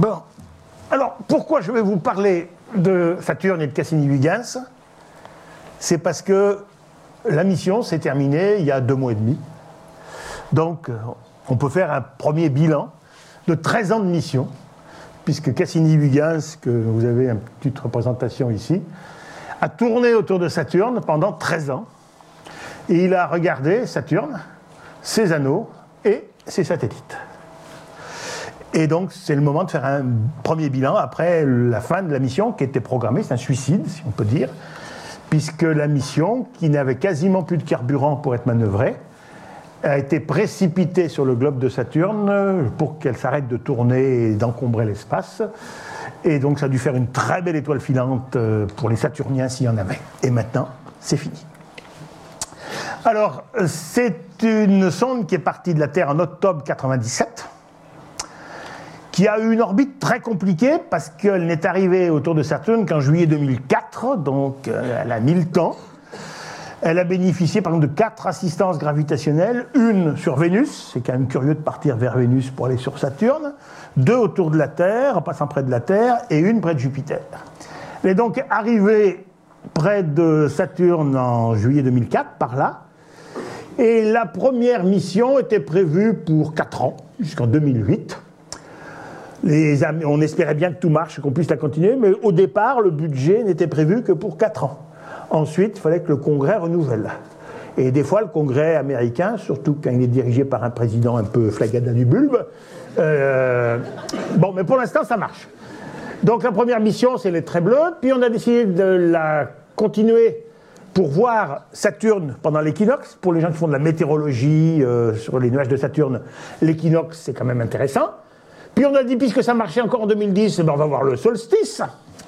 Bon, alors pourquoi je vais vous parler de Saturne et de Cassini-Huygens? C'est parce que la mission s'est terminée il y a 2 mois et demi. Donc, on peut faire un premier bilan de 13 ans de mission, puisque Cassini-Huygens, que vous avez une petite représentation ici, a tourné autour de Saturne pendant 13 ans. Et il a regardé Saturne, ses anneaux et ses satellites. Et donc, c'est le moment de faire un premier bilan après la fin de la mission qui était programmée. C'est un suicide, si on peut dire, puisque la mission, qui n'avait quasiment plus de carburant pour être manœuvrée, a été précipitée sur le globe de Saturne pour qu'elle s'arrête de tourner et d'encombrer l'espace. Et donc, ça a dû faire une très belle étoile filante pour les Saturniens s'il y en avait. Et maintenant, c'est fini. Alors, c'est une sonde qui est partie de la Terre en octobre 1997, qui a eu une orbite très compliquée parce qu'elle n'est arrivée autour de Saturne qu'en juillet 2004, donc elle a mis le temps. Elle a bénéficié par exemple de 4 assistances gravitationnelles, une sur Vénus, c'est quand même curieux de partir vers Vénus pour aller sur Saturne, 2 autour de la Terre, en passant près de la Terre, et une près de Jupiter. Elle est donc arrivée près de Saturne en juillet 2004, par là, et la première mission était prévue pour 4 ans, jusqu'en 2008. On espérait bien que tout marche, qu'on puisse la continuer, mais au départ, le budget n'était prévu que pour 4 ans. Ensuite, il fallait que le Congrès renouvelle. Et des fois, le Congrès américain, surtout quand il est dirigé par un président un peu flagada du bulbe, bon, mais pour l'instant, ça marche. Donc la première mission, c'est les traits bleus, puis on a décidé de la continuer pour voir Saturne pendant l'équinoxe. Pour les gens qui font de la météorologie sur les nuages de Saturne, l'équinoxe, c'est quand même intéressant. Puis on a dit, puisque ça marchait encore en 2010, ben on va voir le solstice.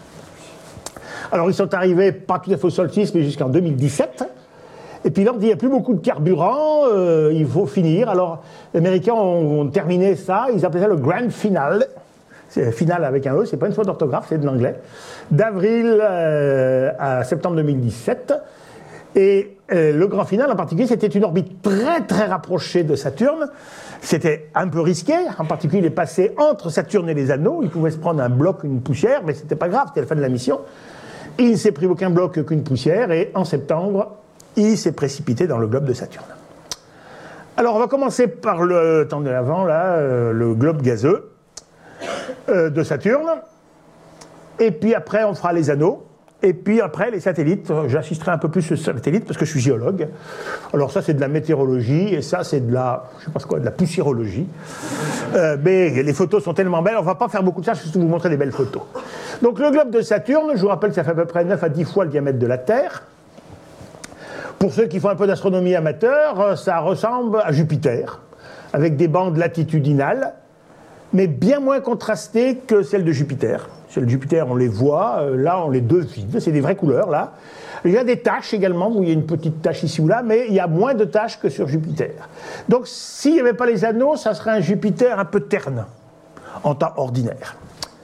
Alors ils sont arrivés, pas tout à fait au solstice, mais jusqu'en 2017. Et puis là, on dit, il n'y a plus beaucoup de carburant, il faut finir. Alors les Américains ont terminé ça, ils appelaient ça le Grand Final. C'est final avec un E, c'est pas une faute d'orthographe, c'est de l'anglais. D'avril à septembre 2017. Et le grand final, en particulier, c'était une orbite très très rapprochée de Saturne. C'était un peu risqué, en particulier il est passé entre Saturne et les anneaux, il pouvait se prendre un bloc, une poussière, mais c'était pas grave, c'était la fin de la mission. Il ne s'est pris aucun bloc qu'une poussière, et en septembre, il s'est précipité dans le globe de Saturne. Alors on va commencer par le temps de l'avant, là, le globe gazeux de Saturne, et puis après on fera les anneaux. Et puis après, les satellites, j'assisterai un peu plus aux satellites parce que je suis géologue. Alors ça, c'est de la météorologie et ça, c'est de la, je sais pas quoi, de la poussiérologie. Mais les photos sont tellement belles, on ne va pas faire beaucoup de ça, je vais juste vous montrer des belles photos. Donc le globe de Saturne, je vous rappelle que ça fait à peu près 9 à 10 fois le diamètre de la Terre. Pour ceux qui font un peu d'astronomie amateur, ça ressemble à Jupiter, avec des bandes latitudinales, mais bien moins contrastées que celles de Jupiter. Celles de Jupiter, on les voit, là, on les devine, c'est des vraies couleurs, là. Il y a des taches également, vous voyez une petite tache ici ou là, mais il y a moins de taches que sur Jupiter. Donc, s'il n'y avait pas les anneaux, ça serait un Jupiter un peu terne, en temps ordinaire.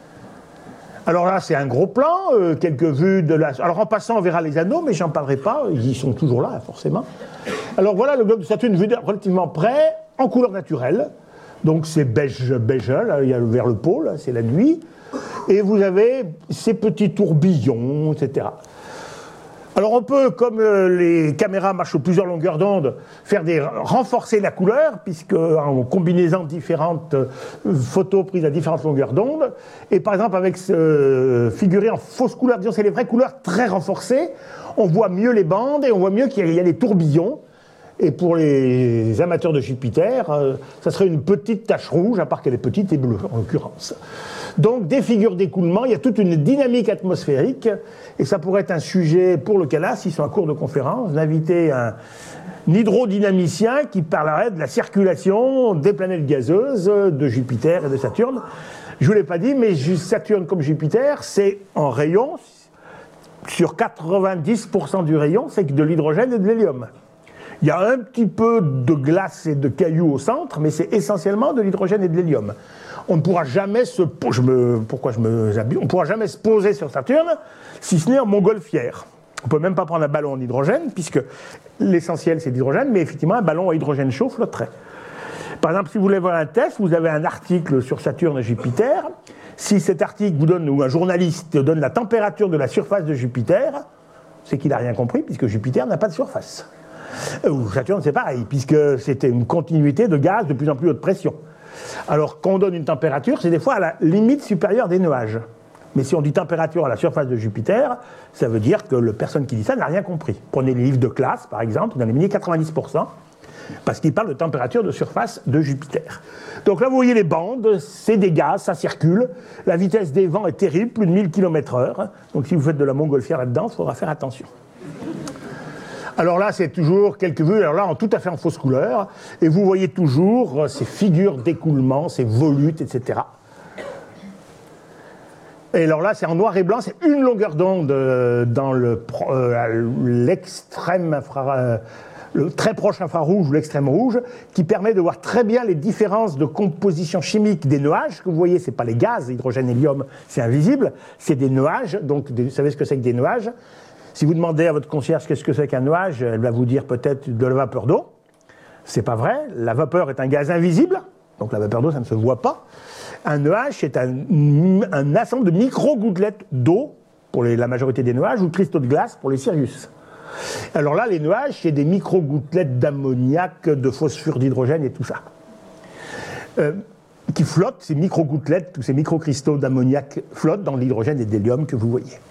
Alors là, c'est un gros plan, quelques vues de la... Alors en passant, on verra les anneaux, mais j'en parlerai pas, ils sont toujours là, forcément. Alors voilà le globe de Saturne vu relativement près, en couleur naturelle. Donc c'est beige, là, il y a vers le pôle, c'est la nuit. Et vous avez ces petits tourbillons, etc. Alors on peut, comme les caméras marchent sur plusieurs longueurs d'onde, renforcer la couleur, puisque en combinaison différentes photos prises à différentes longueurs d'onde, et par exemple avec figuré en fausse couleur, disons c'est les vraies couleurs très renforcées, on voit mieux les bandes et on voit mieux qu'il y a les tourbillons. Et pour les amateurs de Jupiter, ça serait une petite tache rouge, à part qu'elle est petite et bleue, en l'occurrence. Donc, des figures d'écoulement, il y a toute une dynamique atmosphérique, et ça pourrait être un sujet pour le CALAS, ils sont en cours de conférence, d'inviter un hydrodynamicien qui parlerait de la circulation des planètes gazeuses de Jupiter et de Saturne. Je ne vous l'ai pas dit, mais Saturne comme Jupiter, c'est en rayon, sur 90% du rayon, c'est de l'hydrogène et de l'hélium. Il y a un petit peu de glace et de cailloux au centre, mais c'est essentiellement de l'hydrogène et de l'hélium. On ne pourra jamais on ne pourra jamais se poser sur Saturne, si ce n'est en montgolfière. On ne peut même pas prendre un ballon en hydrogène, puisque l'essentiel c'est l'hydrogène, mais effectivement un ballon à hydrogène chaud flotterait. Par exemple, si vous voulez voir un test, vous avez un article sur Saturne et Jupiter. Si cet article vous donne, ou un journaliste donne la température de la surface de Jupiter, c'est qu'il n'a rien compris, puisque Jupiter n'a pas de surface. Ou Saturne, c'est pareil, puisque c'était une continuité de gaz de plus en plus haute pression. Alors, quand on donne une température, c'est des fois à la limite supérieure des nuages. Mais si on dit température à la surface de Jupiter, ça veut dire que la personne qui dit ça n'a rien compris. Prenez les livres de classe, par exemple, vous en éliminez 90%, parce qu'ils parlent de température de surface de Jupiter. Donc là, vous voyez les bandes, c'est des gaz, ça circule. La vitesse des vents est terrible, plus de 1000 km/h. Donc si vous faites de la montgolfière là-dedans, il faudra faire attention. Alors là, c'est toujours quelques vues, alors là, tout à fait en fausse couleur, et vous voyez toujours ces figures d'écoulement, ces volutes, etc. Et alors là, c'est en noir et blanc, c'est une longueur d'onde dans l'extrême le très proche infrarouge ou l'extrême rouge, qui permet de voir très bien les différences de composition chimique des nuages. Que vous voyez, ce n'est pas les gaz, hydrogène, hélium, c'est invisible, c'est des nuages. Donc, vous savez ce que c'est que des nuages. Si vous demandez à votre concierge qu'est-ce que c'est qu'un nuage, elle va vous dire peut-être de la vapeur d'eau. C'est pas vrai. La vapeur est un gaz invisible, donc la vapeur d'eau, ça ne se voit pas. Un nuage, c'est un ensemble de micro-gouttelettes d'eau pour la majorité des nuages, ou de cristaux de glace pour les Sirius. Alors là, les nuages, c'est des micro-gouttelettes d'ammoniac, de phosphure, d'hydrogène et tout ça. Qui flottent, ces micro-gouttelettes, tous ces micro-cristaux d'ammoniac flottent dans l'hydrogène et l'hélium que vous voyez.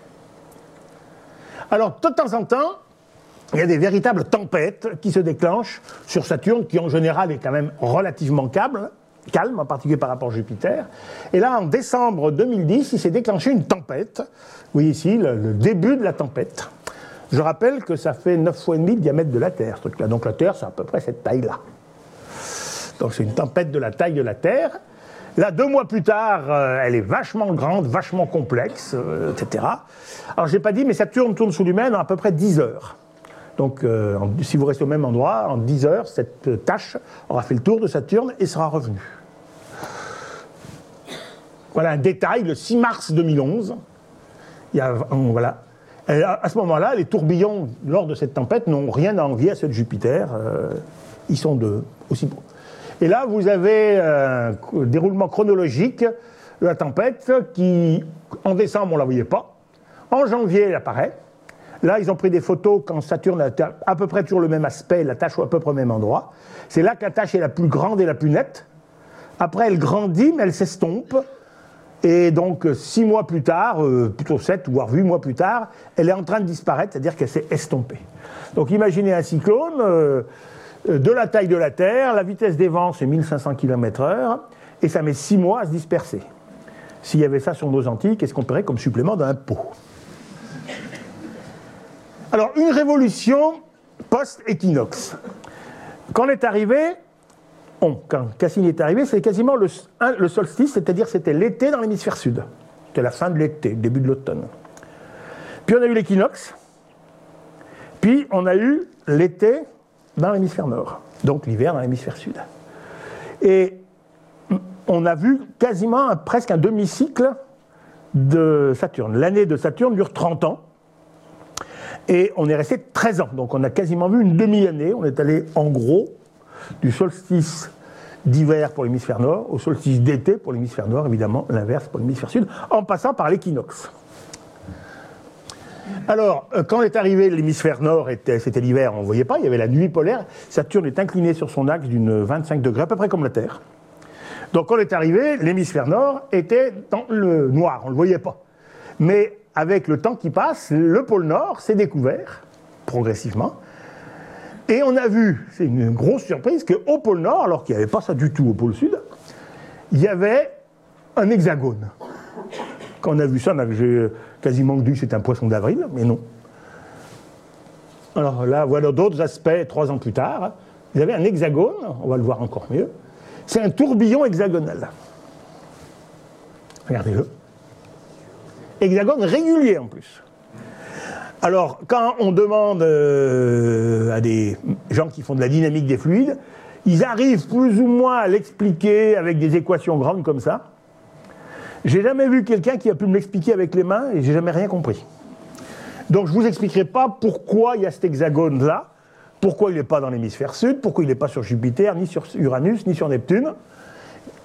Alors, de temps en temps, il y a des véritables tempêtes qui se déclenchent sur Saturne, qui en général est quand même relativement calme, en particulier par rapport à Jupiter. Et là, en décembre 2010, il s'est déclenché une tempête. Vous voyez ici le début de la tempête. Je rappelle que ça fait 9 fois et demi le diamètre de la Terre, ce truc-là. Donc la Terre, c'est à peu près cette taille-là. Donc c'est une tempête de la taille de la Terre. Là, 2 mois plus tard, elle est vachement grande, vachement complexe, etc. Alors, je n'ai pas dit, mais Saturne tourne sous lui-même en à peu près 10 heures. Donc, si vous restez au même endroit, en 10 heures, cette tache aura fait le tour de Saturne et sera revenue. Voilà un détail, le 6 mars 2011. Voilà. Et à ce moment-là, les tourbillons, lors de cette tempête, n'ont rien à envier à ceux de Jupiter. Ils sont aussi beaux. Et là, vous avez un déroulement chronologique de la tempête qui, en décembre, on ne la voyait pas. En janvier, elle apparaît. Là, ils ont pris des photos quand Saturne a à peu près toujours le même aspect, la tache est à peu près au même endroit. C'est là que la tache est la plus grande et la plus nette. Après, elle grandit, mais elle s'estompe. Et donc, 6 mois plus tard, plutôt 7, voire 8 mois plus tard, elle est en train de disparaître, c'est-à-dire qu'elle s'est estompée. Donc, imaginez un cyclone de la taille de la Terre, la vitesse des vents, c'est 1500 km/h, et ça met 6 mois à se disperser. S'il y avait ça sur nos Antilles, qu'est-ce qu'on paierait comme supplément d'un pot ? Alors, une révolution post-équinoxe. Quand on est arrivé, quand Cassini est arrivé, c'est quasiment le solstice, c'est-à-dire c'était l'été dans l'hémisphère sud. C'était la fin de l'été, le début de l'automne. Puis on a eu l'équinoxe, puis on a eu l'été dans l'hémisphère nord, donc l'hiver dans l'hémisphère sud. Et on a vu quasiment presque un demi-cycle de Saturne. L'année de Saturne dure 30 ans, et on est resté 13 ans. Donc on a quasiment vu une demi-année. On est allé en gros du solstice d'hiver pour l'hémisphère nord au solstice d'été pour l'hémisphère nord, évidemment l'inverse pour l'hémisphère sud, en passant par l'équinoxe. Alors, quand est arrivé l'hémisphère nord, c'était l'hiver, on ne voyait pas, il y avait la nuit polaire. Saturne est incliné sur son axe d'une 25 degrés, à peu près comme la Terre. Donc quand est arrivé, l'hémisphère nord était dans le noir, on ne le voyait pas. Mais avec le temps qui passe, le pôle nord s'est découvert, progressivement. Et on a vu, c'est une grosse surprise, qu'au pôle nord, alors qu'il n'y avait pas ça du tout au pôle sud, il y avait un hexagone. Quand on a vu ça, j'ai quasiment dit que c'était un poisson d'avril, mais non. Alors là, voilà d'autres aspects 3 ans plus tard. Vous avez un hexagone, on va le voir encore mieux. C'est un tourbillon hexagonal. Regardez-le. Hexagone régulier en plus. Alors, quand on demande à des gens qui font de la dynamique des fluides, ils arrivent plus ou moins à l'expliquer avec des équations grandes comme ça. J'ai jamais vu quelqu'un qui a pu me l'expliquer avec les mains et j'ai jamais rien compris. Donc je ne vous expliquerai pas pourquoi il y a cet hexagone-là, pourquoi il n'est pas dans l'hémisphère sud, pourquoi il n'est pas sur Jupiter, ni sur Uranus, ni sur Neptune.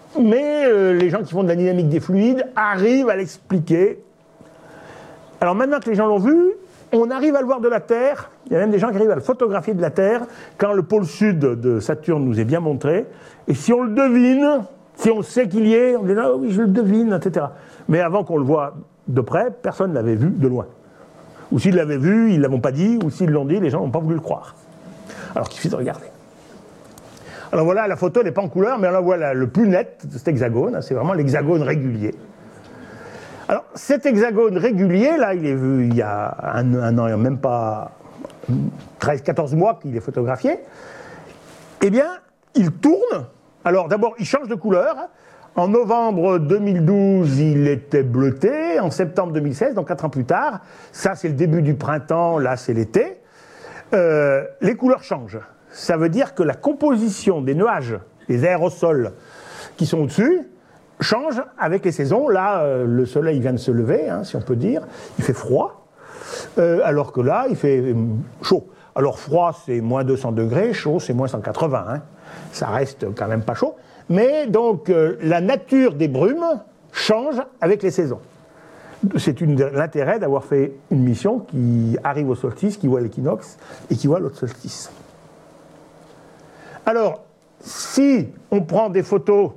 mais les gens qui font de la dynamique des fluides arrivent à l'expliquer. Alors maintenant que les gens l'ont vu, on arrive à le voir de la Terre. Il y a même des gens qui arrivent à le photographier de la Terre quand le pôle sud de Saturne nous est bien montré. Et si on le devine, si on sait qu'il y est, on dit « Ah oui, je le devine », etc. Mais avant qu'on le voit de près, personne ne l'avait vu de loin. Ou s'ils l'avaient vu, ils ne l'avont pas dit, ou s'ils l'ont dit, les gens n'ont pas voulu le croire. Alors qu'il suffit de regarder. Alors voilà, la photo n'est pas en couleur, mais on la voit le plus net de cet hexagone. C'est vraiment l'hexagone régulier. Alors cet hexagone régulier, là, il est vu il y a un an, même pas 13-14 mois qu'il est photographié. Eh bien, il tourne. Alors d'abord, il change de couleur. En novembre 2012, il était bleuté. En septembre 2016, donc 4 ans plus tard, ça c'est le début du printemps, là c'est l'été, les couleurs changent. Ça veut dire que la composition des nuages, les aérosols qui sont au-dessus, change avec les saisons. Là, le soleil vient de se lever, hein, si on peut dire. Il fait froid, alors que là, il fait chaud. Alors froid, c'est moins 200 degrés, chaud, c'est moins 180. Hein. Ça reste quand même pas chaud. Mais donc, la nature des brumes change avec les saisons. C'est l'intérêt d'avoir fait une mission qui arrive au solstice, qui voit l'équinoxe et qui voit l'autre solstice. Alors, si on prend des photos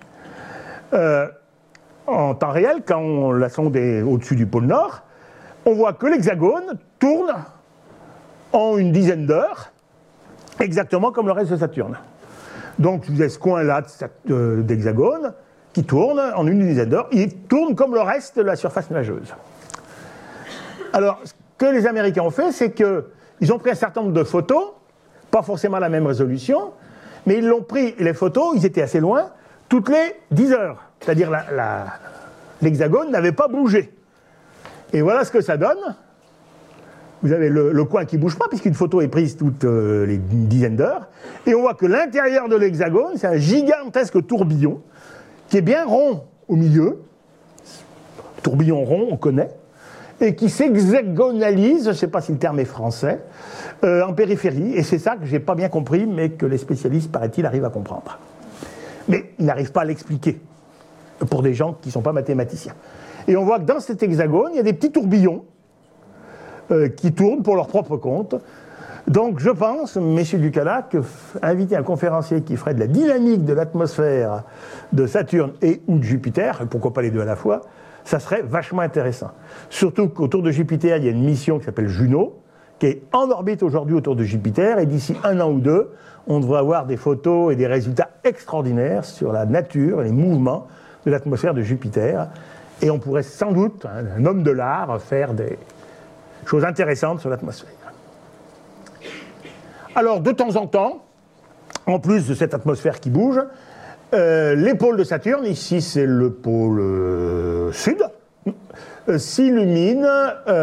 en temps réel, quand la sonde est au-dessus du pôle Nord, on voit que l'hexagone tourne en une dizaine d'heures, exactement comme le reste de Saturne. Donc vous avez ce coin-là d'hexagone qui tourne en une dizaine d'heures. Il tourne comme le reste de la surface nuageuse. Alors, ce que les Américains ont fait, c'est qu'ils ont pris un certain nombre de photos, pas forcément à la même résolution, mais ils l'ont pris, les photos, ils étaient assez loin, toutes les 10 heures. C'est-à-dire l'hexagone n'avait pas bougé. Et voilà ce que ça donne. Vous avez le coin qui ne bouge pas, puisqu'une photo est prise toutes les dizaines d'heures. Et on voit que l'intérieur de l'hexagone, c'est un gigantesque tourbillon, qui est bien rond au milieu. Tourbillon rond, on connaît. Et qui s'hexagonalise, je ne sais pas si le terme est français, en périphérie. Et c'est ça que je n'ai pas bien compris, mais que les spécialistes, paraît-il, arrivent à comprendre. Mais ils n'arrivent pas à l'expliquer, pour des gens qui ne sont pas mathématiciens. Et on voit que dans cet hexagone, il y a des petits tourbillons qui tournent pour leur propre compte. Donc je pense, messieurs Ducala, qu'inviter un conférencier qui ferait de la dynamique de l'atmosphère de Saturne et ou de Jupiter, et pourquoi pas les deux à la fois, ça serait vachement intéressant. Surtout qu'autour de Jupiter, il y a une mission qui s'appelle Juno, qui est en orbite aujourd'hui autour de Jupiter, et d'ici 1 an ou 2, on devrait avoir des photos et des résultats extraordinaires sur la nature et les mouvements de l'atmosphère de Jupiter. Et on pourrait sans doute, un homme de l'art, faire des choses intéressantes sur l'atmosphère. Alors, de temps en temps, en plus de cette atmosphère qui bouge, les pôles de Saturne, ici c'est le pôle sud, s'illuminent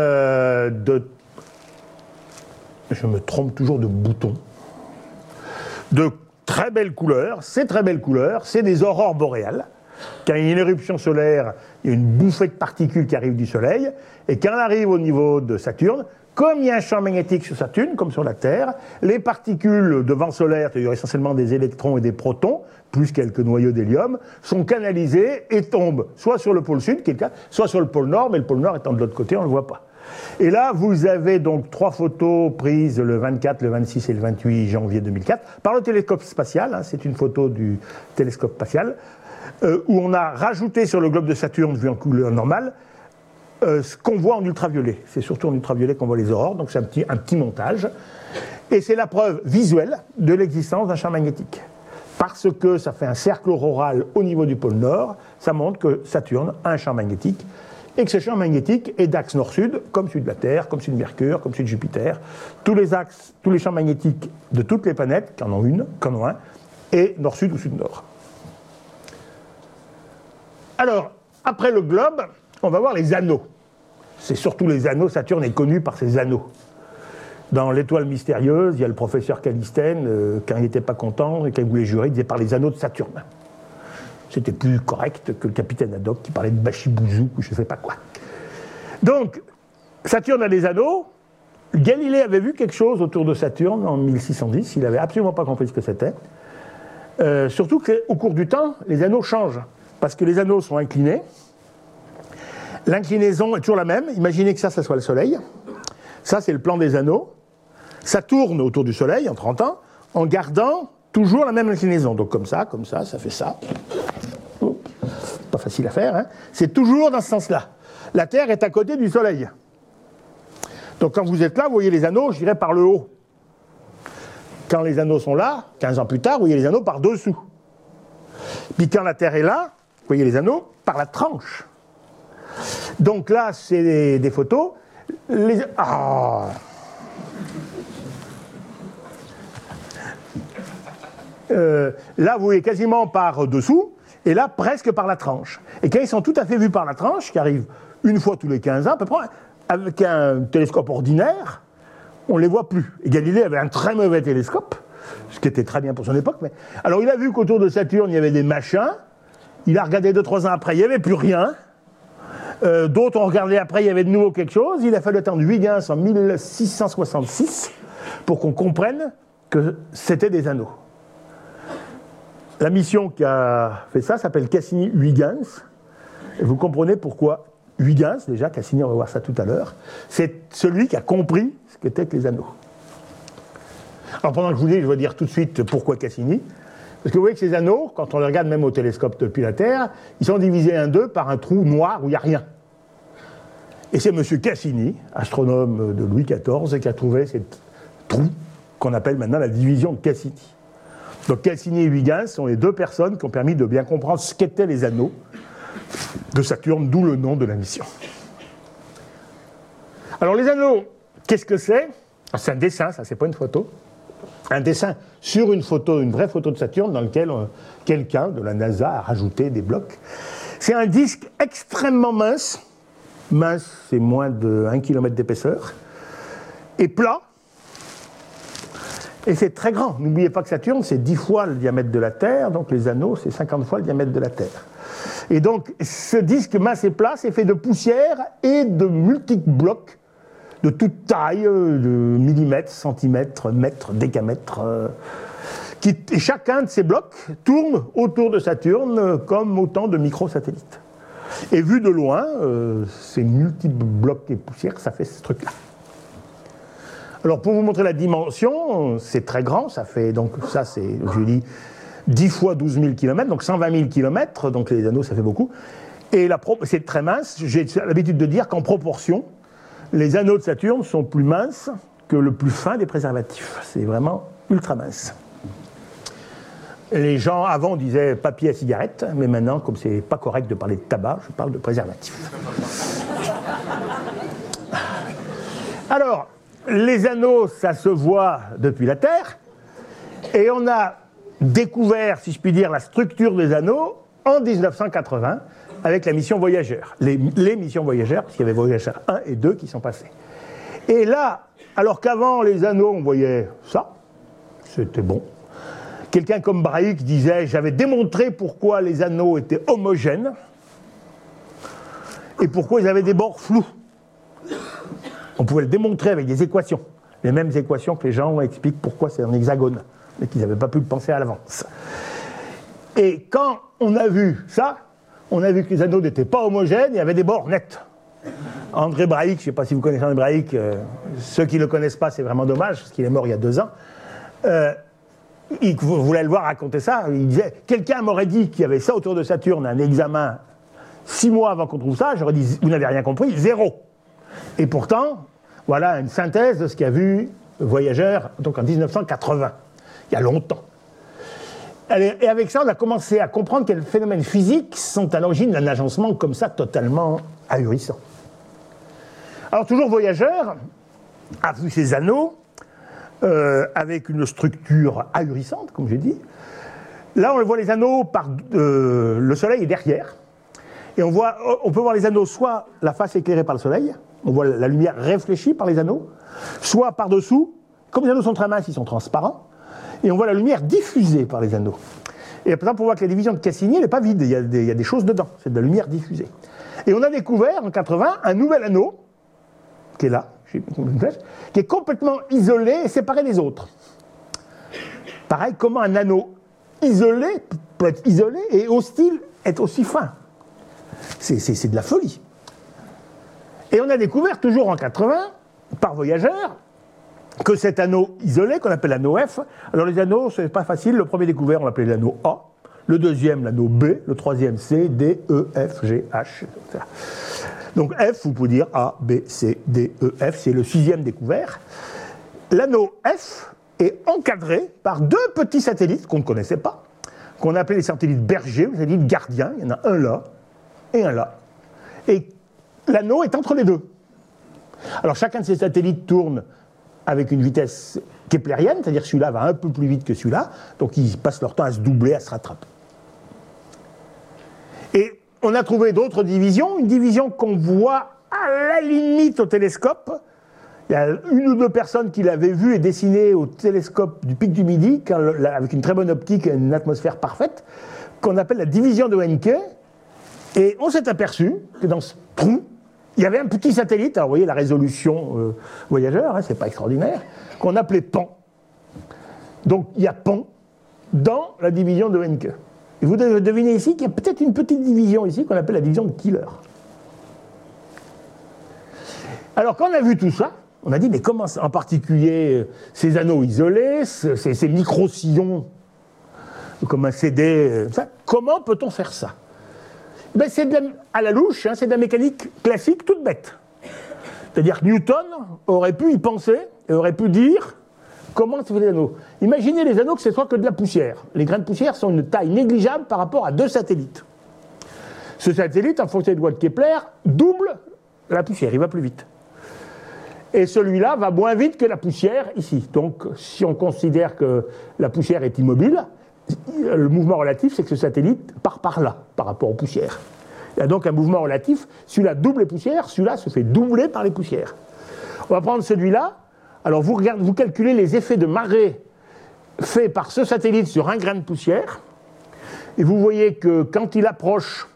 je me trompe toujours de bouton, de très belles couleurs. Ces très belles couleurs, c'est des aurores boréales. Quand il y a une éruption solaire, il y a une bouffée de particules qui arrive du Soleil, et quand elle arrive au niveau de Saturne, comme il y a un champ magnétique sur Saturne, comme sur la Terre, les particules de vent solaire, c'est-à-dire essentiellement des électrons et des protons, plus quelques noyaux d'hélium, sont canalisés et tombent soit sur le pôle sud, qui est le cas, soit sur le pôle nord, mais le pôle nord étant de l'autre côté, on ne le voit pas. Et là, vous avez donc 3 photos prises le 24, le 26 et le 28 janvier 2004 par le télescope spatial, hein, c'est une photo du télescope spatial, où on a rajouté sur le globe de Saturne, vu en couleur normale, ce qu'on voit en ultraviolet. C'est surtout en ultraviolet qu'on voit les aurores, donc c'est un petit montage. Et c'est la preuve visuelle de l'existence d'un champ magnétique. Parce que ça fait un cercle auroral au niveau du pôle Nord, ça montre que Saturne a un champ magnétique, et que ce champ magnétique est d'axe nord-sud, comme celui de la Terre, comme celui de Mercure, comme celui de Jupiter. Tous les axes, tous les champs magnétiques de toutes les planètes, qui en ont un, et nord-sud ou sud-nord. Alors, après le globe, on va voir les anneaux. C'est surtout les anneaux, Saturne est connu par ses anneaux. Dans l'étoile mystérieuse, il y a le professeur Calistène, quand il n'était pas content et quand il voulait jurer, il disait par les anneaux de Saturne. C'était plus correct que le capitaine Haddock qui parlait de Bachibouzouk ou je ne sais pas quoi. Donc, Saturne a des anneaux. Galilée avait vu quelque chose autour de Saturne en 1610. Il n'avait absolument pas compris ce que c'était. Surtout qu'au cours du temps, les anneaux changent. Parce que les anneaux sont inclinés. L'inclinaison est toujours la même. Imaginez que ça soit le Soleil. Ça, c'est le plan des anneaux. Ça tourne autour du Soleil en 30 ans, en gardant toujours la même inclinaison. Donc comme ça, ça fait ça. Pas facile à faire, hein. C'est toujours dans ce sens-là. La Terre est à côté du Soleil. Donc quand vous êtes là, vous voyez les anneaux, je dirais, par le haut. Quand les anneaux sont là, 15 ans plus tard, vous voyez les anneaux par dessous. Puis quand la Terre est là, vous voyez les anneaux par la tranche. Donc là, c'est des photos. Là, vous voyez quasiment par dessous, et là, presque par la tranche. Et quand ils sont tout à fait vus par la tranche, qui arrive une fois tous les 15 ans, à peu près, avec un télescope ordinaire, on ne les voit plus. Et Galilée avait un très mauvais télescope, ce qui était très bien pour son époque. Mais... Alors, il a vu qu'autour de Saturne, il y avait des machins. Il a regardé 2-3 ans après, il n'y avait plus rien. D'autres ont regardé après, il y avait de nouveau quelque chose. Il a fallu attendre Huygens en 1666 pour qu'on comprenne que c'était des anneaux. La mission qui a fait ça s'appelle Cassini-Huygens. Et vous comprenez pourquoi Huygens, déjà, Cassini, on va voir ça tout à l'heure, c'est celui qui a compris ce qu'étaient que les anneaux. Alors pendant que je vous dis, je vais dire tout de suite pourquoi Cassini. Parce que vous voyez que ces anneaux, quand on les regarde même au télescope depuis la Terre, ils sont divisés en deux par un trou noir où il n'y a rien. Et c'est M. Cassini, astronome de Louis XIV, qui a trouvé ce trou qu'on appelle maintenant la division de Cassini. Donc Cassini et Huygens sont les deux personnes qui ont permis de bien comprendre ce qu'étaient les anneaux de Saturne, d'où le nom de la mission. Alors les anneaux, qu'est-ce que c'est ? C'est un dessin, ça, c'est pas une photo. Un dessin sur une photo, une vraie photo de Saturne, dans lequel quelqu'un de la NASA a rajouté des blocs. C'est un disque extrêmement mince. Mince, c'est moins de 1 km d'épaisseur. Et plat. Et c'est très grand. N'oubliez pas que Saturne, c'est 10 fois le diamètre de la Terre, donc les anneaux, c'est 50 fois le diamètre de la Terre. Et donc, ce disque mince et plat, c'est fait de poussière et de multiples blocs de toute taille, de millimètres, centimètres, mètres, décamètres. Et chacun de ces blocs tourne autour de Saturne comme autant de microsatellites. Et vu de loin, ces multiples blocs et poussières, ça fait ce truc-là. Alors, pour vous montrer la dimension, c'est très grand, ça fait, donc ça c'est, je dis, 10 fois 12 000 km, donc 120 000 km, donc les anneaux, ça fait beaucoup. Et c'est très mince, j'ai l'habitude de dire qu'en proportion, les anneaux de Saturne sont plus minces que le plus fin des préservatifs. C'est vraiment ultra mince. Les gens avant disaient papier à cigarette, mais maintenant, comme c'est pas correct de parler de tabac, je parle de préservatif. Alors, les anneaux, ça se voit depuis la Terre, et on a découvert, si je puis dire, la structure des anneaux en 1980 avec la mission Voyageur, les missions Voyageurs, parce qu'il y avait Voyageur 1 et 2 qui sont passés. Et là, alors qu'avant les anneaux, on voyait ça, c'était bon. Quelqu'un comme Braic disait, j'avais démontré pourquoi les anneaux étaient homogènes et pourquoi ils avaient des bords flous. On pouvait le démontrer avec des équations, les mêmes équations que les gens expliquent pourquoi c'est un hexagone, mais qu'ils n'avaient pas pu le penser à l'avance. Et quand on a vu ça, on a vu que les anneaux n'étaient pas homogènes, il y avait des bords nets. André Braic, je ne sais pas si vous connaissez André Braic, ceux qui ne le connaissent pas, c'est vraiment dommage, parce qu'il est mort il y a 2 ans. Vous voulez le voir raconter ça, il disait, quelqu'un m'aurait dit qu'il y avait ça autour de Saturne, un examen 6 mois avant qu'on trouve ça, j'aurais dit, vous n'avez rien compris, 0. Et pourtant, voilà une synthèse de ce qu'a vu Voyageur, donc en 1980, il y a longtemps. Et avec ça, on a commencé à comprendre quels phénomènes physiques sont à l'origine d'un agencement comme ça, totalement ahurissant. Alors toujours Voyageur a vu ces anneaux avec une structure ahurissante, comme j'ai dit. Là, on voit les anneaux par le Soleil est derrière. Et on peut voir les anneaux, soit la face éclairée par le Soleil, on voit la lumière réfléchie par les anneaux, soit par-dessous, comme les anneaux sont très minces, ils sont transparents, et on voit la lumière diffusée par les anneaux. Et par exemple, on voit que la division de Cassini, elle n'est pas vide, il y a des choses dedans, c'est de la lumière diffusée. Et on a découvert, en 80, un nouvel anneau, qui est là, qui est complètement isolé et séparé des autres. Pareil, comment un anneau isolé, peut être isolé, et hostile est aussi fin. C'est de la folie. Et on a découvert, toujours en 80, par Voyager, que cet anneau isolé, qu'on appelle l'anneau F, alors les anneaux, c'est pas facile, le premier découvert, on l'appelait l'anneau A, le deuxième, l'anneau B, le troisième, C, D, E, F, G, H, etc. Donc F, vous pouvez dire A, B, C, D, E, F, c'est le sixième découvert. L'anneau F est encadré par deux petits satellites qu'on ne connaissait pas, qu'on appelait les satellites bergers, les satellites gardiens, il y en a un là et un là. Et l'anneau est entre les deux. Alors chacun de ces satellites tourne avec une vitesse keplérienne, c'est-à-dire que celui-là va un peu plus vite que celui-là, donc ils passent leur temps à se doubler, à se rattraper. Et on a trouvé d'autres divisions, une division qu'on voit à la limite au télescope. Il y a une ou deux personnes qui l'avaient vue et dessinée au télescope du Pic du Midi, avec une très bonne optique et une atmosphère parfaite, qu'on appelle la division de Encke. Et on s'est aperçu que dans ce trou, il y avait un petit satellite, alors vous voyez la résolution Voyager, hein, c'est pas extraordinaire, qu'on appelait Pan. Donc il y a Pan dans la division de Encke. Et vous devinez ici qu'il y a peut-être une petite division ici qu'on appelle la division de Killer. Alors quand on a vu tout ça, on a dit mais comment en particulier ces anneaux isolés, ces micro-sillons comme un CD, comment peut-on faire ça? Ben c'est à la louche, hein, c'est de la mécanique classique toute bête. C'est-à-dire que Newton aurait pu y penser et aurait pu dire comment se fait les anneaux. Imaginez les anneaux que ce soit que de la poussière. Les grains de poussière sont une taille négligeable par rapport à deux satellites. Ce satellite, en fonction des lois de Kepler, double la poussière, il va plus vite. Et celui-là va moins vite que la poussière ici. Donc si on considère que la poussière est immobile, le mouvement relatif, c'est que ce satellite part par là, par rapport aux poussières. Il y a donc un mouvement relatif, celui-là double les poussières, celui-là se fait doubler par les poussières. On va prendre celui-là, alors vous calculez les effets de marée faits par ce satellite sur un grain de poussière, et vous voyez que quand il approche,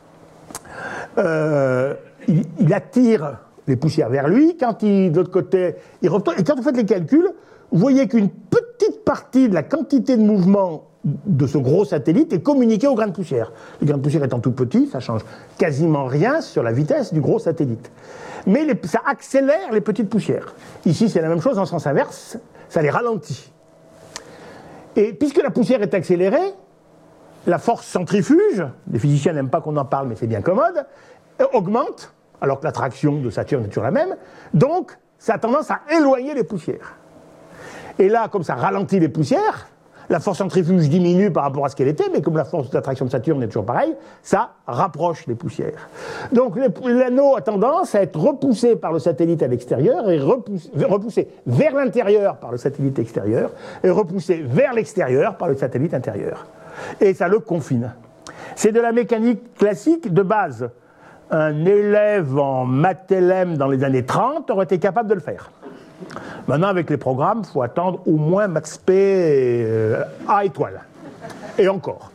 il attire les poussières vers lui, quand de l'autre côté, il retourne, et quand vous faites les calculs, vous voyez qu'une petite partie de la quantité de mouvement de ce gros satellite est communiquée au grain de poussière. Le grain de poussière étant tout petit, ça change quasiment rien sur la vitesse du gros satellite. Mais ça accélère les petites poussières. Ici, c'est la même chose en sens inverse, ça les ralentit. Et puisque la poussière est accélérée, la force centrifuge, les physiciens n'aiment pas qu'on en parle, mais c'est bien commode, augmente, alors que l'attraction de Saturne est toujours la même, donc ça a tendance à éloigner les poussières. Et là, comme ça ralentit les poussières, la force centrifuge diminue par rapport à ce qu'elle était, mais comme la force d'attraction de Saturne est toujours pareille, ça rapproche les poussières. Donc l'anneau a tendance à être repoussé par le satellite à l'extérieur, et repoussé vers l'intérieur par le satellite extérieur, et repoussé vers l'extérieur par le satellite intérieur. Et ça le confine. C'est de la mécanique classique de base. Un élève en maths-LM dans les années 30 aurait été capable de le faire. Maintenant, avec les programmes, il faut attendre au moins maths-sp A étoile. Et encore.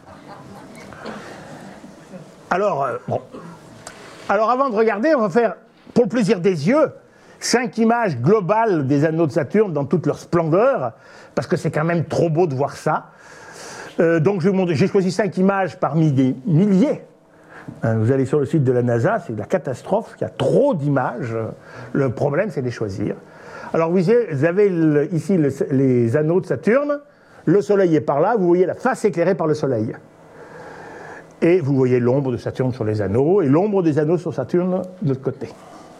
Alors, bon. Alors, avant de regarder, on va faire, pour le plaisir des yeux, 5 images globales des anneaux de Saturne dans toute leur splendeur, parce que c'est quand même trop beau de voir ça. Donc, j'ai choisi 5 images parmi des milliers. Vous allez sur le site de la NASA, c'est la catastrophe, il y a trop d'images. Le problème, c'est de les choisir. Alors vous avez ici les anneaux de Saturne, le Soleil est par là, vous voyez la face éclairée par le Soleil. Et vous voyez l'ombre de Saturne sur les anneaux, et l'ombre des anneaux sur Saturne de l'autre côté.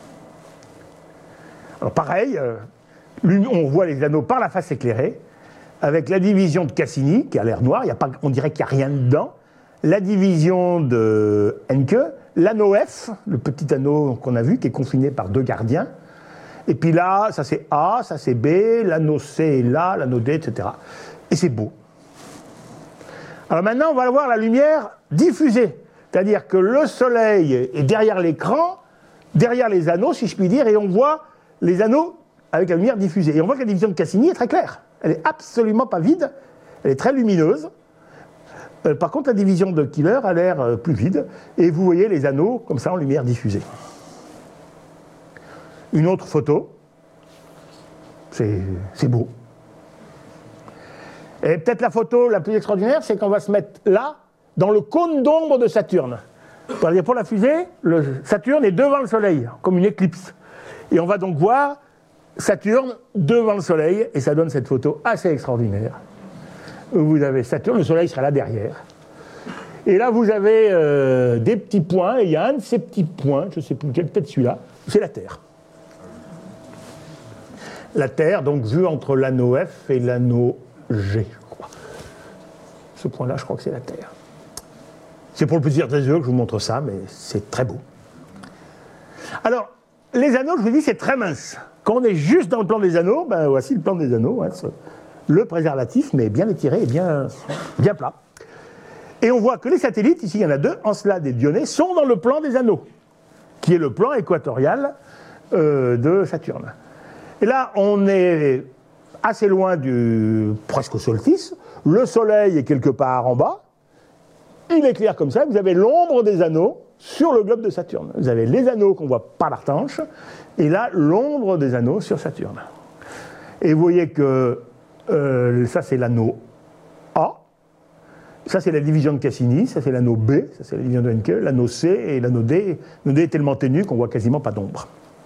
Alors pareil, on voit les anneaux par la face éclairée, avec la division de Cassini, qui a l'air noire, on dirait qu'il n'y a rien dedans, la division de Encke, l'anneau F, le petit anneau qu'on a vu, qui est confiné par deux gardiens, et puis là, ça c'est A, ça c'est B, l'anneau C est là, l'anneau D, etc. Et c'est beau. Alors maintenant, on va voir la lumière diffusée. C'est-à-dire que le Soleil est derrière l'écran, derrière les anneaux, si je puis dire, et on voit les anneaux avec la lumière diffusée. Et on voit que la division de Cassini est très claire. Elle n'est absolument pas vide, elle est très lumineuse. Par contre, la division de Killer a l'air plus vide, et vous voyez les anneaux comme ça en lumière diffusée. Une autre photo, c'est beau. Et peut-être la photo la plus extraordinaire, c'est qu'on va se mettre là, dans le cône d'ombre de Saturne. Pour la fusée, Saturne est devant le Soleil, comme une éclipse. Et on va donc voir Saturne devant le Soleil, et ça donne cette photo assez extraordinaire. Vous avez Saturne, le Soleil sera là derrière. Et là, vous avez des petits points, et il y a un de ces petits points, je ne sais plus lequel, peut-être celui-là, c'est la Terre. La Terre, donc vue entre l'anneau F et l'anneau G, je crois. Ce point-là, je crois que c'est la Terre. C'est pour le plaisir des yeux que je vous montre ça, mais c'est très beau. Alors, les anneaux, je vous dis, c'est très mince. Quand on est juste dans le plan des anneaux, ben voici le plan des anneaux, hein, le préservatif, mais bien étiré et bien plat. Et on voit que les satellites, ici il y en a deux, Encelade et Dionée, sont dans le plan des anneaux, qui est le plan équatorial de Saturne. Et là, on est assez loin presque au solstice. Le Soleil est quelque part en bas. Il est clair comme ça. Vous avez l'ombre des anneaux sur le globe de Saturne. Vous avez les anneaux qu'on voit par l'Archange, et là, l'ombre des anneaux sur Saturne. Et vous voyez que ça, c'est l'anneau A. Ça, c'est la division de Cassini. Ça, c'est l'anneau B. Ça, c'est la division de Encke. L'anneau C et l'anneau D. L'anneau D est tellement ténu qu'on ne voit quasiment pas d'ombre.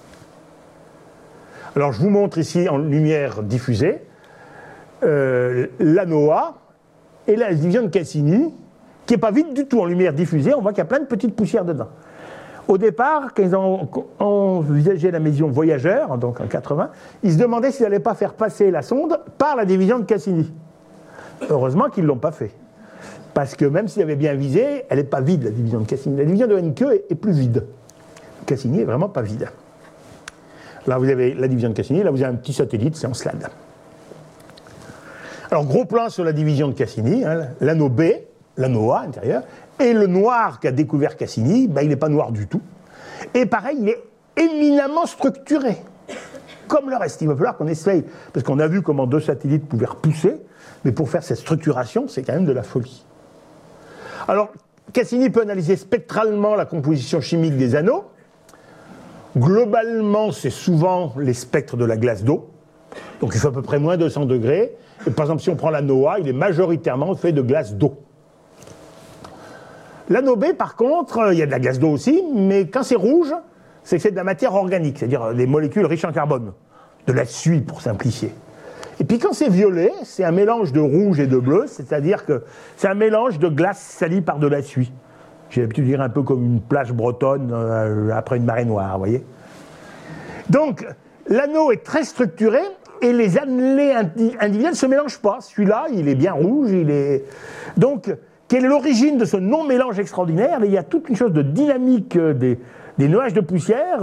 Alors, je vous montre ici en lumière diffusée l'anneau A et la division de Cassini, qui n'est pas vide du tout en lumière diffusée. On voit qu'il y a plein de petites poussières dedans. Au départ, quand ils ont envisagé la mission Voyageur, donc en 80, ils se demandaient s'ils n'allaient pas faire passer la sonde par la division de Cassini. Heureusement qu'ils ne l'ont pas fait. Parce que même s'il avait bien visé, elle n'est pas vide, la division de Cassini. La division de Encke est plus vide. Cassini n'est vraiment pas vide. Là, vous avez la division de Cassini, là, vous avez un petit satellite, c'est Encelade. Alors, gros plan sur la division de Cassini, hein, l'anneau B, l'anneau A intérieur, et le noir qu'a découvert Cassini, ben, il n'est pas noir du tout. Et pareil, il est éminemment structuré. Comme le reste, il va falloir qu'on essaye, parce qu'on a vu comment deux satellites pouvaient repousser, mais pour faire cette structuration, c'est quand même de la folie. Alors, Cassini peut analyser spectralement la composition chimique des anneaux. Globalement, c'est souvent les spectres de la glace d'eau. Donc il fait à peu près moins 200 degrés. Et par exemple, si on prend l'anneau A, il est majoritairement fait de glace d'eau. L'anneau B, par contre, il y a de la glace d'eau aussi, mais quand c'est rouge, c'est que c'est de la matière organique, c'est-à-dire des molécules riches en carbone. De la suie, pour simplifier. Et puis quand c'est violet, c'est un mélange de rouge et de bleu, c'est-à-dire que c'est un mélange de glace salie par de la suie. J'ai l'habitude de dire un peu comme une plage bretonne après une marée noire, vous voyez. Donc, l'anneau est très structuré et les annelés individuels ne se mélangent pas. Celui-là, il est bien rouge, Donc, quelle est l'origine de ce non-mélange extraordinaire? Il y a toute une chose de dynamique des nuages de poussière.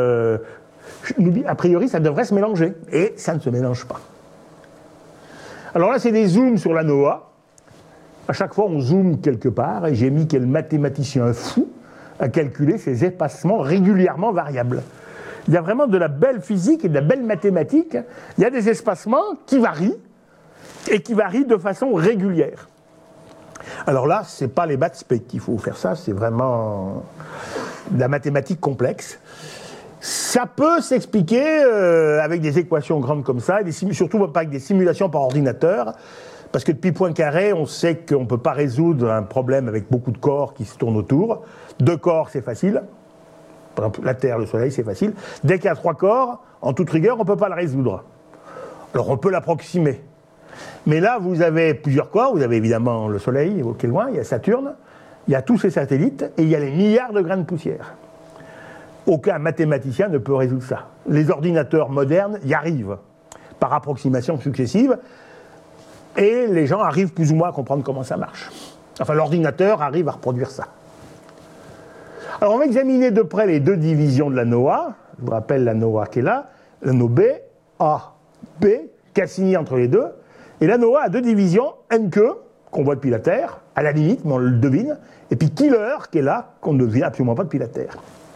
A priori, ça devrait se mélanger. Et ça ne se mélange pas. Alors là, c'est des zooms sur l'anneau A. À chaque fois, on zoome quelque part, et j'ai mis quel mathématicien fou à calculer ces espacements régulièrement variables. Il y a vraiment de la belle physique et de la belle mathématique. Il y a des espacements qui varient, et qui varient de façon régulière. Alors là, ce n'est pas les maths spec qu'il faut faire ça, c'est vraiment de la mathématique complexe. Ça peut s'expliquer avec des équations grandes comme ça, et surtout pas avec des simulations par ordinateur. Parce que depuis Poincaré, on sait qu'on ne peut pas résoudre un problème avec beaucoup de corps qui se tournent autour. 2 corps, c'est facile. Par exemple, la Terre, le Soleil, c'est facile. Dès qu'il y a 3 corps, en toute rigueur, on ne peut pas la résoudre. Alors, on peut l'approximer. Mais là, vous avez plusieurs corps. Vous avez évidemment le Soleil, qui est loin. Il y a Saturne. Il y a tous ces satellites. Et il y a les milliards de grains de poussière. Aucun mathématicien ne peut résoudre ça. Les ordinateurs modernes y arrivent, par approximation successive. Et les gens arrivent plus ou moins à comprendre comment ça marche. Enfin, l'ordinateur arrive à reproduire ça. Alors, on va examiner de près les 2 divisions de l'anneau A. Je vous rappelle l'anneau A qui est là. L'anneau B, A, B, Cassini entre les deux. Et l'anneau A a 2 divisions, Encke, qu'on voit depuis la Terre, à la limite, mais on le devine. Et puis Killer, qui est là, qu'on ne devine absolument pas depuis la Terre.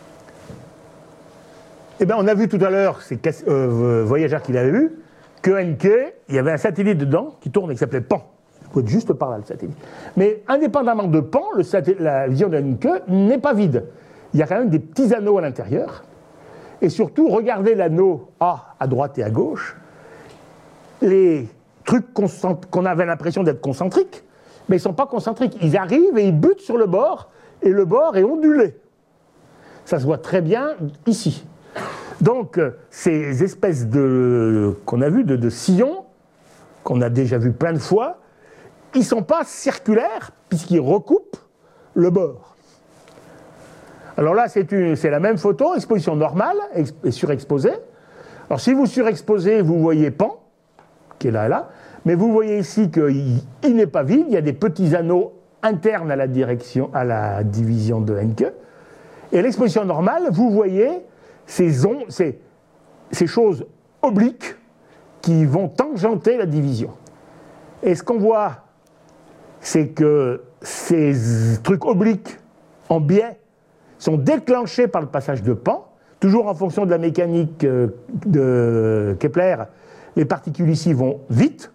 Eh bien, on a vu tout à l'heure, c'est Voyageur qui l'avait vu, que Encke, il y avait un satellite dedans qui tourne et qui s'appelait Pan. Il faut être juste par là, le satellite. Mais indépendamment de Pan, la vision d'Encke n'est pas vide. Il y a quand même des petits anneaux à l'intérieur. Et surtout, regardez l'anneau A à droite et à gauche. Les trucs qu'on avait l'impression d'être concentriques, mais ils ne sont pas concentriques. Ils arrivent et ils butent sur le bord, et le bord est ondulé. Ça se voit très bien ici. Donc, ces espèces qu'on a vues de sillons, qu'on a déjà vu plein de fois, ils ne sont pas circulaires, puisqu'ils recoupent le bord. Alors là, c'est la même photo, exposition normale et surexposée. Alors si vous surexposez, vous voyez Pan, qui est là et là, mais vous voyez ici qu'il n'est pas vide, il y a des petits anneaux internes à la division de Encke. Et l'exposition normale, vous voyez ces choses obliques qui vont tangenter la division. Et ce qu'on voit, c'est que ces trucs obliques en biais sont déclenchés par le passage de Pan, toujours en fonction de la mécanique de Kepler. Les particules ici vont vite,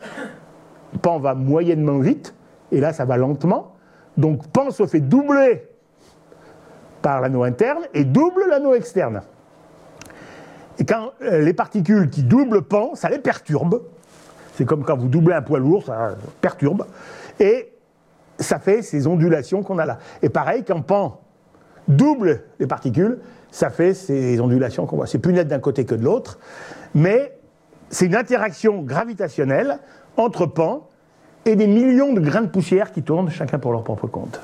Pan va moyennement vite, et là ça va lentement. Donc Pan se fait doubler par l'anneau interne et double l'anneau externe. Et quand les particules qui doublent Pan, ça les perturbe. C'est comme quand vous doublez un poids lourd, ça perturbe. Et ça fait ces ondulations qu'on a là. Et pareil, quand Pan double les particules, ça fait ces ondulations qu'on voit. C'est plus net d'un côté que de l'autre, mais c'est une interaction gravitationnelle entre Pan et des millions de grains de poussière qui tournent chacun pour leur propre compte.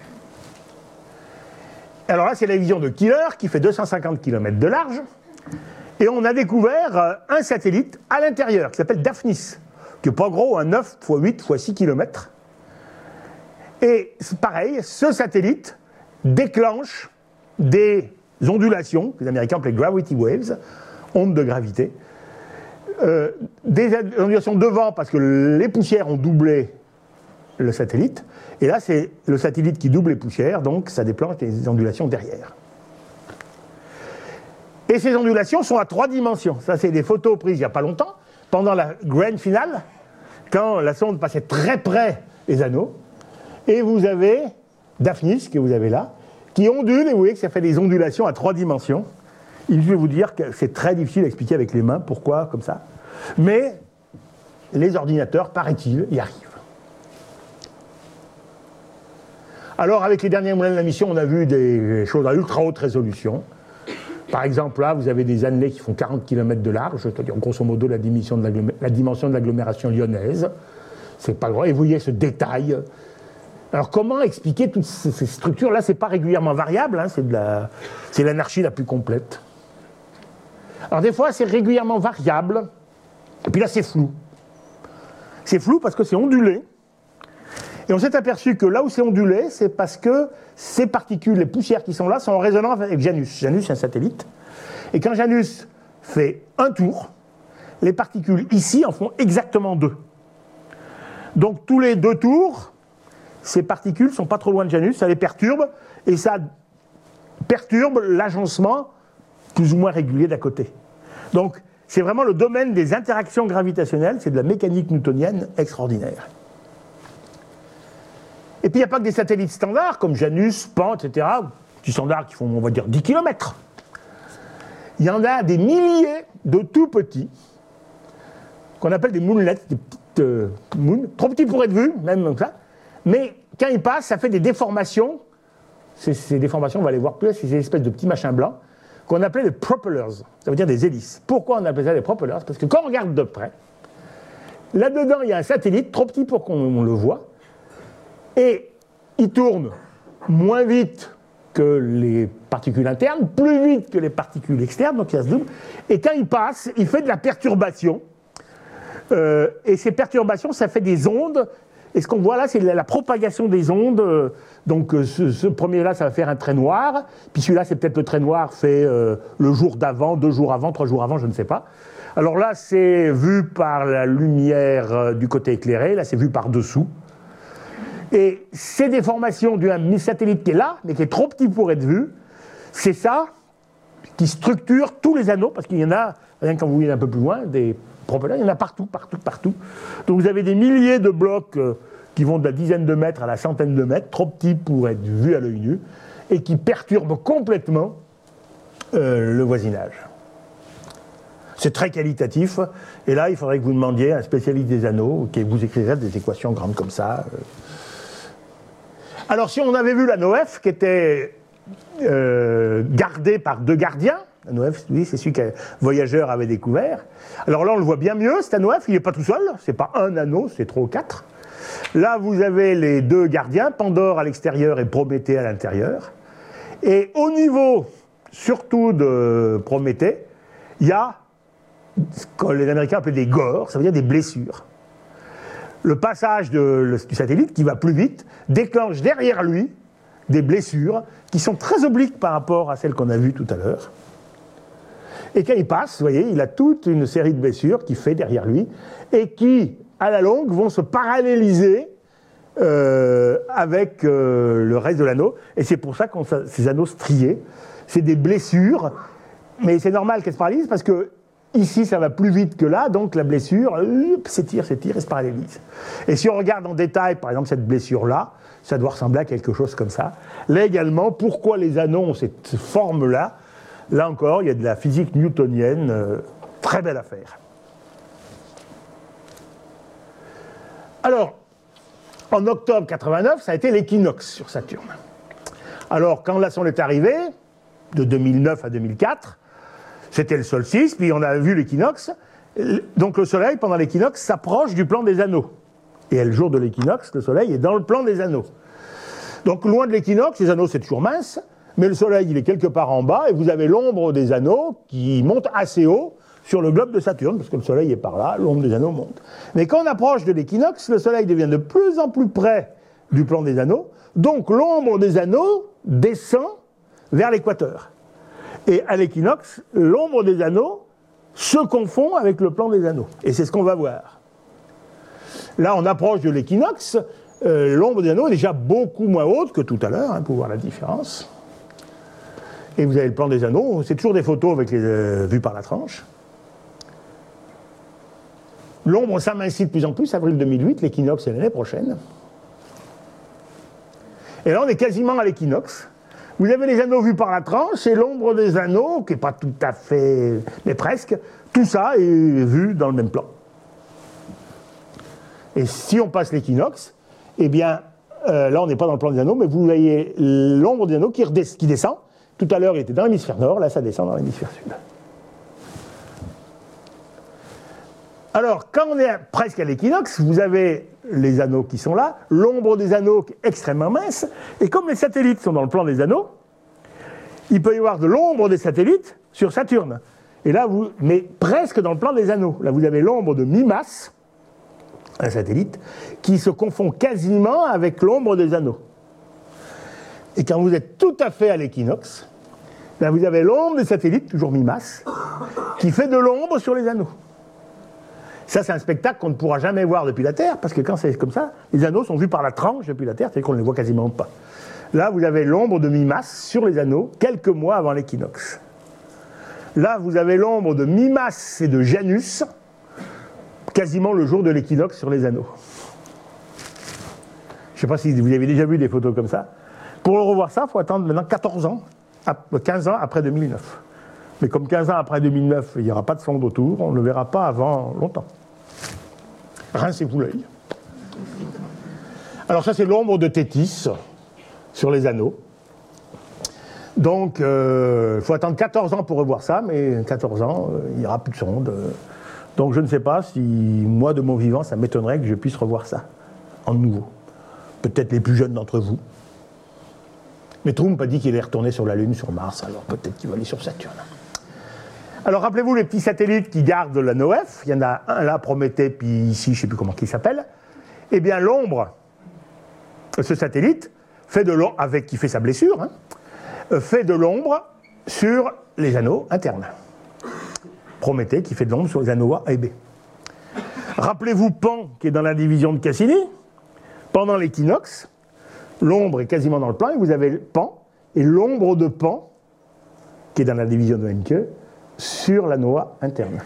Alors là, c'est la vision de Killer qui fait 250 km de large, et on a découvert un satellite à l'intérieur qui s'appelle Daphnis, qui est pas gros, un 9 x 8 x 6 km. Et pareil, ce satellite déclenche des ondulations, que les Américains appellent gravity waves, ondes de gravité, des ondulations devant parce que les poussières ont doublé le satellite, et là c'est le satellite qui double les poussières, donc ça déclenche des ondulations derrière. Et ces ondulations sont à 3 dimensions. Ça, c'est des photos prises il n'y a pas longtemps, pendant la grand finale, quand la sonde passait très près des anneaux, et vous avez Daphnis, que vous avez là, qui ondule, et vous voyez que ça fait des ondulations à 3 dimensions. Je vais vous dire que c'est très difficile à expliquer avec les mains, pourquoi, comme ça. Mais les ordinateurs, paraît-il, y arrivent. Alors, avec les derniers moyens de la mission, on a vu des choses à ultra haute résolution. Par exemple, là, vous avez des annelés qui font 40 km de large, c'est-à-dire grosso modo la dimension de l'agglomération lyonnaise. C'est pas grand. Et vous voyez ce détail. Alors, comment expliquer toutes ces structures? Là, c'est pas régulièrement variable, hein, c'est l'anarchie la plus complète. Alors, des fois, c'est régulièrement variable, et puis là, c'est flou. C'est flou parce que c'est ondulé. Et on s'est aperçu que là où c'est ondulé, c'est parce que ces particules, les poussières qui sont là, sont en résonance avec Janus. Janus, c'est un satellite. Et quand Janus fait un tour, les particules ici en font exactement 2. Donc tous les 2 tours, ces particules ne sont pas trop loin de Janus, ça les perturbe, et ça perturbe l'agencement plus ou moins régulier d'à côté. Donc c'est vraiment le domaine des interactions gravitationnelles, c'est de la mécanique newtonienne extraordinaire. Et puis il n'y a pas que des satellites standards, comme Janus, Pan, etc., petits standards qui font, on va dire, 10 km. Il y en a des milliers de tout petits, qu'on appelle des moonlets, des petites moons, trop petits pour être vus, même comme ça, mais quand ils passent, ça fait des déformations. Ces déformations, on va les voir plus, c'est des espèces de petits machins blancs, qu'on appelait des propellers, ça veut dire des hélices. Pourquoi on appelle ça des propellers? Parce que quand on regarde de près, là-dedans, il y a un satellite, trop petit pour qu'on le voit, et il tourne moins vite que les particules internes, plus vite que les particules externes, donc il y a ce double. Et quand il passe, il fait de la perturbation. Et ces perturbations, ça fait des ondes. Et ce qu'on voit là, c'est la propagation des ondes. Donc ce premier-là, ça va faire un trait noir. Puis celui-là, c'est peut-être le trait noir fait le jour d'avant, 2 jours avant, 3 jours avant, je ne sais pas. Alors là, c'est vu par la lumière du côté éclairé. Là, c'est vu par dessous. Et ces déformations d'un satellite qui est là, mais qui est trop petit pour être vu, c'est ça qui structure tous les anneaux, parce qu'il y en a, rien quand vous voyez un peu plus loin, des propellers, il y en a partout. Donc vous avez des milliers de blocs qui vont de la dizaine de mètres à la centaine de mètres, trop petits pour être vus à l'œil nu, et qui perturbent complètement le voisinage. C'est très qualitatif. Et là, il faudrait que vous demandiez à un spécialiste des anneaux qui vous écrirait des équations grandes comme ça. Alors, si on avait vu l'anneau F qui était gardé par 2 gardiens, l'anneau F, oui, c'est celui que Voyageur avait découvert. Alors là, on le voit bien mieux, cet anneau F, il n'est pas tout seul, c'est pas un anneau, c'est 3 ou 4. Là, vous avez les 2 gardiens, Pandore à l'extérieur et Prométhée à l'intérieur. Et au niveau, surtout de Prométhée, il y a ce que les Américains appellent des gores, ça veut dire des blessures. Le passage du satellite, qui va plus vite, déclenche derrière lui des blessures qui sont très obliques par rapport à celles qu'on a vues tout à l'heure. Et quand il passe, vous voyez, il a toute une série de blessures qu'il fait derrière lui et qui, à la longue, vont se paralléliser avec le reste de l'anneau. Et c'est pour ça qu'on a ces anneaux striés. C'est des blessures, mais c'est normal qu'elles se paralysent parce que ici, ça va plus vite que là, donc la blessure s'étire, et se parallélise. Et si on regarde en détail, par exemple, cette blessure-là, ça doit ressembler à quelque chose comme ça. Là également, pourquoi les anneaux ont cette forme-là? Là encore, il y a de la physique newtonienne, très belle affaire. Alors, en octobre 89, ça a été l'équinoxe sur Saturne. Alors, quand la sonde est arrivée, de 2009 à 2004, c'était le solstice, puis on a vu l'équinoxe. Donc le Soleil, pendant l'équinoxe, s'approche du plan des anneaux. Et le jour de l'équinoxe, le Soleil est dans le plan des anneaux. Donc loin de l'équinoxe, les anneaux c'est toujours mince, mais le Soleil il est quelque part en bas, et vous avez l'ombre des anneaux qui monte assez haut sur le globe de Saturne, parce que le Soleil est par là, l'ombre des anneaux monte. Mais quand on approche de l'équinoxe, le Soleil devient de plus en plus près du plan des anneaux, donc l'ombre des anneaux descend vers l'équateur. Et à l'équinoxe, l'ombre des anneaux se confond avec le plan des anneaux. Et c'est ce qu'on va voir. Là, on approche de l'équinoxe, l'ombre des anneaux est déjà beaucoup moins haute que tout à l'heure, pour voir la différence. Et vous avez le plan des anneaux, c'est toujours des photos avec les vues par la tranche. L'ombre s'amincit de plus en plus, avril 2008, l'équinoxe est l'année prochaine. Et là, on est quasiment à l'équinoxe. Vous avez les anneaux vus par la tranche et l'ombre des anneaux, qui n'est pas tout à fait, mais presque, tout ça est vu dans le même plan. Et si on passe l'équinoxe, eh bien, là on n'est pas dans le plan des anneaux, mais vous voyez l'ombre des anneaux qui descend. Tout à l'heure il était dans l'hémisphère nord, là ça descend dans l'hémisphère sud. Alors, quand on est presque à l'équinoxe, vous avez les anneaux qui sont là, l'ombre des anneaux qui est extrêmement mince, et comme les satellites sont dans le plan des anneaux, il peut y avoir de l'ombre des satellites sur Saturne. Et là, mais presque dans le plan des anneaux. Là, vous avez l'ombre de Mimas, un satellite, qui se confond quasiment avec l'ombre des anneaux. Et quand vous êtes tout à fait à l'équinoxe, là, vous avez l'ombre des satellites, toujours Mimas, qui fait de l'ombre sur les anneaux. Ça, c'est un spectacle qu'on ne pourra jamais voir depuis la Terre, parce que quand c'est comme ça, les anneaux sont vus par la tranche depuis la Terre, c'est-à-dire qu'on ne les voit quasiment pas. Là, vous avez l'ombre de Mimas sur les anneaux, quelques mois avant l'équinoxe. Là, vous avez l'ombre de Mimas et de Janus, quasiment le jour de l'équinoxe sur les anneaux. Je ne sais pas si vous avez déjà vu des photos comme ça. Pour revoir ça, il faut attendre maintenant 14 ans, 15 ans après 2009. Mais comme 15 ans après 2009, il n'y aura pas de sonde autour, on ne le verra pas avant longtemps. Rincez-vous l'œil. Alors ça, c'est l'ombre de Tétis sur les anneaux. Donc, il faut attendre 14 ans pour revoir ça, mais 14 ans, il n'y aura plus de sonde. Donc je ne sais pas si, moi, de mon vivant, ça m'étonnerait que je puisse revoir ça en nouveau. Peut-être les plus jeunes d'entre vous. Mais Trump a dit qu'il est retourné sur la Lune, sur Mars, alors peut-être qu'il va aller sur Saturne. Alors rappelez-vous les petits satellites qui gardent l'anneau F, il y en a un là, Prométhée, puis ici, je ne sais plus comment il s'appelle. Eh bien l'ombre, ce satellite, qui fait sa blessure, fait de l'ombre sur les anneaux internes. Prométhée qui fait de l'ombre sur les anneaux A et B. Rappelez-vous Pan, qui est dans la division de Cassini, pendant l'équinoxe, l'ombre est quasiment dans le plan, et vous avez Pan, et l'ombre de Pan, qui est dans la division de Encke, sur l'anneau A interne.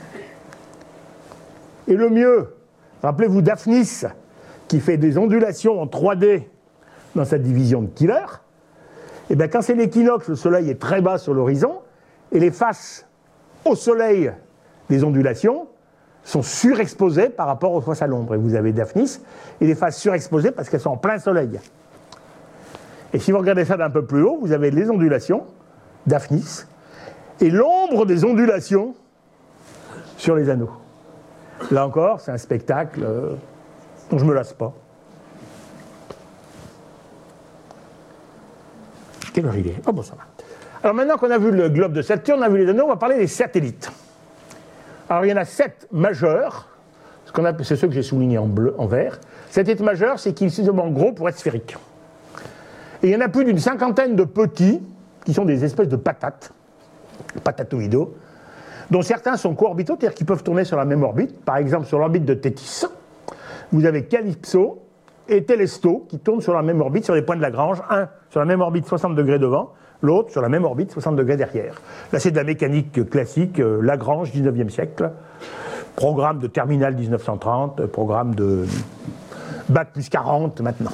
Et le mieux, rappelez-vous Daphnis, qui fait des ondulations en 3D dans sa division de Killer. Et bien quand c'est l'équinoxe, le soleil est très bas sur l'horizon, et les faces au soleil des ondulations sont surexposées par rapport aux faces à l'ombre. Et vous avez Daphnis, et les faces surexposées parce qu'elles sont en plein soleil. Et si vous regardez ça d'un peu plus haut, vous avez les ondulations, Daphnis, et l'ombre des ondulations sur les anneaux. Là encore, c'est un spectacle dont je ne me lasse pas. Quelle heure il est ? Oh bon, ça va. Alors maintenant qu'on a vu le globe de Saturne, on a vu les anneaux, on va parler des satellites. Alors il y en a 7 majeurs, c'est ceux que j'ai soulignés en vert. Satellites majeurs, c'est qu'ils sont suffisamment gros pour être sphériques. Et il y en a plus d'une cinquantaine de petits, qui sont des espèces de patates, patatoïdaux, dont certains sont co-orbitaux, c'est-à-dire qu'ils peuvent tourner sur la même orbite. Par exemple, sur l'orbite de Tétis, vous avez Calypso et Télesto qui tournent sur la même orbite, sur les points de Lagrange, un sur la même orbite 60 degrés devant, l'autre sur la même orbite 60 degrés derrière. Là, c'est de la mécanique classique, Lagrange, 19e siècle, programme de Terminal 1930, programme de Bac plus 40 maintenant.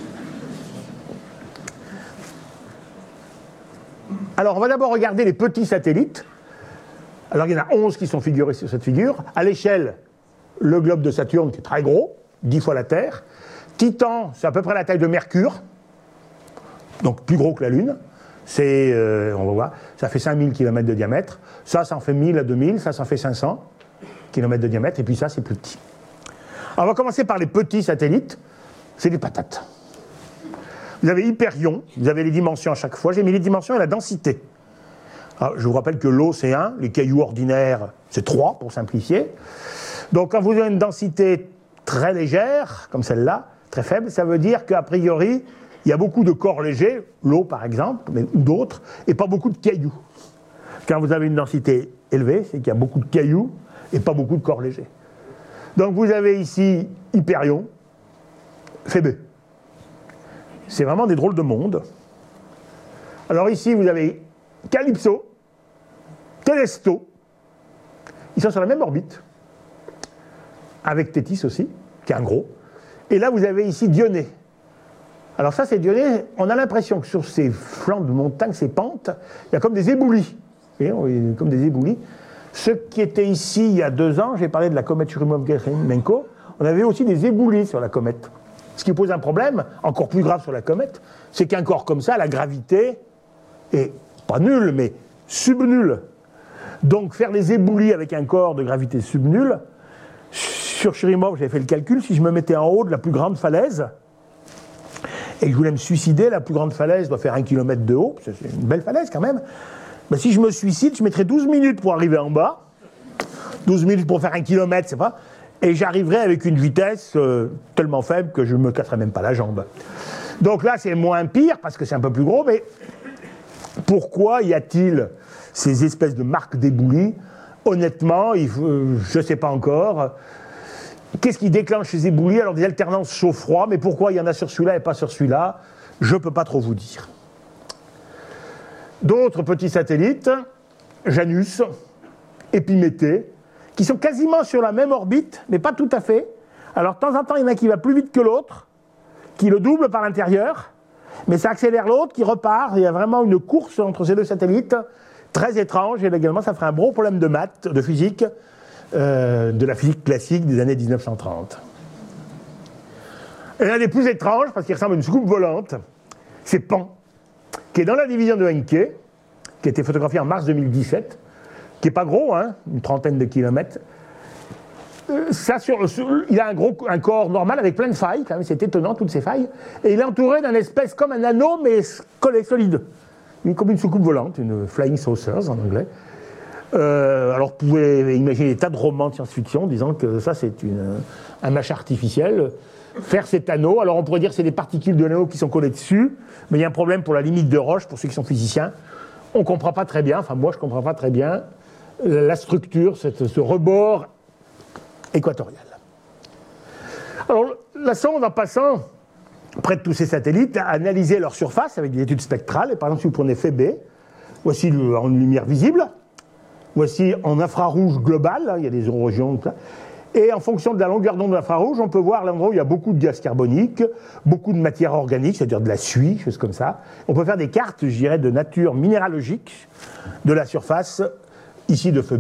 Alors, on va d'abord regarder les petits satellites. Alors, il y en a 11 qui sont figurés sur cette figure. À l'échelle, le globe de Saturne, qui est très gros, 10 fois la Terre. Titan, c'est à peu près la taille de Mercure, donc plus gros que la Lune. On va voir, ça fait 5000 km de diamètre. Ça en fait 1000 à 2000, ça fait 500 km de diamètre. Et puis ça, c'est plus petit. Alors, on va commencer par les petits satellites. C'est des patates. Vous avez Hyperion, vous avez les dimensions à chaque fois. J'ai mis les dimensions et la densité. Alors, je vous rappelle que l'eau, c'est 1, les cailloux ordinaires, c'est 3, pour simplifier. Donc, quand vous avez une densité très légère, comme celle-là, très faible, ça veut dire qu'a priori, il y a beaucoup de corps légers, l'eau par exemple, ou d'autres, et pas beaucoup de cailloux. Quand vous avez une densité élevée, c'est qu'il y a beaucoup de cailloux et pas beaucoup de corps légers. Donc, vous avez ici Hyperion, Phébé. C'est vraiment des drôles de monde. Alors ici, vous avez Calypso, Télesto. Ils sont sur la même orbite, avec Tétis aussi, qui est un gros. Et là, vous avez ici Dionée. Alors ça, c'est Dionée. On a l'impression que sur ces flancs de montagne, ces pentes, il y a comme des éboulis. Vous voyez, comme des éboulis. Ce qui était ici il y a 2 ans, j'ai parlé de la comète Churyumov-Gerasimenko, on avait aussi des éboulis sur la comète. Ce qui pose un problème, encore plus grave sur la comète, c'est qu'un corps comme ça, la gravité est pas nulle, mais subnulle. Donc faire des éboulis avec un corps de gravité subnulle, sur Churyumov, j'avais fait le calcul, si je me mettais en haut de la plus grande falaise, et que je voulais me suicider, la plus grande falaise doit faire 1 km de haut, c'est une belle falaise quand même, ben si je me suicide, je mettrais 12 minutes pour arriver en bas, 12 minutes pour faire 1 km, c'est pas... Et j'arriverai avec une vitesse tellement faible que je ne me casserai même pas la jambe. Donc là, c'est moins pire, parce que c'est un peu plus gros, mais pourquoi y a-t-il ces espèces de marques d'éboulis ? Honnêtement, je ne sais pas encore. Qu'est-ce qui déclenche ces éboulis ? Alors des alternances chaud-froid, mais pourquoi il y en a sur celui-là et pas sur celui-là ? Je ne peux pas trop vous dire. D'autres petits satellites, Janus, Épiméthée, qui sont quasiment sur la même orbite, mais pas tout à fait. Alors, de temps en temps, il y en a qui va plus vite que l'autre, qui le double par l'intérieur, mais ça accélère l'autre, qui repart. Il y a vraiment une course entre ces deux satellites, très étrange, et également, ça ferait un gros problème de maths, de physique, de la physique classique des années 1930. Et l'un des plus étranges, parce qu'il ressemble à une soucoupe volante, c'est Pan, qui est dans la division de Encke, qui a été photographié en mars 2017, qui n'est pas gros, hein, une trentaine de kilomètres. Il a un corps normal avec plein de failles, quand même, c'est étonnant, toutes ces failles. Et il est entouré d'un espèce comme un anneau, mais solide. Comme une soucoupe volante, une flying saucers en anglais. Alors, vous pouvez imaginer des tas de romans de science-fiction disant que ça, c'est un machin artificiel. Faire cet anneau, alors on pourrait dire que c'est des particules de l'anneau qui sont collées dessus, mais il y a un problème pour la limite de Roche, pour ceux qui sont physiciens. On ne comprend pas très bien, enfin moi je ne comprends pas très bien, la structure, ce rebord équatorial. Alors, la sonde, en passant près de tous ces satellites, a analysé leur surface avec des études spectrales. Et par exemple, si vous prenez Phébé, voici en lumière visible, voici en infrarouge global, là, il y a des régions, et en fonction de la longueur d'onde de l'infrarouge, on peut voir l'endroit où il y a beaucoup de gaz carbonique, beaucoup de matière organique, c'est-à-dire de la suie, choses comme ça. On peut faire des cartes, je dirais, de nature minéralogique de la surface, ici de Phébé,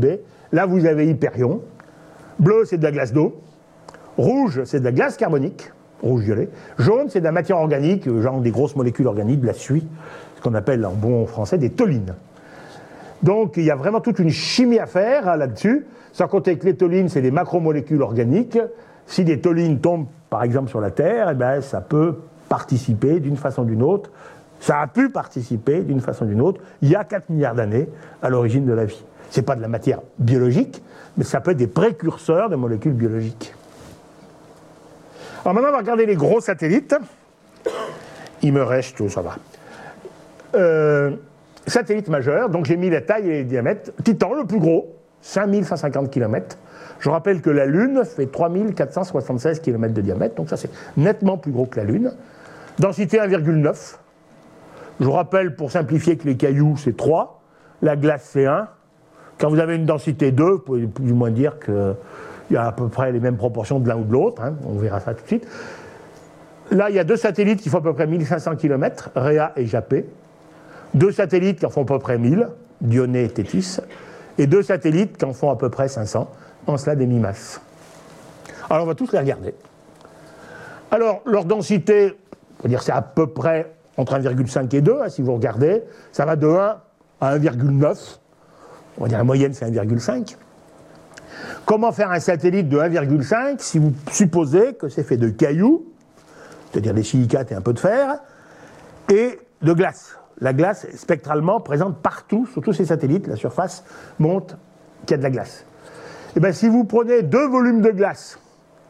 Là, vous avez Hyperion. Bleu, c'est de la glace d'eau. Rouge, c'est de la glace carbonique. Rouge-violet. Jaune, c'est de la matière organique, genre des grosses molécules organiques, de la suie, ce qu'on appelle en bon français des tholines. Donc, il y a vraiment toute une chimie à faire là-dessus, sans compter que les tholines, c'est des macromolécules organiques. Si des tholines tombent, par exemple, sur la Terre, eh ben, ça peut participer d'une façon ou d'une autre. Ça a pu participer d'une façon ou d'une autre, il y a 4 milliards d'années, à l'origine de la vie. Ce n'est pas de la matière biologique, mais ça peut être des précurseurs de molécules biologiques. Alors maintenant, on va regarder les gros satellites. Il me reste, ça va. Satellite majeur, donc j'ai mis la taille et les diamètres. Titan, le plus gros, 5150 km. Je rappelle que la Lune fait 3476 km de diamètre, donc ça c'est nettement plus gros que la Lune. Densité 1,9. Je vous rappelle, pour simplifier, que les cailloux c'est 3, la glace c'est 1. Quand vous avez une densité 2, vous pouvez plus ou moins dire qu'il y a à peu près les mêmes proportions de l'un ou de l'autre, hein, on verra ça tout de suite. Là, il y a 2 satellites qui font à peu près 1500 km, Rhea et Japet. 2 satellites qui en font à peu près 1000, Dionée et Thétis. Et 2 satellites qui en font à peu près 500, Encelade et Mimas. Alors, on va tous les regarder. Alors, leur densité, on va dire c'est à peu près entre 1,5 et 2, hein, si vous regardez. Ça va de 1 à 1,9. On va dire la moyenne, c'est 1,5. Comment faire un satellite de 1,5 si vous supposez que c'est fait de cailloux, c'est-à-dire des silicates et un peu de fer, et de glace. La glace est spectralement présente partout, sur tous ces satellites. La surface montre qu'il y a de la glace. Et bien, si vous prenez 2 volumes de glace,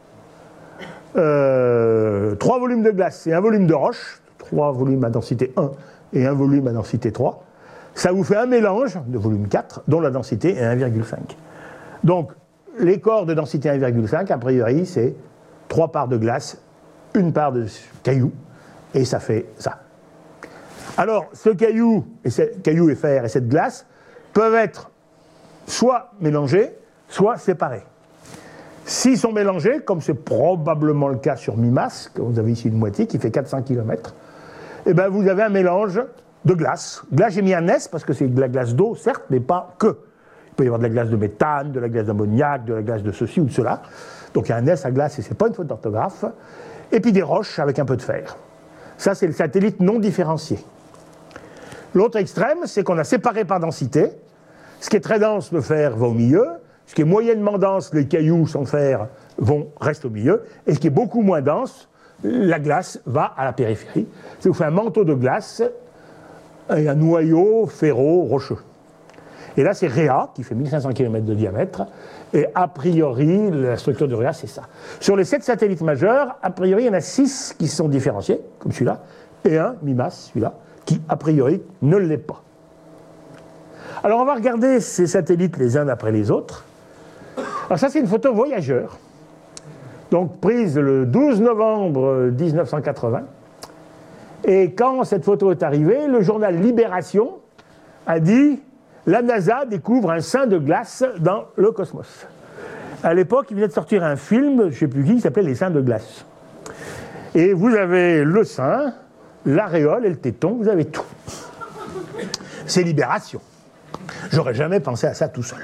3 volumes de glace et un volume de roche, 3 volumes à densité 1 et un volume à densité 3, ça vous fait un mélange de volume 4 dont la densité est 1,5. Donc, les corps de densité 1,5, a priori, c'est 3 parts de glace, 1 part de caillou, et ça fait ça. Alors, ce caillou et fer et cette glace peuvent être soit mélangés, soit séparés. S'ils sont mélangés, comme c'est probablement le cas sur Mimas, que vous avez ici une moitié qui fait 400 km, eh ben vous avez un mélange de glace. Là, j'ai mis un S parce que c'est de la glace d'eau, certes, mais pas que. Il peut y avoir de la glace de méthane, de la glace d'ammoniac, de la glace de ceci ou de cela. Donc il y a un S à glace et ce n'est pas une faute d'orthographe. Et puis des roches avec un peu de fer. Ça, c'est le satellite non différencié. L'autre extrême, c'est qu'on a séparé par densité. Ce qui est très dense, le fer va au milieu. Ce qui est moyennement dense, les cailloux sans fer restent au milieu. Et ce qui est beaucoup moins dense, la glace va à la périphérie. Ça vous fait un manteau de glace et un noyau ferro-rocheux. Et là, c'est Rhea, qui fait 1500 km de diamètre. Et a priori, la structure de Rhea, c'est ça. Sur les 7 satellites majeurs, a priori, il y en a 6 qui sont différenciés, comme celui-là, et un, Mimas, celui-là, qui, a priori, ne l'est pas. Alors, on va regarder ces satellites les uns après les autres. Alors ça, c'est une photo voyageur, donc prise le 12 novembre 1980. Et quand cette photo est arrivée, le journal Libération a dit « La NASA découvre un sein de glace dans le cosmos ». À l'époque, il venait de sortir un film, je ne sais plus qui s'appelait « Les seins de glace ». Et vous avez le sein, l'aréole et le téton, vous avez tout. C'est Libération. J'aurais jamais pensé à ça tout seul.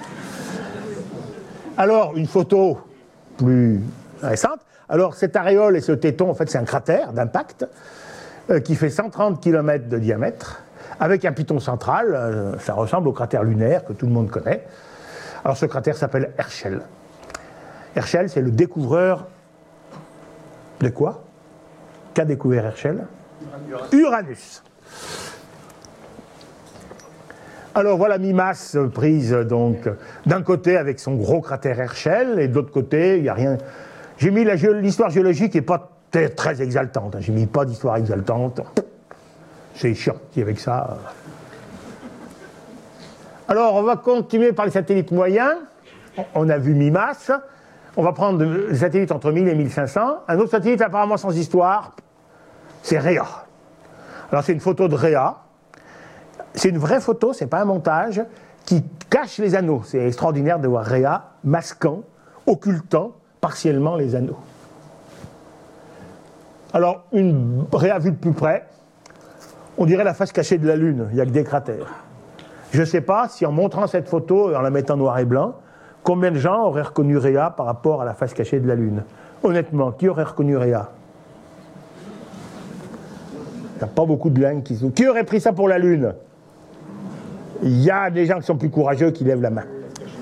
Alors, une photo plus récente. Alors, cette aréole et ce téton, en fait, c'est un cratère d'impact qui fait 130 km de diamètre, avec un piton central. Ça ressemble au cratère lunaire que tout le monde connaît. Alors, ce cratère s'appelle Herschel. Herschel, c'est le découvreur de quoi? Qu'a découvert Herschel? Uranus. Alors voilà Mimas prise donc d'un côté avec son gros cratère Herschel et de l'autre côté il n'y a rien. J'ai mis l'histoire géologique qui n'est pas très exaltante. J'ai mis pas d'histoire exaltante. C'est chiant avec ça. Alors on va continuer par les satellites moyens. On a vu Mimas. On va prendre les satellites entre 1000 et 1500. Un autre satellite apparemment sans histoire, c'est Rhea. Alors c'est une photo de Rhea. C'est une vraie photo, c'est pas un montage, qui cache les anneaux. C'est extraordinaire de voir Rhea masquant, occultant partiellement les anneaux. Alors, une Rhea vue de plus près, on dirait la face cachée de la Lune, il n'y a que des cratères. Je ne sais pas si en montrant cette photo, en la mettant noir et blanc, combien de gens auraient reconnu Rhéa par rapport à la face cachée de la Lune. Honnêtement, qui aurait reconnu Rhéa? Il n'y a pas beaucoup de langues qui sont... Qui aurait pris ça pour la Lune? Il y a des gens qui sont plus courageux qui lèvent la main.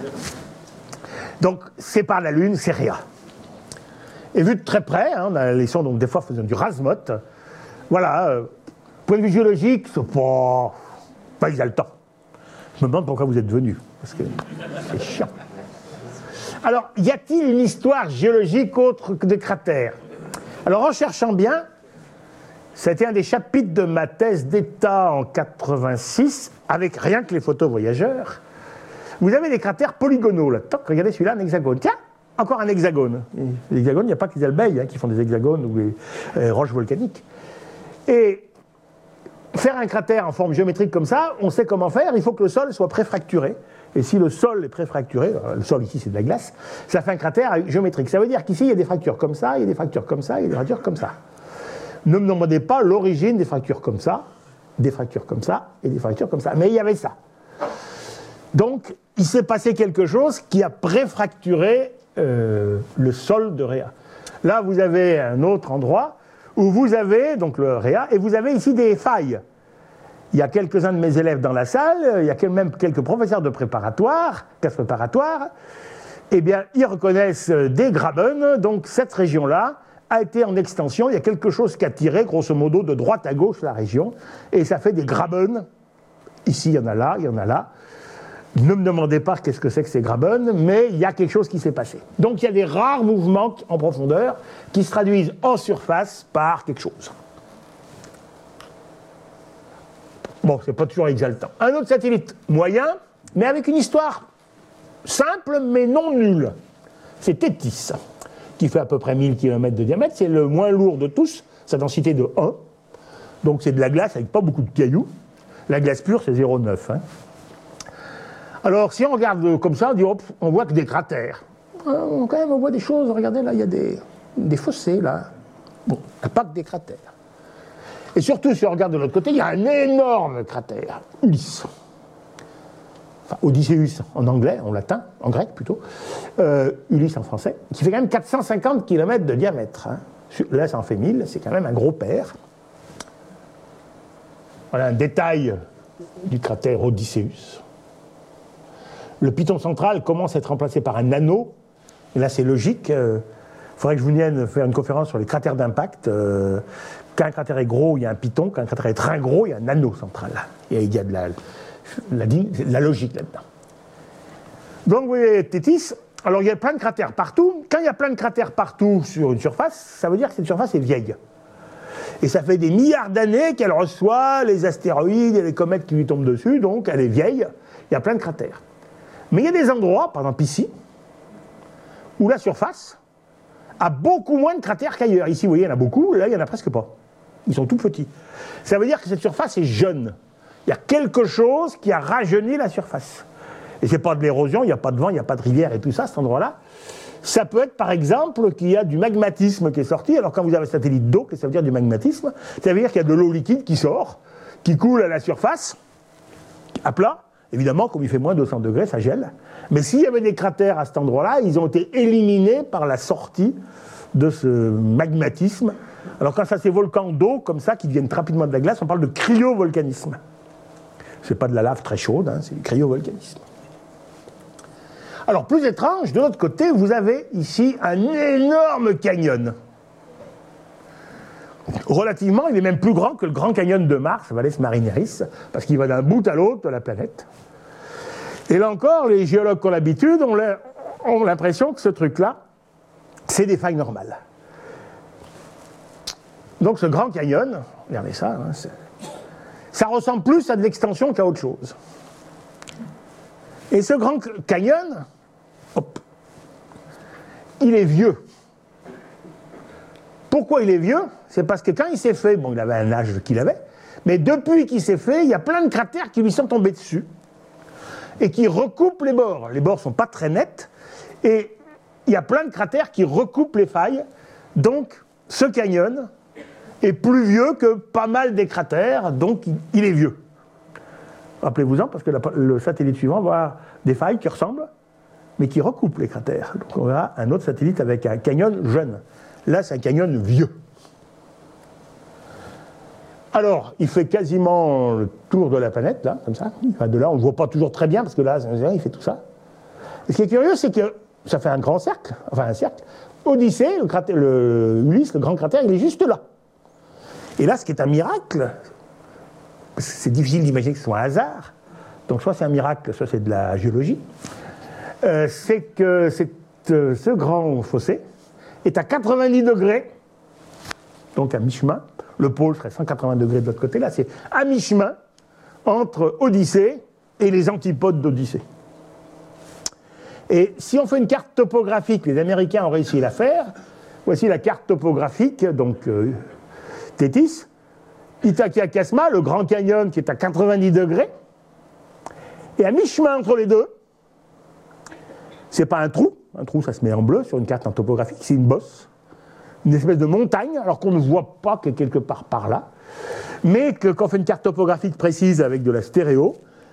Donc, c'est pas la Lune, c'est Rhéa. Et vu de très près, hein, on a les sons, donc des fois faisant du rasmote. Voilà, point de vue géologique, c'est pas exaltant. Je me demande pourquoi vous êtes venus, parce que c'est chiant. Alors, y a-t-il une histoire géologique autre que des cratères? Alors, en cherchant bien, ça a été un des chapitres de ma thèse d'État en 86, avec rien que les photos voyageurs. Vous avez des cratères polygonaux, là. Toc, regardez celui-là, un hexagone. Tiens, encore un hexagone. L'hexagone, il n'y a pas que les abeilles qui font des hexagones ou les roches volcaniques. Et faire un cratère en forme géométrique comme ça, on sait comment faire, il faut que le sol soit préfracturé. Et si le sol est préfracturé, le sol ici c'est de la glace, ça fait un cratère géométrique. Ça veut dire qu'ici il y a des fractures comme ça, il y a des fractures comme ça, il y a des fractures comme ça. Ne me demandez pas l'origine des fractures comme ça, des fractures comme ça et des fractures comme ça. Mais il y avait ça. Donc il s'est passé quelque chose qui a préfracturé le sol de Rhéa. Là vous avez un autre endroit où vous avez donc le Rhéa et vous avez ici des failles. Il y a quelques-uns de mes élèves dans la salle, il y a même quelques professeurs de préparatoire, classe préparatoire, eh bien, ils reconnaissent des graben, donc cette région-là a été en extension, il y a quelque chose qui a tiré, grosso modo, de droite à gauche la région, et ça fait des graben. Ici, il y en a là, il y en a là. Ne me demandez pas qu'est-ce que c'est que ces graben, mais il y a quelque chose qui s'est passé. Donc il y a des rares mouvements en profondeur qui se traduisent en surface par quelque chose. Bon, c'est pas toujours exaltant. Un autre satellite moyen, mais avec une histoire simple mais non nulle. C'est Tétis, qui fait à peu près 1000 km de diamètre. C'est le moins lourd de tous, sa densité de 1. Donc c'est de la glace avec pas beaucoup de cailloux. La glace pure, c'est 0,9. Hein. Alors, si on regarde comme ça, on dit, hop, on voit que des cratères. Quand même, on voit des choses. Regardez, là, il y a des fossés, là. Bon, il n'y a pas que des cratères. Et surtout, si on regarde de l'autre côté, il y a un énorme cratère, Ulysse. Enfin, Odysseus en anglais, en latin, en grec plutôt, Ulysse en français, qui fait quand même 450 km de diamètre. Hein. Là, ça en fait 1000, c'est quand même un gros père. Voilà un détail du cratère Odysseus. Le piton central commence à être remplacé par un anneau, et là c'est logique. Il faudrait que je vous vienne faire une conférence sur les cratères d'impact. Quand un cratère est gros, il y a un piton. Quand un cratère est très gros, il y a un anneau central. Et il y a de la logique là-dedans. Donc vous voyez Tétis. Alors il y a plein de cratères partout. Quand il y a plein de cratères partout sur une surface, ça veut dire que cette surface est vieille. Et ça fait des milliards d'années qu'elle reçoit les astéroïdes et les comètes qui lui tombent dessus. Donc elle est vieille. Il y a plein de cratères. Mais il y a des endroits, par exemple ici, où la surface a beaucoup moins de cratères qu'ailleurs. Ici, vous voyez, il y en a beaucoup. Là, il n'y en a presque pas. Ils sont tout petits. Ça veut dire que cette surface est jeune. Il y a quelque chose qui a rajeuni la surface. Et ce n'est pas de l'érosion, il n'y a pas de vent, il n'y a pas de rivière et tout ça, cet endroit-là. Ça peut être, par exemple, qu'il y a du magmatisme qui est sorti. Alors, quand vous avez un satellite d'eau, qu'est-ce que ça veut dire du magmatisme? Ça veut dire qu'il y a de l'eau liquide qui sort, qui coule à la surface, à plat. Évidemment, comme il fait moins de 200 degrés, ça gèle. Mais s'il y avait des cratères à cet endroit-là, ils ont été éliminés par la sortie de ce magmatisme. Alors quand ça, c'est volcans d'eau, comme ça, qui deviennent rapidement de la glace, on parle de cryovolcanisme. C'est pas de la lave très chaude, hein, c'est du cryovolcanisme. Alors, plus étrange, de l'autre côté, vous avez ici un énorme canyon. Relativement, il est même plus grand que le Grand Canyon de Mars, Valles Marineris, parce qu'il va d'un bout à l'autre de la planète. Et là encore, les géologues qui ont l'habitude ont l'impression que ce truc-là, c'est des failles normales. Donc ce Grand Canyon, regardez ça, hein, ça ressemble plus à de l'extension qu'à autre chose. Et ce Grand Canyon, hop, il est vieux. Pourquoi il est vieux? C'est parce que quand il s'est fait, bon, il avait un âge qu'il avait, mais depuis qu'il s'est fait, il y a plein de cratères qui lui sont tombés dessus et qui recoupent les bords. Les bords ne sont pas très nets et il y a plein de cratères qui recoupent les failles. Donc, ce canyon est plus vieux que pas mal des cratères, donc il est vieux. Rappelez-vous-en, parce que le satellite suivant va avoir des failles qui ressemblent, mais qui recoupent les cratères. Donc on verra un autre satellite avec un canyon jeune. Là, c'est un canyon vieux. Alors, il fait quasiment le tour de la planète, là, comme ça. Enfin, de là, on ne le voit pas toujours très bien, parce que là, il fait tout ça. Et ce qui est curieux, c'est que ça fait un grand cercle, enfin un cercle. Odyssée, Ulysse, le grand cratère, il est juste là. Et là, ce qui est un miracle, c'est difficile d'imaginer que ce soit un hasard, donc soit c'est un miracle, soit c'est de la géologie, c'est que ce grand fossé est à 90 degrés, donc à mi-chemin. Le pôle serait 180 degrés de l'autre côté. Là, c'est à mi-chemin entre Odyssée et les antipodes d'Odyssée. Et si on fait une carte topographique, les Américains ont réussi à la faire. Voici la carte topographique, donc Tétis. Ithaca-Casma, le Grand Canyon qui est à 90 degrés. Et à mi-chemin entre les deux, c'est pas un trou ça se met en bleu sur une carte en topographique, c'est une bosse. Une espèce de montagne, alors qu'on ne voit pas que quelque part par là, mais que quand on fait une carte topographique précise avec de la stéréo,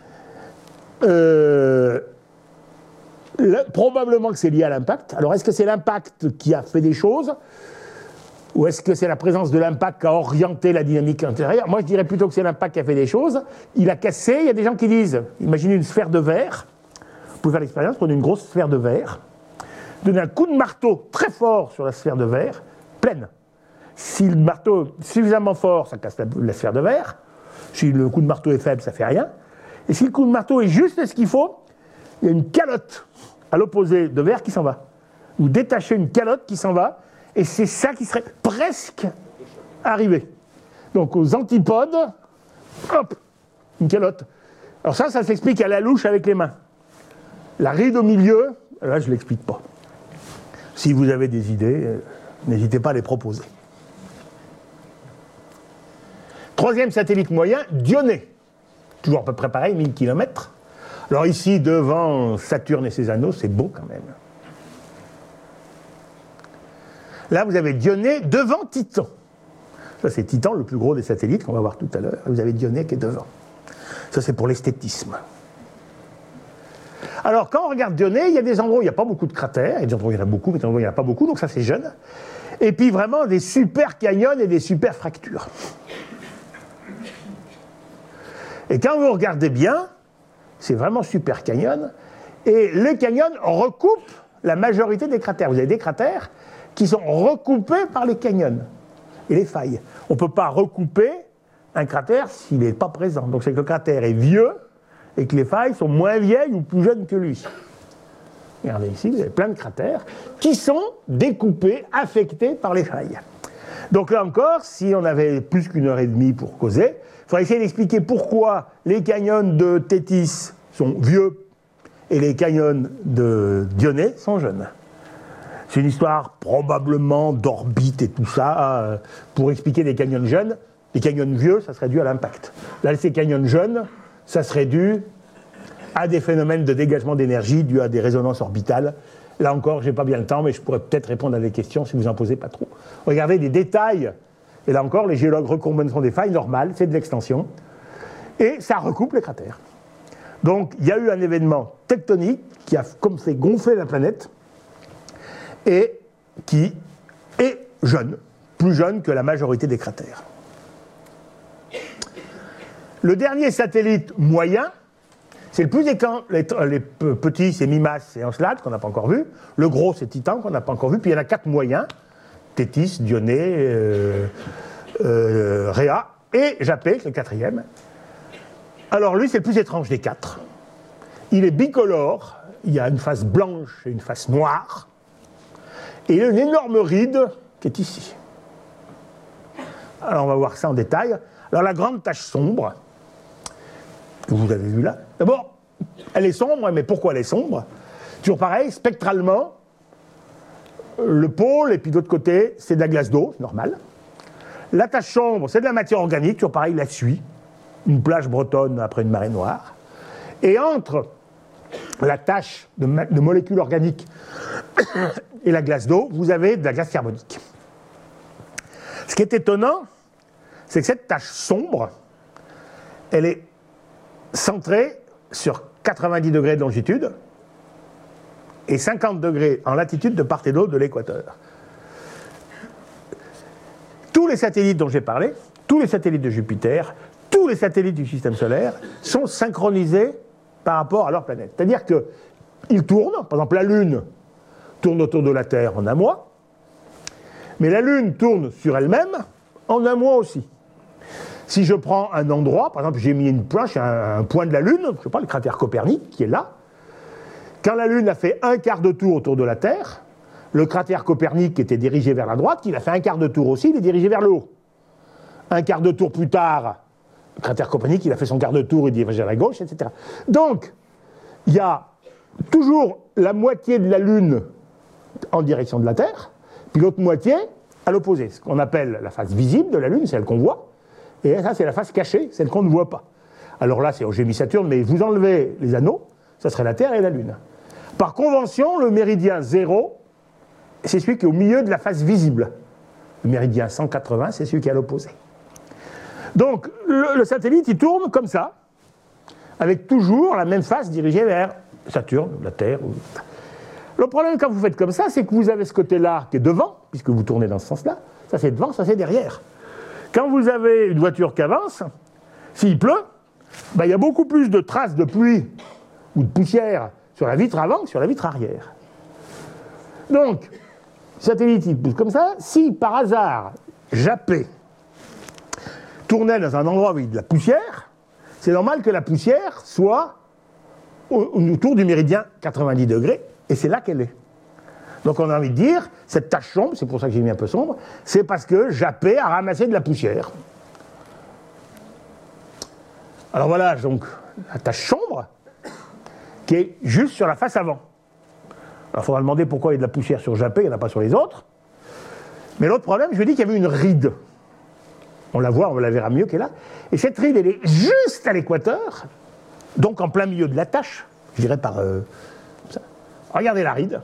probablement que c'est lié à l'impact. Alors est-ce que c'est l'impact qui a fait des choses, ou est-ce que c'est la présence de l'impact qui a orienté la dynamique intérieure? Moi je dirais plutôt que c'est l'impact qui a fait des choses. Il a cassé, il y a des gens qui disent, imaginez une sphère de verre, vous pouvez faire l'expérience, prenez une grosse sphère de verre, donnez un coup de marteau très fort sur la sphère de verre, pleine. Si le marteau est suffisamment fort, ça casse la sphère de verre. Si le coup de marteau est faible, ça ne fait rien. Et si le coup de marteau est juste ce qu'il faut, il y a une calotte à l'opposé de verre qui s'en va. Vous détachez une calotte qui s'en va, et c'est ça qui serait presque arrivé. Donc aux antipodes, hop, une calotte. Alors ça s'explique à la louche avec les mains. La ride au milieu, là je ne l'explique pas. Si vous avez des idées, n'hésitez pas à les proposer. Troisième satellite moyen, Dionée. Toujours à peu près pareil, 1000 km. Alors ici, devant Saturne et ses anneaux, c'est beau quand même. Là, vous avez Dionée devant Titan. Ça, c'est Titan, le plus gros des satellites qu'on va voir tout à l'heure. Vous avez Dionée qui est devant. Ça, c'est pour l'esthétisme. Alors, quand on regarde Dionée, il y a des endroits où il n'y a pas beaucoup de cratères. Il y a des endroits où il y en a beaucoup, mais des endroits où il n'y en a pas beaucoup, donc ça, c'est jeune. Et puis, vraiment, des super canyons et des super fractures. Et quand vous regardez bien, c'est vraiment super canyon. Et le canyon recoupe la majorité des cratères. Vous avez des cratères qui sont recoupés par les canyons et les failles. On ne peut pas recouper un cratère s'il n'est pas présent. Donc c'est que le cratère est vieux et que les failles sont moins vieilles ou plus jeunes que lui. Regardez ici, vous avez plein de cratères qui sont découpés, affectés par les failles. Donc là encore, si on avait plus qu'1 heure et demie pour causer, il faudrait essayer d'expliquer pourquoi les canyons de Tétis sont vieux et les canyons de Dionée sont jeunes. C'est une histoire probablement d'orbite et tout ça. Pour expliquer des canyons jeunes, les canyons vieux, ça serait dû à l'impact. Là, ces canyons jeunes, ça serait dû à des phénomènes de dégagement d'énergie dus à des résonances orbitales. Là encore, je n'ai pas bien le temps, mais je pourrais peut-être répondre à des questions si vous en posez pas trop. Regardez des détails. Et là encore, les géologues recouvrent des failles normales, c'est de l'extension. Et ça recoupe les cratères. Donc, il y a eu un événement tectonique qui a comme fait gonfler la planète et qui est jeune, plus jeune que la majorité des cratères. Le dernier satellite moyen, c'est le plus écran, les petits, c'est Mimas et Encelade, qu'on n'a pas encore vu. Le gros, c'est Titan, qu'on n'a pas encore vu. Puis il y en a 4 moyens, Tétis, Dionée, Rhea et Japet, le 4e. Alors lui, c'est le plus étrange des 4. Il est bicolore, il y a une face blanche et une face noire, et il a une énorme ride qui est ici. Alors on va voir ça en détail. Alors la grande tache sombre, que vous avez vue là, d'abord, elle est sombre, mais pourquoi elle est sombre? Toujours pareil, spectralement, le pôle, et puis de l'autre côté, c'est de la glace d'eau, c'est normal. La tache sombre, c'est de la matière organique, toujours pareil, la suie, une plage bretonne après une marée noire. Et entre la tache de molécules organiques et la glace d'eau, vous avez de la glace carbonique. Ce qui est étonnant, c'est que cette tache sombre, elle est centré sur 90 degrés de longitude et 50 degrés en latitude de part et d'autre de l'équateur. Tous les satellites dont j'ai parlé, tous les satellites de Jupiter, tous les satellites du système solaire sont synchronisés par rapport à leur planète. C'est-à-dire qu'ils tournent, par exemple la Lune tourne autour de la Terre en un mois, mais la Lune tourne sur elle-même en un mois aussi. Si je prends un endroit, par exemple j'ai mis une planche, un point de la Lune, je ne sais pas, le cratère Copernic qui est là, quand la Lune a fait un quart de tour autour de la Terre, le cratère Copernic qui était dirigé vers la droite, il a fait un quart de tour aussi, il est dirigé vers le haut. Un quart de tour plus tard, le cratère Copernic, il a fait son quart de tour, il est dirigé vers la gauche, etc. Donc, il y a toujours la moitié de la Lune en direction de la Terre, puis l'autre moitié à l'opposé. Ce qu'on appelle la face visible de la Lune, celle qu'on voit, et ça c'est la face cachée, celle qu'on ne voit pas. Alors là, j'ai mis Saturne, mais vous enlevez les anneaux, ça serait la Terre et la Lune. Par convention, le méridien 0, c'est celui qui est au milieu de la face visible. Le méridien 180, c'est celui qui est à l'opposé. Donc, le satellite, il tourne comme ça, avec toujours la même face dirigée vers Saturne, la Terre. Le problème, quand vous faites comme ça, c'est que vous avez ce côté-là qui est devant, puisque vous tournez dans ce sens-là. Ça, c'est devant, ça, c'est derrière. Quand vous avez une voiture qui avance, s'il pleut, il y a beaucoup plus de traces de pluie ou de poussière sur la vitre avant que sur la vitre arrière. Donc, le satellite, il pousse comme ça. Si, par hasard, Japet tournait dans un endroit où il y a de la poussière, c'est normal que la poussière soit autour du méridien 90 degrés, et c'est là qu'elle est. Donc on a envie de dire, cette tache sombre, c'est pour ça que j'ai mis un peu sombre, c'est parce que Japet a ramassé de la poussière. Alors voilà, donc, la tache sombre, qui est juste sur la face avant. Alors il faudra demander pourquoi il y a de la poussière sur Japet, il n'y en a pas sur les autres. Mais l'autre problème, je lui ai dit qu'il y avait une ride. On la voit, on la verra mieux qu'elle est là. Et cette ride, elle est juste à l'équateur, donc en plein milieu de la tache, je dirais par... ça. Regardez la ride.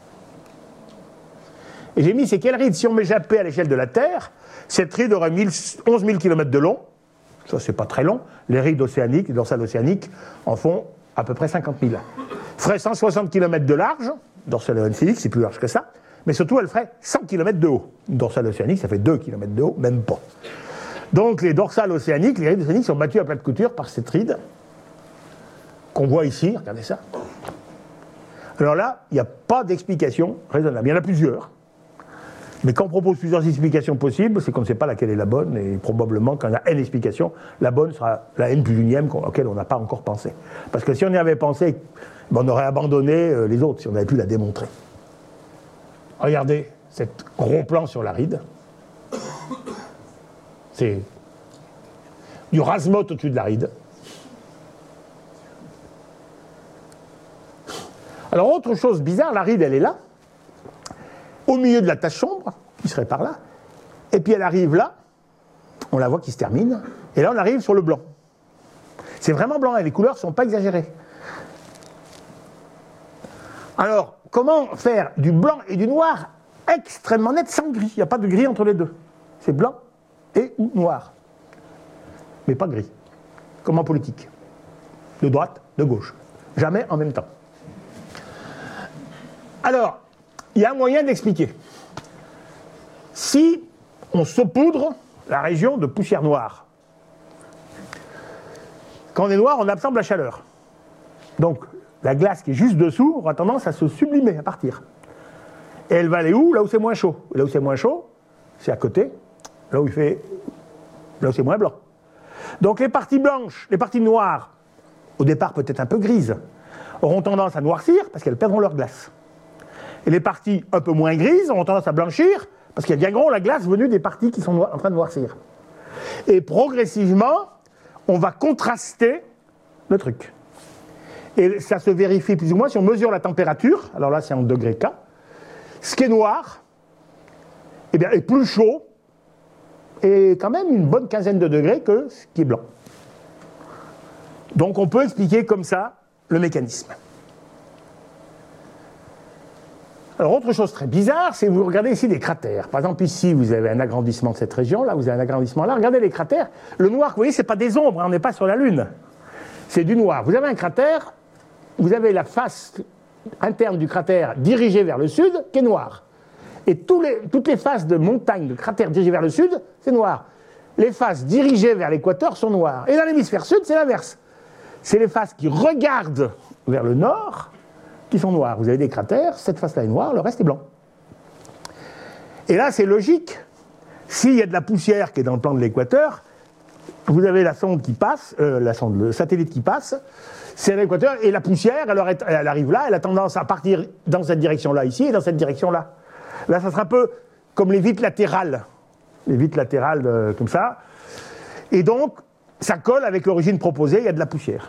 Et j'ai mis, c'est quelle ride? Si on met Japet à l'échelle de la Terre, cette ride aurait 11 000 km de long. Ça, c'est pas très long. Les rides océaniques, les dorsales océaniques, en font à peu près 50 000. Ferait 160 km de large, dorsale océanique, c'est plus large que ça, mais surtout, elle ferait 100 km de haut. Une dorsale océanique, ça fait 2 km de haut, même pas. Donc, les dorsales océaniques, les rides océaniques sont battues à plat de couture par cette ride qu'on voit ici, regardez ça. Alors là, il n'y a pas d'explication raisonnable. Il y en a plusieurs. Mais quand on propose plusieurs explications possibles, c'est qu'on ne sait pas laquelle est la bonne, et probablement, quand il y a n explications, la bonne sera la n plus unième auquel on n'a pas encore pensé. Parce que si on y avait pensé, on aurait abandonné les autres, si on avait pu la démontrer. Regardez cet gros plan sur la ride. C'est du rasemote au-dessus de la ride. Alors, autre chose bizarre, la ride, elle est là, au milieu de la tache sombre, qui serait par là, et puis elle arrive là, on la voit qui se termine, et là on arrive sur le blanc. C'est vraiment blanc, et les couleurs ne sont pas exagérées. Alors, comment faire du blanc et du noir extrêmement net sans gris? Il n'y a pas de gris entre les deux. C'est blanc et ou noir. Mais pas gris. Comme en politique. De droite, de gauche. Jamais en même temps. Alors, il y a un moyen d'expliquer. Si on saupoudre la région de poussière noire, quand on est noir, on absorbe la chaleur. Donc, la glace qui est juste dessous aura tendance à se sublimer, à partir. Et elle va aller où? Là où c'est moins chaud. Et là où c'est moins chaud, c'est à côté, là où c'est moins blanc. Donc les parties blanches, les parties noires, au départ peut-être un peu grises, auront tendance à noircir parce qu'elles perdront leur glace. Et les parties un peu moins grises auront tendance à blanchir parce qu'elles gagneront la glace venue des parties qui sont en train de noircir. Et progressivement, on va contraster le truc. Et ça se vérifie plus ou moins si on mesure la température, alors là c'est en degrés K, ce qui est noir, eh bien, est plus chaud, et quand même une bonne quinzaine de degrés que ce qui est blanc. Donc on peut expliquer comme ça le mécanisme. Alors autre chose très bizarre, c'est que vous regardez ici des cratères. Par exemple ici vous avez un agrandissement de cette région, là vous avez un agrandissement là, regardez les cratères. Le noir, vous voyez, c'est pas des ombres, hein, on n'est pas sur la Lune. c'est du noir. Vous avez un cratère, vous avez la face interne du cratère dirigée vers le sud, qui est noire. Et toutes les faces de montagne, de cratères dirigés vers le sud, c'est noir. Les faces dirigées vers l'équateur sont noires. Et dans l'hémisphère sud, c'est l'inverse. C'est les faces qui regardent vers le nord qui sont noires. Vous avez des cratères, cette face-là est noire, le reste est blanc. Et là, c'est logique. S'il y a de la poussière qui est dans le plan de l'équateur, vous avez la sonde qui passe, le satellite qui passe, c'est l'équateur, et la poussière, elle arrive là, elle a tendance à partir dans cette direction-là ici, et dans cette direction-là. Là, ça sera un peu comme les vitres latérales. Les vitres latérales comme ça. Et donc, ça colle avec l'origine proposée, il y a de la poussière.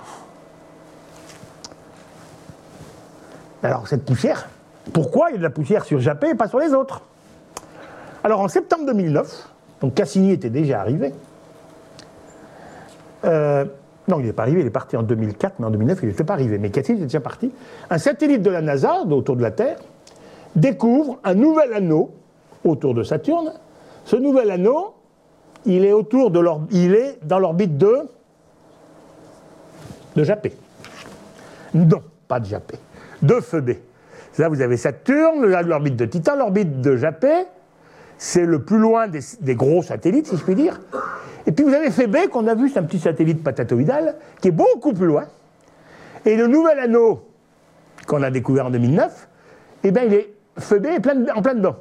Alors, cette poussière, pourquoi il y a de la poussière sur Japet et pas sur les autres? Alors, en septembre 2009, donc Cassini était déjà arrivé. Non, il n'est pas arrivé, il est parti en 2004, mais en 2009, il n'était pas arrivé. Mais Cassini était déjà parti. Un satellite de la NASA, autour de la Terre, découvre un nouvel anneau autour de Saturne. Ce nouvel anneau, il est dans l'orbite de Japet. Non, pas de Japet, de Phébé. Là, vous avez Saturne, l'orbite de Titan, l'orbite de Japet, c'est le plus loin des gros satellites, si je puis dire. Et puis vous avez Phébé, qu'on a vu, c'est un petit satellite patatoïdal, qui est beaucoup plus loin. Et le nouvel anneau qu'on a découvert en 2009, eh bien, Phébé est en plein dedans.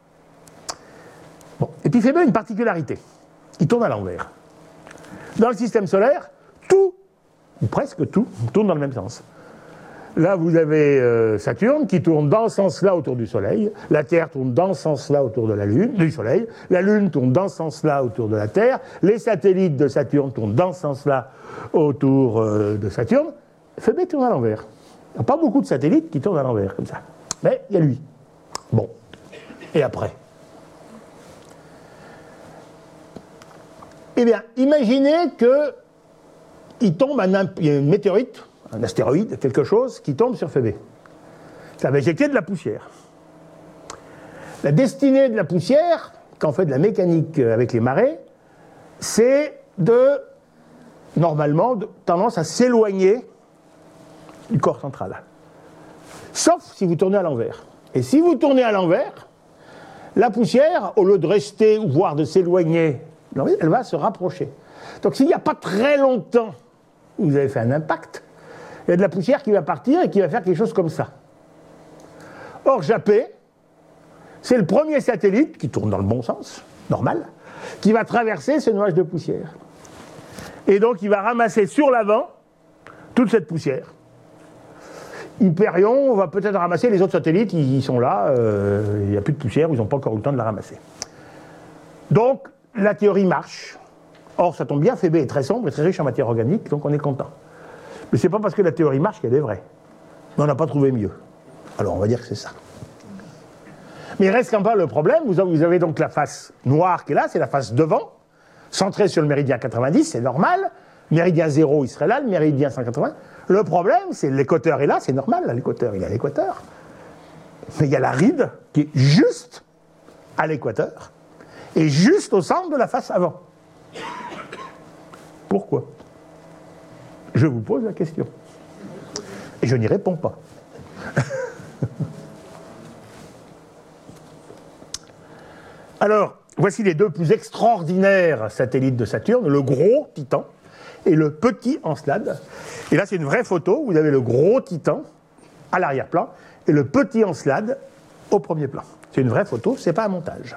Bon. Et puis Phébé a une particularité. Il tourne à l'envers. Dans le système solaire, tout, ou presque tout, tourne dans le même sens. Là, vous avez Saturne qui tourne dans ce sens-là autour du Soleil. La Terre tourne dans ce sens-là autour de du Soleil. La Lune tourne dans ce sens-là autour de la Terre. Les satellites de Saturne tournent dans ce sens-là autour de Saturne. Phébé tourne à l'envers. Il n'y a pas beaucoup de satellites qui tournent à l'envers comme ça. Mais il y a lui. Bon. Et après? Eh bien, imaginez qu'il tombe il y a une météorite, un astéroïde, quelque chose, qui tombe sur Phébé. Ça va éjecter de la poussière. La destinée de la poussière, quand on fait de la mécanique avec les marées, c'est normalement, tendance à s'éloigner du corps central. Sauf si vous tournez à l'envers. Et si vous tournez à l'envers, la poussière, au lieu de rester, voire de s'éloigner, elle va se rapprocher. Donc s'il n'y a pas très longtemps où vous avez fait un impact, il y a de la poussière qui va partir et qui va faire quelque chose comme ça. Or, Japet, c'est le premier satellite, qui tourne dans le bon sens, normal, qui va traverser ce nuage de poussière. Et donc, il va ramasser sur l'avant toute cette poussière. Hyperion va peut-être ramasser, les autres satellites, ils sont là, il n'y a plus de poussière, ils n'ont pas encore eu le temps de la ramasser. Donc, la théorie marche. Or, ça tombe bien, Phébé est très sombre et très riche en matière organique, donc on est content. Mais ce n'est pas parce que la théorie marche qu'elle est vraie. Mais on n'a pas trouvé mieux. Alors, on va dire que c'est ça. Mais il reste quand même le problème, vous avez donc la face noire qui est là, c'est la face devant, centrée sur le méridien 90, c'est normal. Méridien 0, il serait là, le méridien 180. Le problème, c'est l'équateur est là, c'est normal, là, l'équateur, il est à l'équateur. Mais il y a la ride qui est juste à l'équateur et juste au centre de la face avant. Pourquoi? Je vous pose la question. Et je n'y réponds pas. Alors, voici les deux plus extraordinaires satellites de Saturne, le gros Titan et le petit Encelade. Et là, c'est une vraie photo, vous avez le gros Titan à l'arrière-plan et le petit Encelade au premier plan. C'est une vraie photo, c'est pas un montage.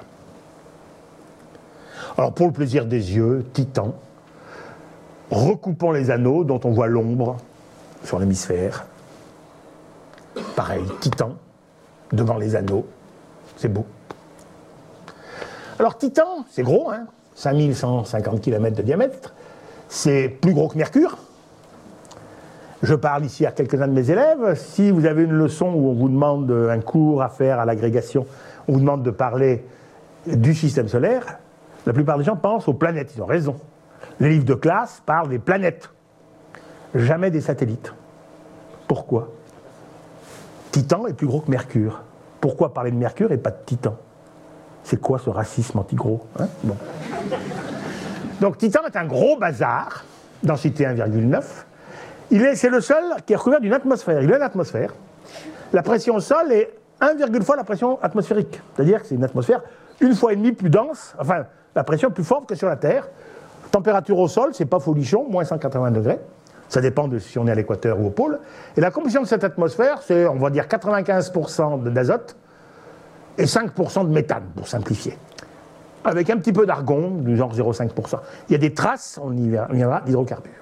Alors, pour le plaisir des yeux, Titan, recoupant les anneaux dont on voit l'ombre sur l'hémisphère. Pareil, Titan, devant les anneaux, c'est beau. Alors Titan, c'est gros, hein, 5150 km de diamètre, c'est plus gros que Mercure. Je parle ici à quelques-uns de mes élèves. Si vous avez une leçon où on vous demande un cours à faire à l'agrégation, on vous demande de parler du système solaire, la plupart des gens pensent aux planètes, ils ont raison. Les livres de classe parlent des planètes, jamais des satellites. Pourquoi? Titan est plus gros que Mercure. Pourquoi parler de Mercure et pas de Titan? C'est quoi ce racisme anti-gros, hein? Bon. Donc Titan est un gros bazar, densité 1,9, C'est le sol qui est recouvert d'une atmosphère. Il a une atmosphère. La pression au sol est 1,1 fois la pression atmosphérique. C'est-à-dire que c'est une atmosphère 1,5 fois plus dense, enfin, la pression plus forte que sur la Terre. Température au sol, c'est pas folichon, moins 180 degrés. Ça dépend de si on est à l'équateur ou au pôle. Et la composition de cette atmosphère, c'est, on va dire, 95% d'azote et 5% de méthane, pour simplifier. Avec un petit peu d'argon, du genre 0,5%. Il y a des traces, on y verra, d'hydrocarbures.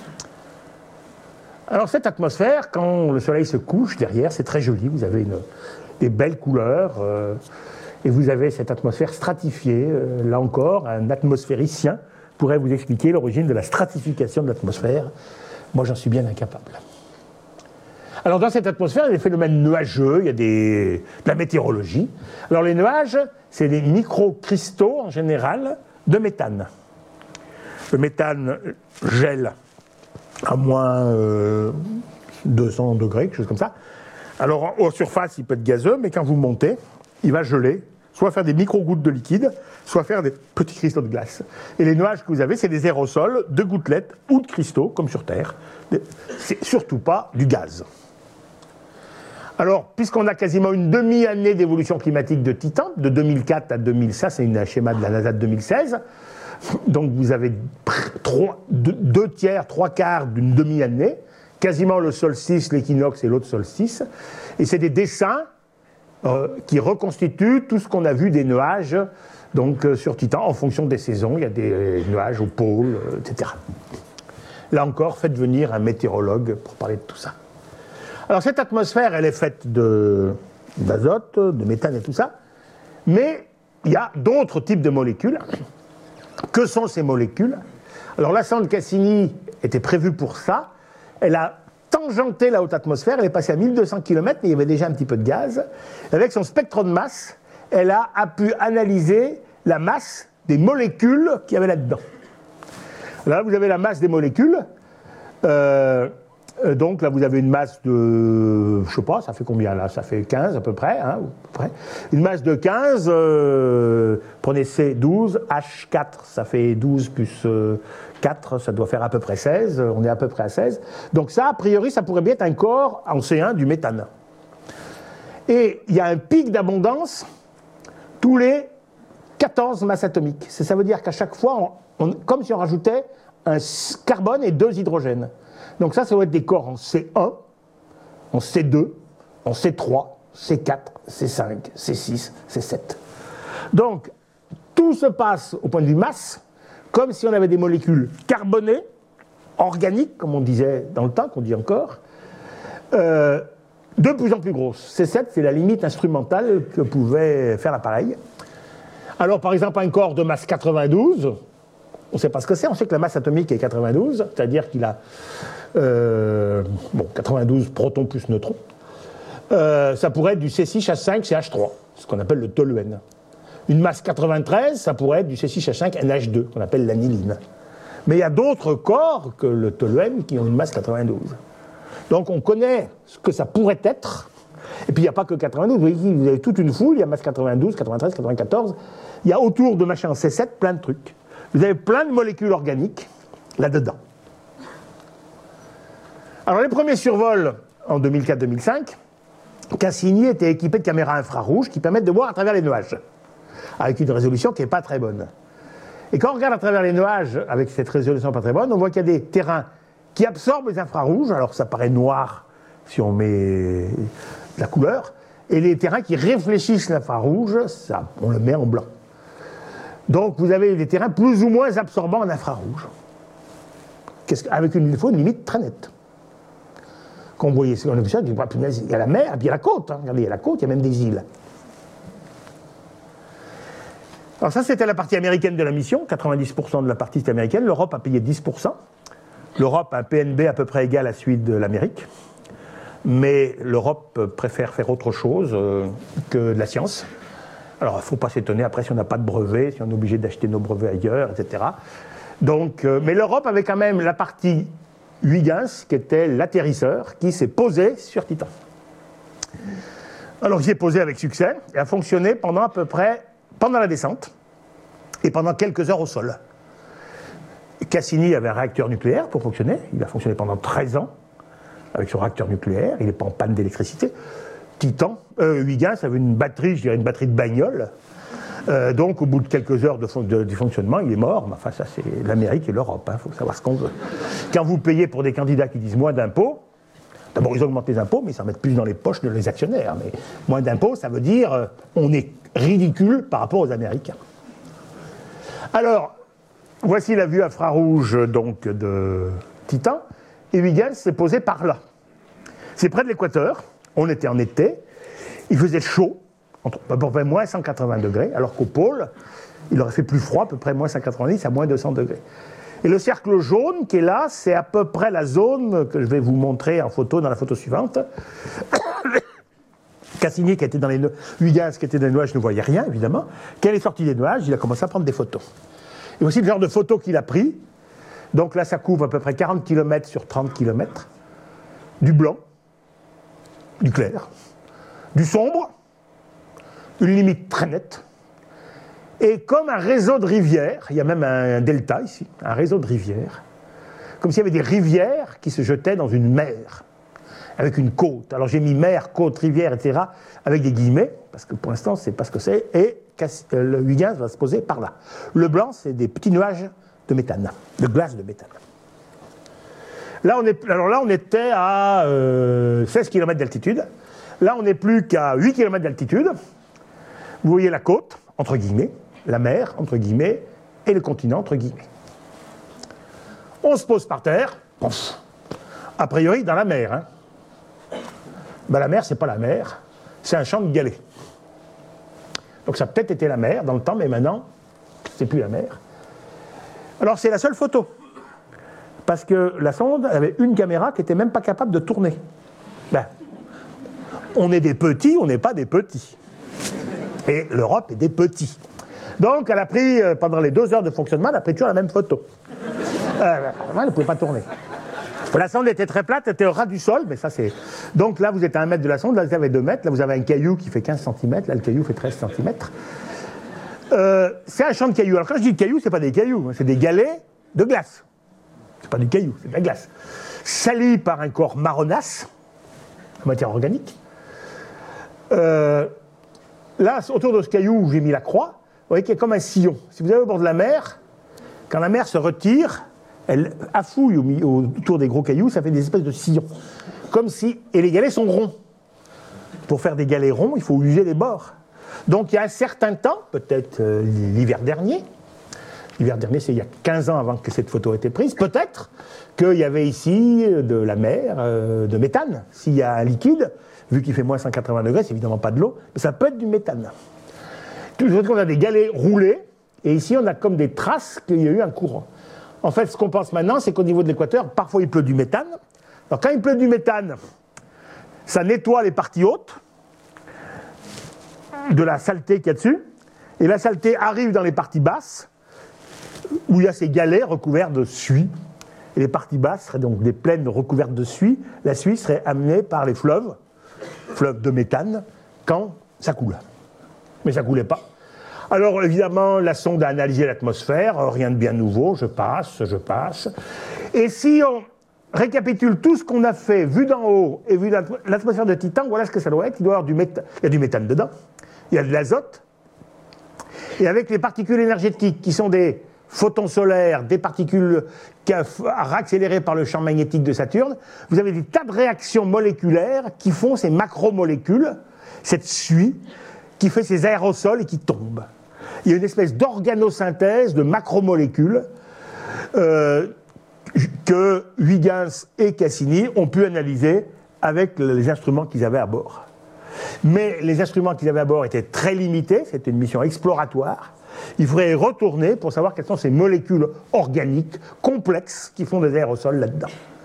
Alors cette atmosphère, quand le soleil se couche derrière, c'est très joli, vous avez des belles couleurs, et vous avez cette atmosphère stratifiée. Là encore, un atmosphéricien pourrait vous expliquer l'origine de la stratification de l'atmosphère. Moi, j'en suis bien incapable. Alors dans cette atmosphère, il y a des phénomènes nuageux, il y a de la météorologie. Alors les nuages, c'est des microcristaux en général de méthane. Le méthane gèle à moins 200 degrés, quelque chose comme ça. Alors, en surface, il peut être gazeux, mais quand vous montez, il va geler, soit faire des micro-gouttes de liquide, soit faire des petits cristaux de glace. Et les nuages que vous avez, c'est des aérosols de gouttelettes ou de cristaux, comme sur Terre. C'est surtout pas du gaz. Alors, puisqu'on a quasiment une demi-année d'évolution climatique de Titan, de 2004 à 2016, c'est un schéma de la NASA de 2016, donc vous avez 2 tiers, 3 quarts d'une demi-année, quasiment le solstice, l'équinoxe et l'autre solstice, et c'est des dessins qui reconstituent tout ce qu'on a vu des nuages donc, sur Titan en fonction des saisons. Il y a des nuages au pôle, etc. Là encore, faites venir un météorologue pour parler de tout ça. Alors cette atmosphère, elle est faite d'azote, de méthane et tout ça, mais il y a d'autres types de molécules. Que sont ces molécules? Alors la sonde Cassini était prévue pour ça. Elle a tangenté la haute atmosphère, elle est passée à 1200 km, mais il y avait déjà un petit peu de gaz. Avec son spectre de masse, elle a pu analyser la masse des molécules qu'il y avait là-dedans. Là, vous avez la masse des molécules. Donc là, vous avez une masse de, je sais pas, ça fait combien là? Ça fait 15 à peu près. Hein, une masse de 15, prenez C12, H4, ça fait 12 plus 4, ça doit faire à peu près 16, on est à peu près à 16. Donc ça, a priori, ça pourrait bien être un corps en C1 du méthane. Et il y a un pic d'abondance tous les 14 masses atomiques. Ça veut dire qu'à chaque fois, comme si on rajoutait un carbone et 2 hydrogènes. Donc ça doit être des corps en C1, en C2, en C3, C4, C5, C6, C7. Donc, tout se passe au point de vue masse, comme si on avait des molécules carbonées, organiques, comme on disait dans le temps, qu'on dit encore, de plus en plus grosses. C7, c'est la limite instrumentale que pouvait faire l'appareil. Alors, par exemple, un corps de masse 92, on ne sait pas ce que c'est, on sait que la masse atomique est 92, c'est-à-dire qu'il a 92 protons plus neutrons. Ça pourrait être du C6H5 CH3, ce qu'on appelle le toluène. Une masse 93, ça pourrait être du C6H5 NH2, qu'on appelle l'aniline. Mais il y a d'autres corps que le toluène qui ont une masse 92. Donc on connaît ce que ça pourrait être. Et puis il n'y a pas que 92, vous avez toute une foule, il y a masse 92, 93, 94. Il y a autour de machin C7 plein de trucs. Vous avez plein de molécules organiques là-dedans. Alors les premiers survols en 2004-2005, Cassini était équipé de caméras infrarouges qui permettent de voir à travers les nuages, avec une résolution qui n'est pas très bonne. Et quand on regarde à travers les nuages avec cette résolution pas très bonne, on voit qu'il y a des terrains qui absorbent les infrarouges, alors ça paraît noir si on met la couleur, et les terrains qui réfléchissent l'infrarouge, on le met en blanc. Donc vous avez des terrains plus ou moins absorbants en infrarouge, avec une limite très nette. Quand on voyait on a vu ça, il y a la mer, et puis il y a la côte. Hein. Regardez, il y a la côte, il y a même des îles. Alors ça, c'était la partie américaine de la mission. 90% de la partie c'était américaine. L'Europe a payé 10%. L'Europe a un PNB à peu près égal à celui de l'Amérique. Mais l'Europe préfère faire autre chose que de la science. Alors, il ne faut pas s'étonner après si on n'a pas de brevet, si on est obligé d'acheter nos brevets ailleurs, etc. Donc, mais l'Europe avait quand même la partie Huygens, qui était l'atterrisseur, qui s'est posé sur Titan. Alors, il s'est posé avec succès et a fonctionné pendant la descente et pendant quelques heures au sol. Cassini avait un réacteur nucléaire pour fonctionner. Il a fonctionné pendant 13 ans avec son réacteur nucléaire. Il n'est pas en panne d'électricité. Huygens avait une batterie, je dirais une batterie de bagnole. Donc, au bout de quelques heures du fonctionnement, il est mort. Mais enfin, ça, c'est l'Amérique et l'Europe. Il faut savoir ce qu'on veut. Quand vous payez pour des candidats qui disent moins d'impôts, d'abord, ils augmentent les impôts, mais ils s'en mettent plus dans les poches de les actionnaires. Mais moins d'impôts, ça veut dire on est ridicule par rapport aux Américains. Alors, voici la vue infrarouge donc, de Titan. Et Huygens s'est posé par là. C'est près de l'équateur. On était en été. Il faisait chaud. Entre à peu près moins 180 degrés, alors qu'au pôle, il aurait fait plus froid, à peu près moins 190 à moins 200 degrés. Et le cercle jaune qui est là, c'est à peu près la zone que je vais vous montrer en photo dans la photo suivante. Cassini, qui était dans les Huygens, qui était dans les nuages, ne voyait rien, évidemment. Quand il est sorti des nuages, il a commencé à prendre des photos. Et voici le genre de photos qu'il a pris. Donc là, ça couvre à peu près 40 km sur 30 km. Du blanc, du clair, du sombre, une limite très nette, et comme un réseau de rivières, il y a même un delta ici, un réseau de rivières, comme s'il y avait des rivières qui se jetaient dans une mer, avec une côte. Alors j'ai mis mer, côte, rivière, etc., avec des guillemets, parce que pour l'instant, c'est pas ce que c'est, et le Huygens va se poser par là. Le blanc, c'est des petits nuages de méthane, de glace de méthane. Là, on était à 16 km d'altitude. Là, on n'est plus qu'à 8 km d'altitude. Vous voyez la côte, entre guillemets, la mer, entre guillemets, et le continent, entre guillemets. On se pose par terre, a priori dans la mer. Hein. Ben, la mer, c'est pas la mer, c'est un champ de galets. Donc ça a peut-être été la mer dans le temps, mais maintenant, c'est plus la mer. Alors c'est la seule photo. Parce que la sonde avait une caméra qui n'était même pas capable de tourner. Ben, on est des petits, on n'est pas des petits. Et l'Europe est des petits. Donc, elle a pris, pendant les 2 heures de fonctionnement, elle a pris toujours la même photo. Elle ne pouvait pas tourner. La sonde était très plate, elle était au ras du sol, mais ça c'est... Donc là, vous êtes à 1 mètre de la sonde, là vous avez 2 mètres, là vous avez un caillou qui fait 15 cm, là le caillou fait 13 cm. C'est un champ de cailloux. Alors quand je dis cailloux, c'est pas des cailloux, c'est des galets de glace. C'est pas du caillou, c'est de la glace. Sali par un corps marronasse, matière organique. Là, autour de ce caillou où j'ai mis la croix, vous voyez qu'il y a comme un sillon. Si vous allez au bord de la mer, quand la mer se retire, elle affouille autour des gros cailloux, ça fait des espèces de sillons. Comme si... Et les galets sont ronds. Pour faire des galets ronds, il faut user les bords. Donc il y a un certain temps, peut-être l'hiver dernier, c'est il y a 15 ans avant que cette photo ait été prise, peut-être qu'il y avait ici de la mer, de méthane. S'il y a un liquide, vu qu'il fait moins 180 degrés, c'est évidemment pas de l'eau, mais ça peut être du méthane. Toujours qu'on a des galets roulés, et ici on a comme des traces qu'il y a eu un courant. En fait, ce qu'on pense maintenant, c'est qu'au niveau de l'équateur, parfois il pleut du méthane. Alors quand il pleut du méthane, ça nettoie les parties hautes de la saleté qu'il y a dessus, et la saleté arrive dans les parties basses, où il y a ces galets recouverts de suie. Et les parties basses seraient donc des plaines recouvertes de suie. La suie serait amenée par les fleuves de méthane, quand ça coule. Mais ça ne coulait pas. Alors évidemment, la sonde a analysé l'atmosphère, rien de bien nouveau, je passe. Et si on récapitule tout ce qu'on a fait, vu d'en haut, et vu l'atmosphère de Titan, voilà ce que ça doit être. Il doit y avoir il y a du méthane dedans, il y a de l'azote, et avec les particules énergétiques qui sont des photons solaires, des particules accélérées par le champ magnétique de Saturne, vous avez des tas de réactions moléculaires qui font ces macromolécules, cette suie, qui fait ces aérosols et qui tombent. Il y a une espèce d'organosynthèse de macromolécules que Huygens et Cassini ont pu analyser avec les instruments qu'ils avaient à bord. Mais les instruments qu'ils avaient à bord étaient très limités, c'était une mission exploratoire. Il faudrait y retourner pour savoir quelles sont ces molécules organiques complexes qui font des aérosols là-dedans.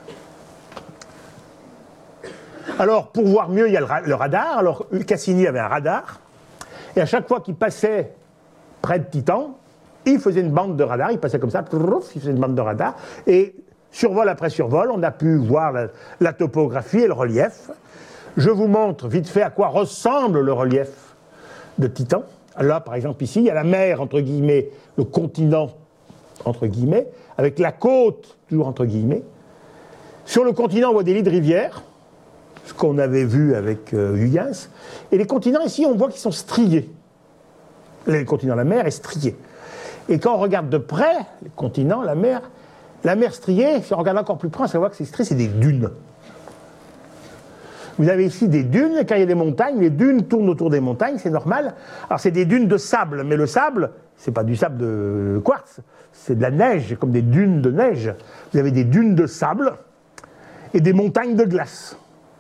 Alors, pour voir mieux, il y a le radar. Alors, Cassini avait un radar, et à chaque fois qu'il passait près de Titan, il faisait une bande de radar, il passait comme ça, il faisait une bande de radar, et survol après survol, on a pu voir la topographie et le relief. Je vous montre vite fait à quoi ressemble le relief de Titan. Là, par exemple, ici, il y a la mer, entre guillemets, le continent, entre guillemets, avec la côte, toujours entre guillemets. Sur le continent, on voit des lits de rivières, ce qu'on avait vu avec Huygens. Et les continents, ici, on voit qu'ils sont striés. Les continents, la mer est striée. Et quand on regarde de près, les continents, la mer striée, si on regarde encore plus près, on voit que ces striés, c'est des dunes. Vous avez ici des dunes, et quand il y a des montagnes, les dunes tournent autour des montagnes, c'est normal. Alors c'est des dunes de sable, mais le sable, c'est pas du sable de quartz, c'est de la neige, comme des dunes de neige. Vous avez des dunes de sable et des montagnes de glace.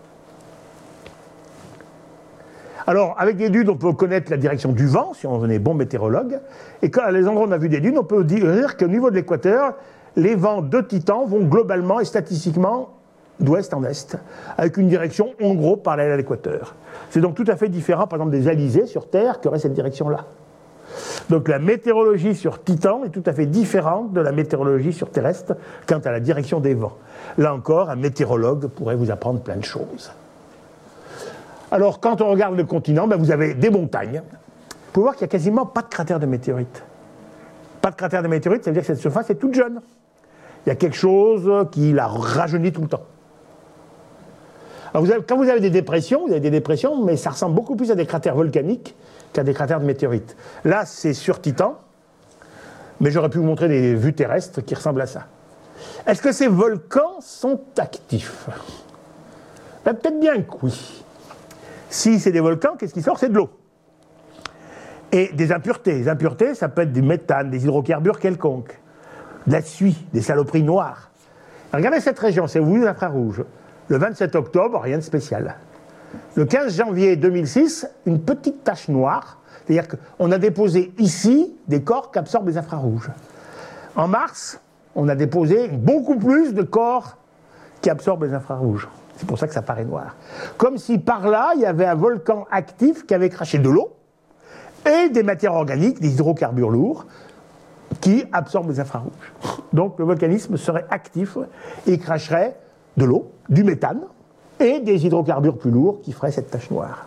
Alors, avec des dunes, on peut connaître la direction du vent, si on est bon météorologue. Et quand, à les endroits où on a vu des dunes, on peut dire qu'au niveau de l'équateur, les vents de Titan vont globalement et statistiquement d'ouest en est, avec une direction en gros parallèle à l'équateur. C'est donc tout à fait différent, par exemple, des alizés sur Terre qui auraient cette direction-là. Donc la météorologie sur Titan est tout à fait différente de la météorologie sur terrestre quant à la direction des vents. Là encore, un météorologue pourrait vous apprendre plein de choses. Alors, quand on regarde le continent, vous avez des montagnes. Vous pouvez voir qu'il n'y a quasiment pas de cratère de météorite. Pas de cratère de météorite, ça veut dire que cette surface est toute jeune. Il y a quelque chose qui la rajeunit tout le temps. Alors quand vous avez des dépressions, mais ça ressemble beaucoup plus à des cratères volcaniques qu'à des cratères de météorites. Là, c'est sur Titan, mais j'aurais pu vous montrer des vues terrestres qui ressemblent à ça. Est-ce que ces volcans sont actifs? Peut-être bien que oui. Si c'est des volcans, qu'est-ce qui sort? C'est de l'eau. Et des impuretés. Les impuretés, ça peut être du méthane, des hydrocarbures quelconques, de la suie, des saloperies noires. Regardez cette région, c'est vous l'infrarouge. Le 27 octobre, rien de spécial. Le 15 janvier 2006, une petite tache noire, c'est-à-dire qu'on a déposé ici des corps qui absorbent les infrarouges. En mars, on a déposé beaucoup plus de corps qui absorbent les infrarouges. C'est pour ça que ça paraît noir. Comme si par là, il y avait un volcan actif qui avait craché de l'eau et des matières organiques, des hydrocarbures lourds, qui absorbent les infrarouges. Donc le volcanisme serait actif et cracherait de l'eau, du méthane et des hydrocarbures plus lourds qui feraient cette tache noire.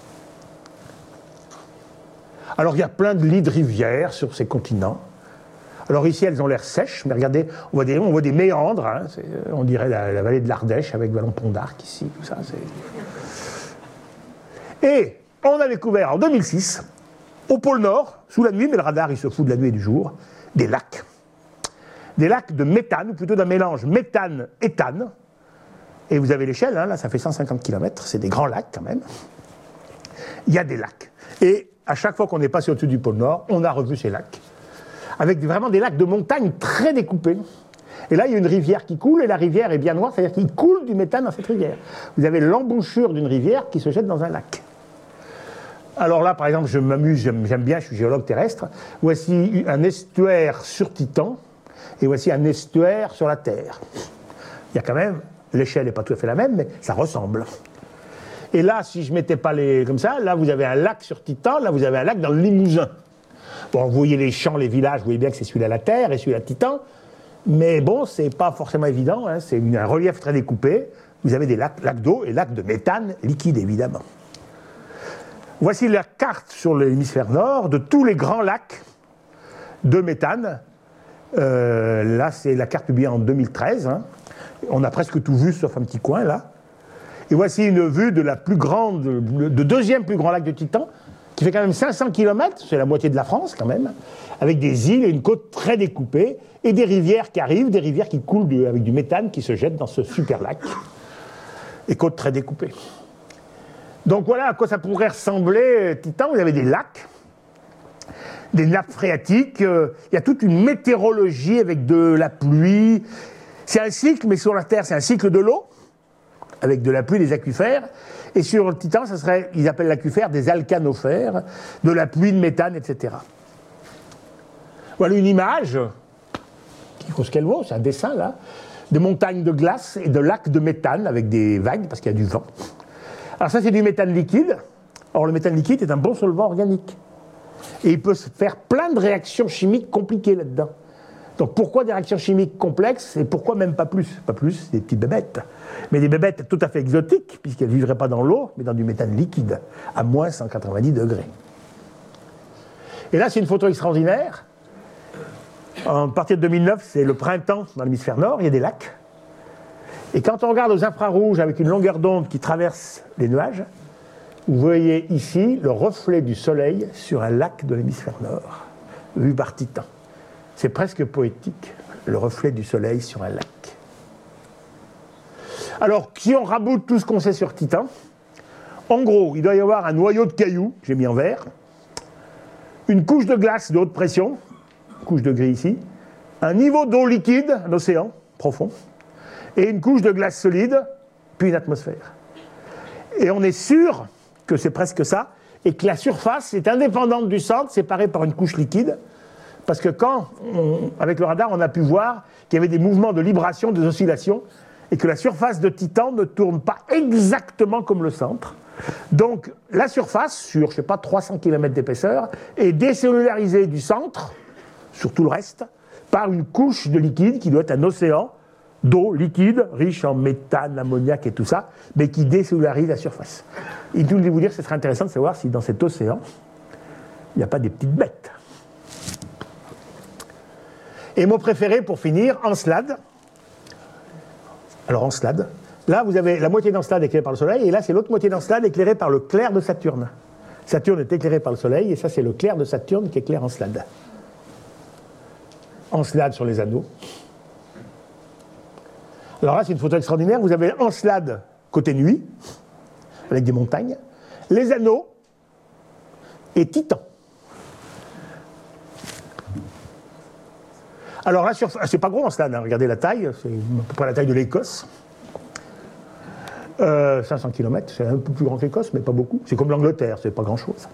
Alors il y a plein de lits de rivières sur ces continents. Alors ici elles ont l'air sèches, mais regardez, on voit des méandres, hein, on dirait la vallée de l'Ardèche avec Vallon-Pont d'Arc ici, tout ça. Et on a découvert en 2006, au pôle Nord, sous la nuit, mais le radar il se fout de la nuit et du jour, des lacs. Des lacs de méthane, ou plutôt d'un mélange méthane-éthane. Et vous avez l'échelle, hein, là ça fait 150 km, c'est des grands lacs quand même. Il y a des lacs. Et à chaque fois qu'on est passé au-dessus du pôle Nord, on a revu ces lacs. Avec vraiment des lacs de montagne très découpés. Et là, il y a une rivière qui coule, et la rivière est bien noire, c'est-à-dire qu'il coule du méthane dans cette rivière. Vous avez l'embouchure d'une rivière qui se jette dans un lac. Alors là, par exemple, je m'amuse, j'aime bien, je suis géologue terrestre. Voici un estuaire sur Titan, et voici un estuaire sur la Terre. Il y a quand même, l'échelle n'est pas tout à fait la même, mais ça ressemble. Et là, si je ne mettais pas comme ça, là vous avez un lac sur Titan, là vous avez un lac dans le Limousin. Bon, vous voyez les champs, les villages, vous voyez bien que c'est celui-là la Terre et celui-là Titan, mais bon, c'est pas forcément évident, hein, c'est un relief très découpé. Vous avez des lacs d'eau et lacs de méthane liquide, évidemment. Voici la carte sur l'hémisphère nord de tous les grands lacs de méthane. Là, c'est la carte publiée en 2013. Hein. On a presque tout vu, sauf un petit coin, là. Et voici une vue de la plus grande, de deuxième plus grand lac de Titan, qui fait quand même 500 km, c'est la moitié de la France quand même, avec des îles et une côte très découpée, et des rivières qui arrivent, des rivières qui coulent avec du méthane qui se jettent dans ce super lac, et côte très découpée. Donc voilà à quoi ça pourrait ressembler Titan. Vous avez des lacs, des nappes phréatiques, il y a toute une météorologie avec de la pluie. C'est un cycle, mais sur la Terre, c'est un cycle de l'eau, avec de la pluie, des aquifères. Et sur le Titan, ça serait, ils appellent l'aquifère des alcanofères, de la pluie de méthane, etc. Voilà une image, qui vaut ce qu'elle vaut, c'est un dessin là, de montagnes de glace et de lacs de méthane avec des vagues, parce qu'il y a du vent. Alors ça, c'est du méthane liquide. Or, le méthane liquide est un bon solvant organique. Et il peut se faire plein de réactions chimiques compliquées là-dedans. Donc pourquoi des réactions chimiques complexes et pourquoi même pas plus? Pas plus, des petites bébêtes. Mais des bébêtes tout à fait exotiques, puisqu'elles ne vivraient pas dans l'eau, mais dans du méthane liquide, à moins 190 degrés. Et là, c'est une photo extraordinaire. À partir de 2009, c'est le printemps dans l'hémisphère nord, il y a des lacs. Et quand on regarde aux infrarouges avec une longueur d'onde qui traverse les nuages, vous voyez ici le reflet du soleil sur un lac de l'hémisphère nord, vu par Titan. C'est presque poétique, le reflet du soleil sur un lac. Alors, si on raboute tout ce qu'on sait sur Titan, en gros, il doit y avoir un noyau de cailloux, j'ai mis en vert, une couche de glace de haute pression, couche de gris ici, un niveau d'eau liquide, un océan profond, et une couche de glace solide, puis une atmosphère. Et on est sûr que c'est presque ça, et que la surface est indépendante du centre, séparée par une couche liquide, parce que avec le radar, on a pu voir qu'il y avait des mouvements de libration, des oscillations, et que la surface de Titan ne tourne pas exactement comme le centre. Donc la surface, sur, 300 km d'épaisseur, est décellularisée du centre, sur tout le reste, par une couche de liquide qui doit être un océan d'eau liquide, riche en méthane, ammoniac et tout ça, mais qui décellularise la surface. Et je voulais vous dire que ce serait intéressant de savoir si dans cet océan, il n'y a pas des petites bêtes. Et mon préféré, pour finir, Encelade. Alors Encelade, là vous avez la moitié d'Encelade éclairée par le Soleil, et là c'est l'autre moitié d'Encelade éclairée par le clair de Saturne. Saturne est éclairé par le Soleil, et ça c'est le clair de Saturne qui éclaire Encelade. Encelade sur les anneaux. Alors là c'est une photo extraordinaire, vous avez Encelade côté nuit, avec des montagnes, les anneaux et Titan. Alors là, c'est pas gros Encelade, hein. Regardez la taille, c'est à peu près la taille de l'Écosse. 500 km, c'est un peu plus grand que l'Écosse, mais pas beaucoup. C'est comme l'Angleterre, c'est pas grand-chose.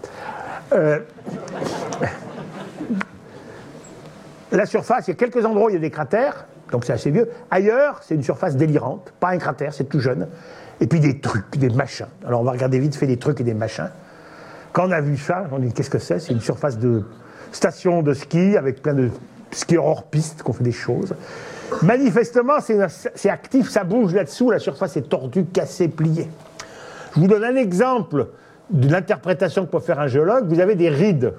La surface, il y a quelques endroits où il y a des cratères, donc c'est assez vieux. Ailleurs, c'est une surface délirante, pas un cratère, c'est tout jeune. Et puis des trucs, des machins. Alors on va regarder vite fait des trucs et des machins. Quand on a vu ça, on dit qu'est-ce que c'est ? C'est une surface de station de ski avec plein de skieurs hors piste qui ont fait des choses. Manifestement, c'est actif, ça bouge là-dessous, la surface est tordue, cassée, pliée. Je vous donne un exemple de l'interprétation que peut faire un géologue. Vous avez des rides.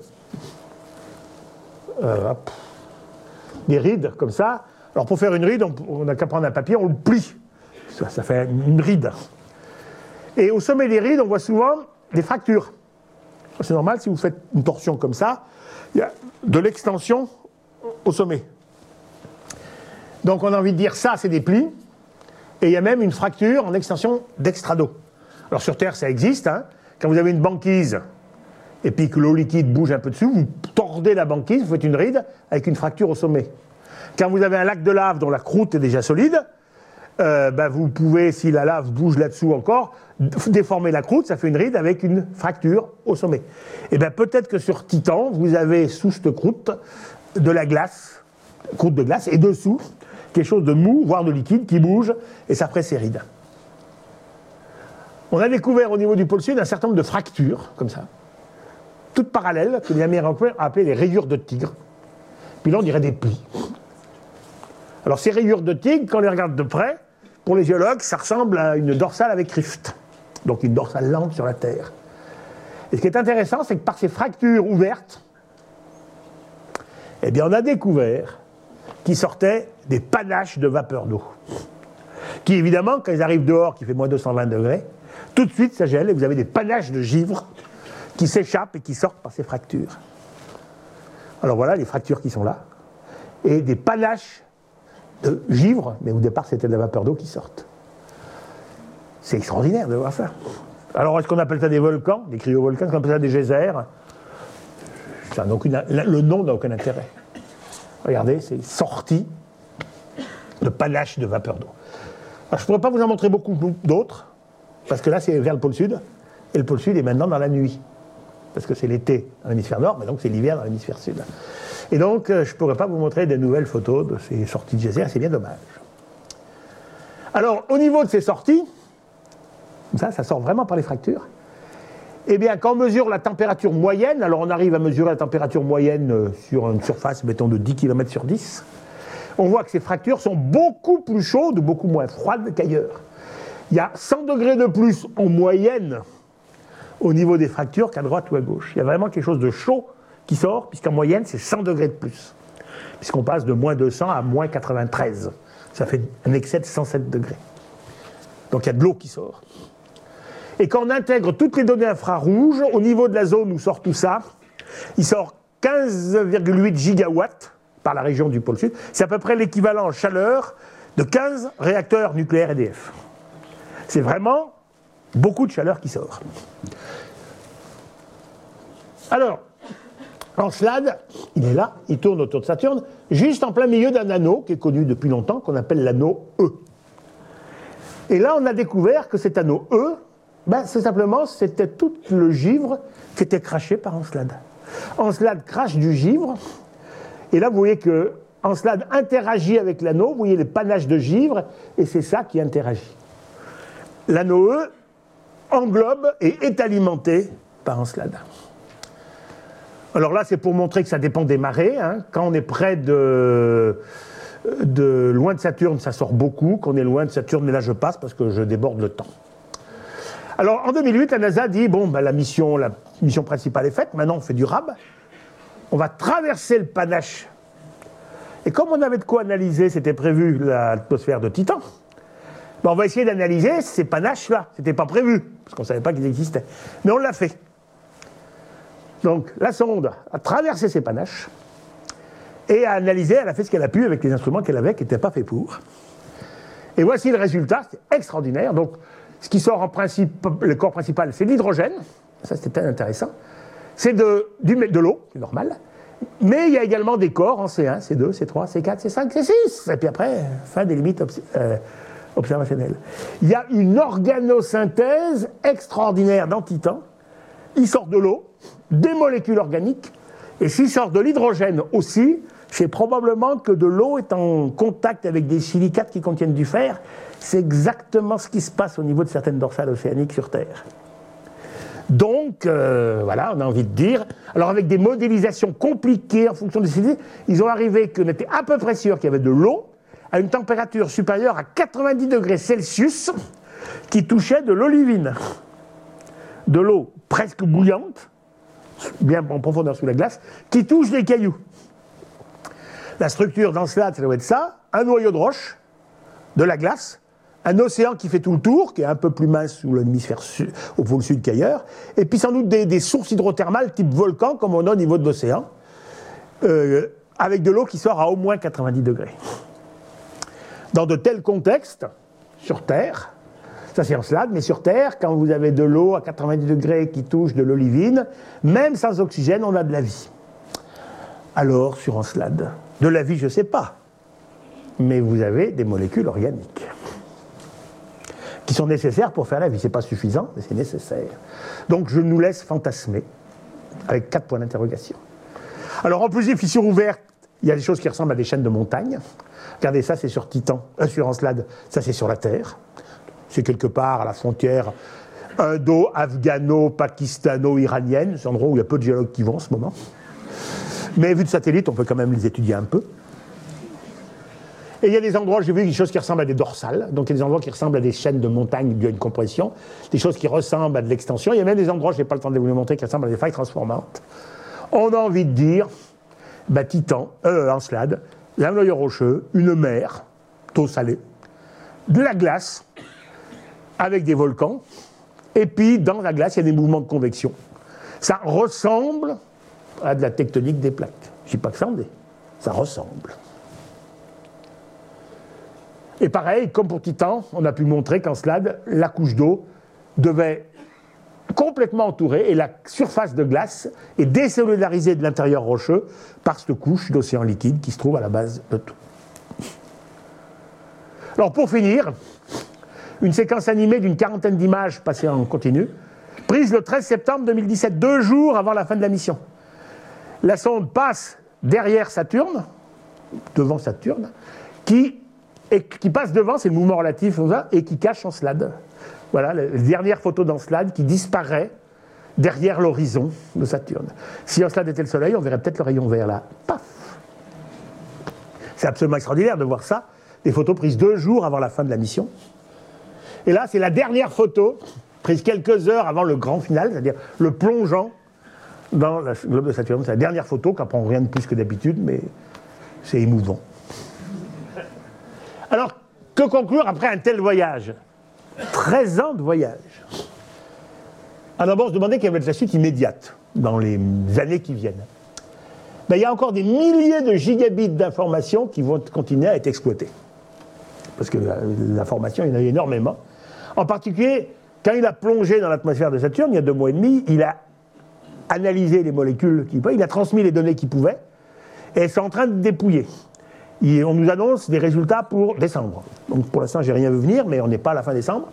Des rides comme ça. Alors pour faire une ride, on n'a qu'à prendre un papier, on le plie. Ça fait une ride. Et au sommet des rides, on voit souvent des fractures. C'est normal, si vous faites une torsion comme ça, il y a de l'extension au sommet. Donc on a envie de dire ça, c'est des plis, et il y a même une fracture en extension d'extrado. Alors sur Terre, ça existe, hein. Quand vous avez une banquise, et puis que l'eau liquide bouge un peu dessous, vous tordez la banquise, vous faites une ride avec une fracture au sommet. Quand vous avez un lac de lave dont la croûte est déjà solide, vous pouvez, si la lave bouge là-dessous encore, déformer la croûte, ça fait une ride avec une fracture au sommet. Et bien peut-être que sur Titan, vous avez sous cette croûte de la glace, croûte de glace, et dessous, quelque chose de mou, voire de liquide, qui bouge, et ça ferait ces rides. On a découvert au niveau du pôle sud un certain nombre de fractures, comme ça, toutes parallèles, que les Américains appelaient les rayures de tigre. Puis là, on dirait des plis. Alors ces rayures de tigre, quand on les regarde de près, pour les géologues, ça ressemble à une dorsale avec rift. Donc une dorsale lente sur la Terre. Et ce qui est intéressant, c'est que par ces fractures ouvertes, eh bien on a découvert qu'il sortait des panaches de vapeur d'eau. Qui évidemment, quand ils arrivent dehors, qui fait moins 220 degrés, tout de suite ça gèle et vous avez des panaches de givre qui s'échappent et qui sortent par ces fractures. Alors voilà les fractures qui sont là. Et des panaches de givre, mais au départ c'était de la vapeur d'eau qui sortent. C'est extraordinaire de voir ça. Alors est-ce qu'on appelle ça des volcans, des cryovolcans, est-ce qu'on appelle ça des geysers ? Le nom n'a aucun intérêt. Regardez, c'est sorti de panache de vapeur d'eau. Alors je ne pourrais pas vous en montrer beaucoup d'autres, parce que là c'est vers le pôle sud, et le pôle sud est maintenant dans la nuit. Parce que c'est l'été dans l'hémisphère nord, mais donc c'est l'hiver dans l'hémisphère sud. Et donc, je ne pourrais pas vous montrer des nouvelles photos de ces sorties de geysers, c'est bien dommage. Alors, au niveau de ces sorties, ça sort vraiment par les fractures. Eh bien, quand on mesure la température moyenne, alors on arrive à mesurer la température moyenne sur une surface, mettons, de 10 km sur 10, on voit que ces fractures sont beaucoup plus chaudes ou beaucoup moins froides qu'ailleurs. Il y a 100 degrés de plus en moyenne au niveau des fractures qu'à droite ou à gauche. Il y a vraiment quelque chose de chaud qui sort, puisqu'en moyenne, c'est 100 degrés de plus. puisqu'on passe de moins 200 à moins 93. Ça fait un excès de 107 degrés. Donc il y a de l'eau qui sort. Et quand on intègre toutes les données infrarouges, au niveau de la zone où sort tout ça, il sort 15,8 gigawatts par la région du pôle sud. C'est à peu près l'équivalent en chaleur de 15 réacteurs nucléaires EDF. C'est vraiment beaucoup de chaleur qui sort. Alors, Encelade, il est là, il tourne autour de Saturne, juste en plein milieu d'un anneau qui est connu depuis longtemps, qu'on appelle l'anneau E. Et là, on a découvert que cet anneau E, c'est simplement, c'était tout le givre qui était craché par Encelade. Encelade crache du givre, et là, vous voyez que Encelade interagit avec l'anneau, vous voyez les panaches de givre, et c'est ça qui interagit. L'anneau E englobe et est alimenté par Encelade. Alors là, c'est pour montrer que ça dépend des marées. Quand on est près de loin de Saturne, ça sort beaucoup. Quand on est loin de Saturne, mais là je passe parce que je déborde le temps. Alors en 2008, la NASA dit, la mission principale est faite, maintenant on fait du RAB. On va traverser le panache. Et comme on avait de quoi analyser, c'était prévu l'atmosphère de Titan, on va essayer d'analyser ces panaches-là. C'était pas prévu, parce qu'on ne savait pas qu'ils existaient. Mais on l'a fait. Donc la sonde a traversé ces panaches et a analysé, elle a fait ce qu'elle a pu avec les instruments qu'elle avait, qui n'étaient pas faits pour. Et voici le résultat, c'est extraordinaire. Donc ce qui sort en principe, le corps principal, c'est l'hydrogène, ça c'était très intéressant. C'est de l'eau, c'est normal. Mais il y a également des corps en C1, C2, C3, C4, C5, C6. Et puis après, fin des limites observationnelles. Il y a une organosynthèse extraordinaire dans Titan. Il sort de l'eau, des molécules organiques, et s'il sort de l'hydrogène aussi, c'est probablement que de l'eau est en contact avec des silicates qui contiennent du fer. C'est exactement ce qui se passe au niveau de certaines dorsales océaniques sur Terre. Donc, voilà, on a envie de dire. Alors, avec des modélisations compliquées en fonction des silicates, ils ont arrivé qu'on était à peu près sûr qu'il y avait de l'eau à une température supérieure à 90 degrés Celsius qui touchait de l'olivine. De l'eau presque bouillante, bien en profondeur sous la glace, qui touche des cailloux. La structure d'Encelade, ça doit être ça, un noyau de roche, de la glace, un océan qui fait tout le tour, qui est un peu plus mince sous l'hémisphère au pôle sud qu'ailleurs, et puis sans doute des sources hydrothermales type volcan, comme on a au niveau de l'océan, avec de l'eau qui sort à au moins 90 degrés. Dans de tels contextes, sur Terre, ça c'est Encelade, mais sur Terre, quand vous avez de l'eau à 90 degrés qui touche de l'olivine, même sans oxygène, on a de la vie. Alors, sur Encelade, de la vie, je ne sais pas, mais vous avez des molécules organiques qui sont nécessaires pour faire la vie. Ce n'est pas suffisant, mais c'est nécessaire. Donc, je nous laisse fantasmer avec 4 points d'interrogation. Alors, en plus des fissures ouvertes, il y a des choses qui ressemblent à des chaînes de montagnes. Regardez, ça c'est sur Titan, sur Encelade, ça c'est sur la Terre. C'est quelque part à la frontière indo-afghano-pakistano-iranienne. C'est un endroit où il y a peu de géologues qui vont en ce moment. Mais vu de satellite, on peut quand même les étudier un peu. Et il y a des endroits, j'ai vu des choses qui ressemblent à des dorsales. Donc il y a des endroits qui ressemblent à des chaînes de montagnes dues à une compression. Des choses qui ressemblent à de l'extension. Il y a même des endroits, je n'ai pas le temps de vous les montrer, qui ressemblent à des failles transformantes. On a envie de dire, Titan, Encelade, un noyau rocheux, une mer, d'eau salée, de la glace, avec des volcans, et puis dans la glace, il y a des mouvements de convection. Ça ressemble à de la tectonique des plaques. Je ne dis pas que ça en est, ça ressemble. Et pareil, comme pour Titan, on a pu montrer qu'Encelade, la couche d'eau devait complètement entourer, et la surface de glace est désolidarisée de l'intérieur rocheux par cette couche d'océan liquide qui se trouve à la base de tout. Alors pour finir, une séquence animée d'une 40aine d'images passées en continu, prise le 13 septembre 2017, 2 jours avant la fin de la mission. La sonde passe derrière Saturne, devant Saturne, qui passe devant, c'est le mouvement relatif, et qui cache Encelade. Voilà, la dernière photo d'Encelade qui disparaît derrière l'horizon de Saturne. Si Encelade était le Soleil, on verrait peut-être le rayon vert là. Paf! C'est absolument extraordinaire de voir ça. Des photos prises 2 jours avant la fin de la mission. Et là, c'est la dernière photo, prise quelques heures avant le grand final, c'est-à-dire le plongeant dans le globe de Saturne. C'est la dernière photo, qui n'apprend rien de plus que d'habitude, mais C'est émouvant. Alors, que conclure après un tel voyage? 13 ans de voyage. Alors d'abord, se demander quelle va être la suite immédiate dans les années qui viennent. Ben, il y a encore des milliers de gigabits d'informations qui vont continuer à être exploitées. Parce que l'information, il y en a énormément. En particulier, quand il a plongé dans l'atmosphère de Saturne, il y a 2 mois et demi, il a analysé les molécules qu'il pouvait, il a transmis les données qu'il pouvait, et elles sont en train de dépouiller. On nous annonce des résultats pour décembre. Donc pour l'instant, j'ai rien vu venir, mais on n'est pas à la fin décembre.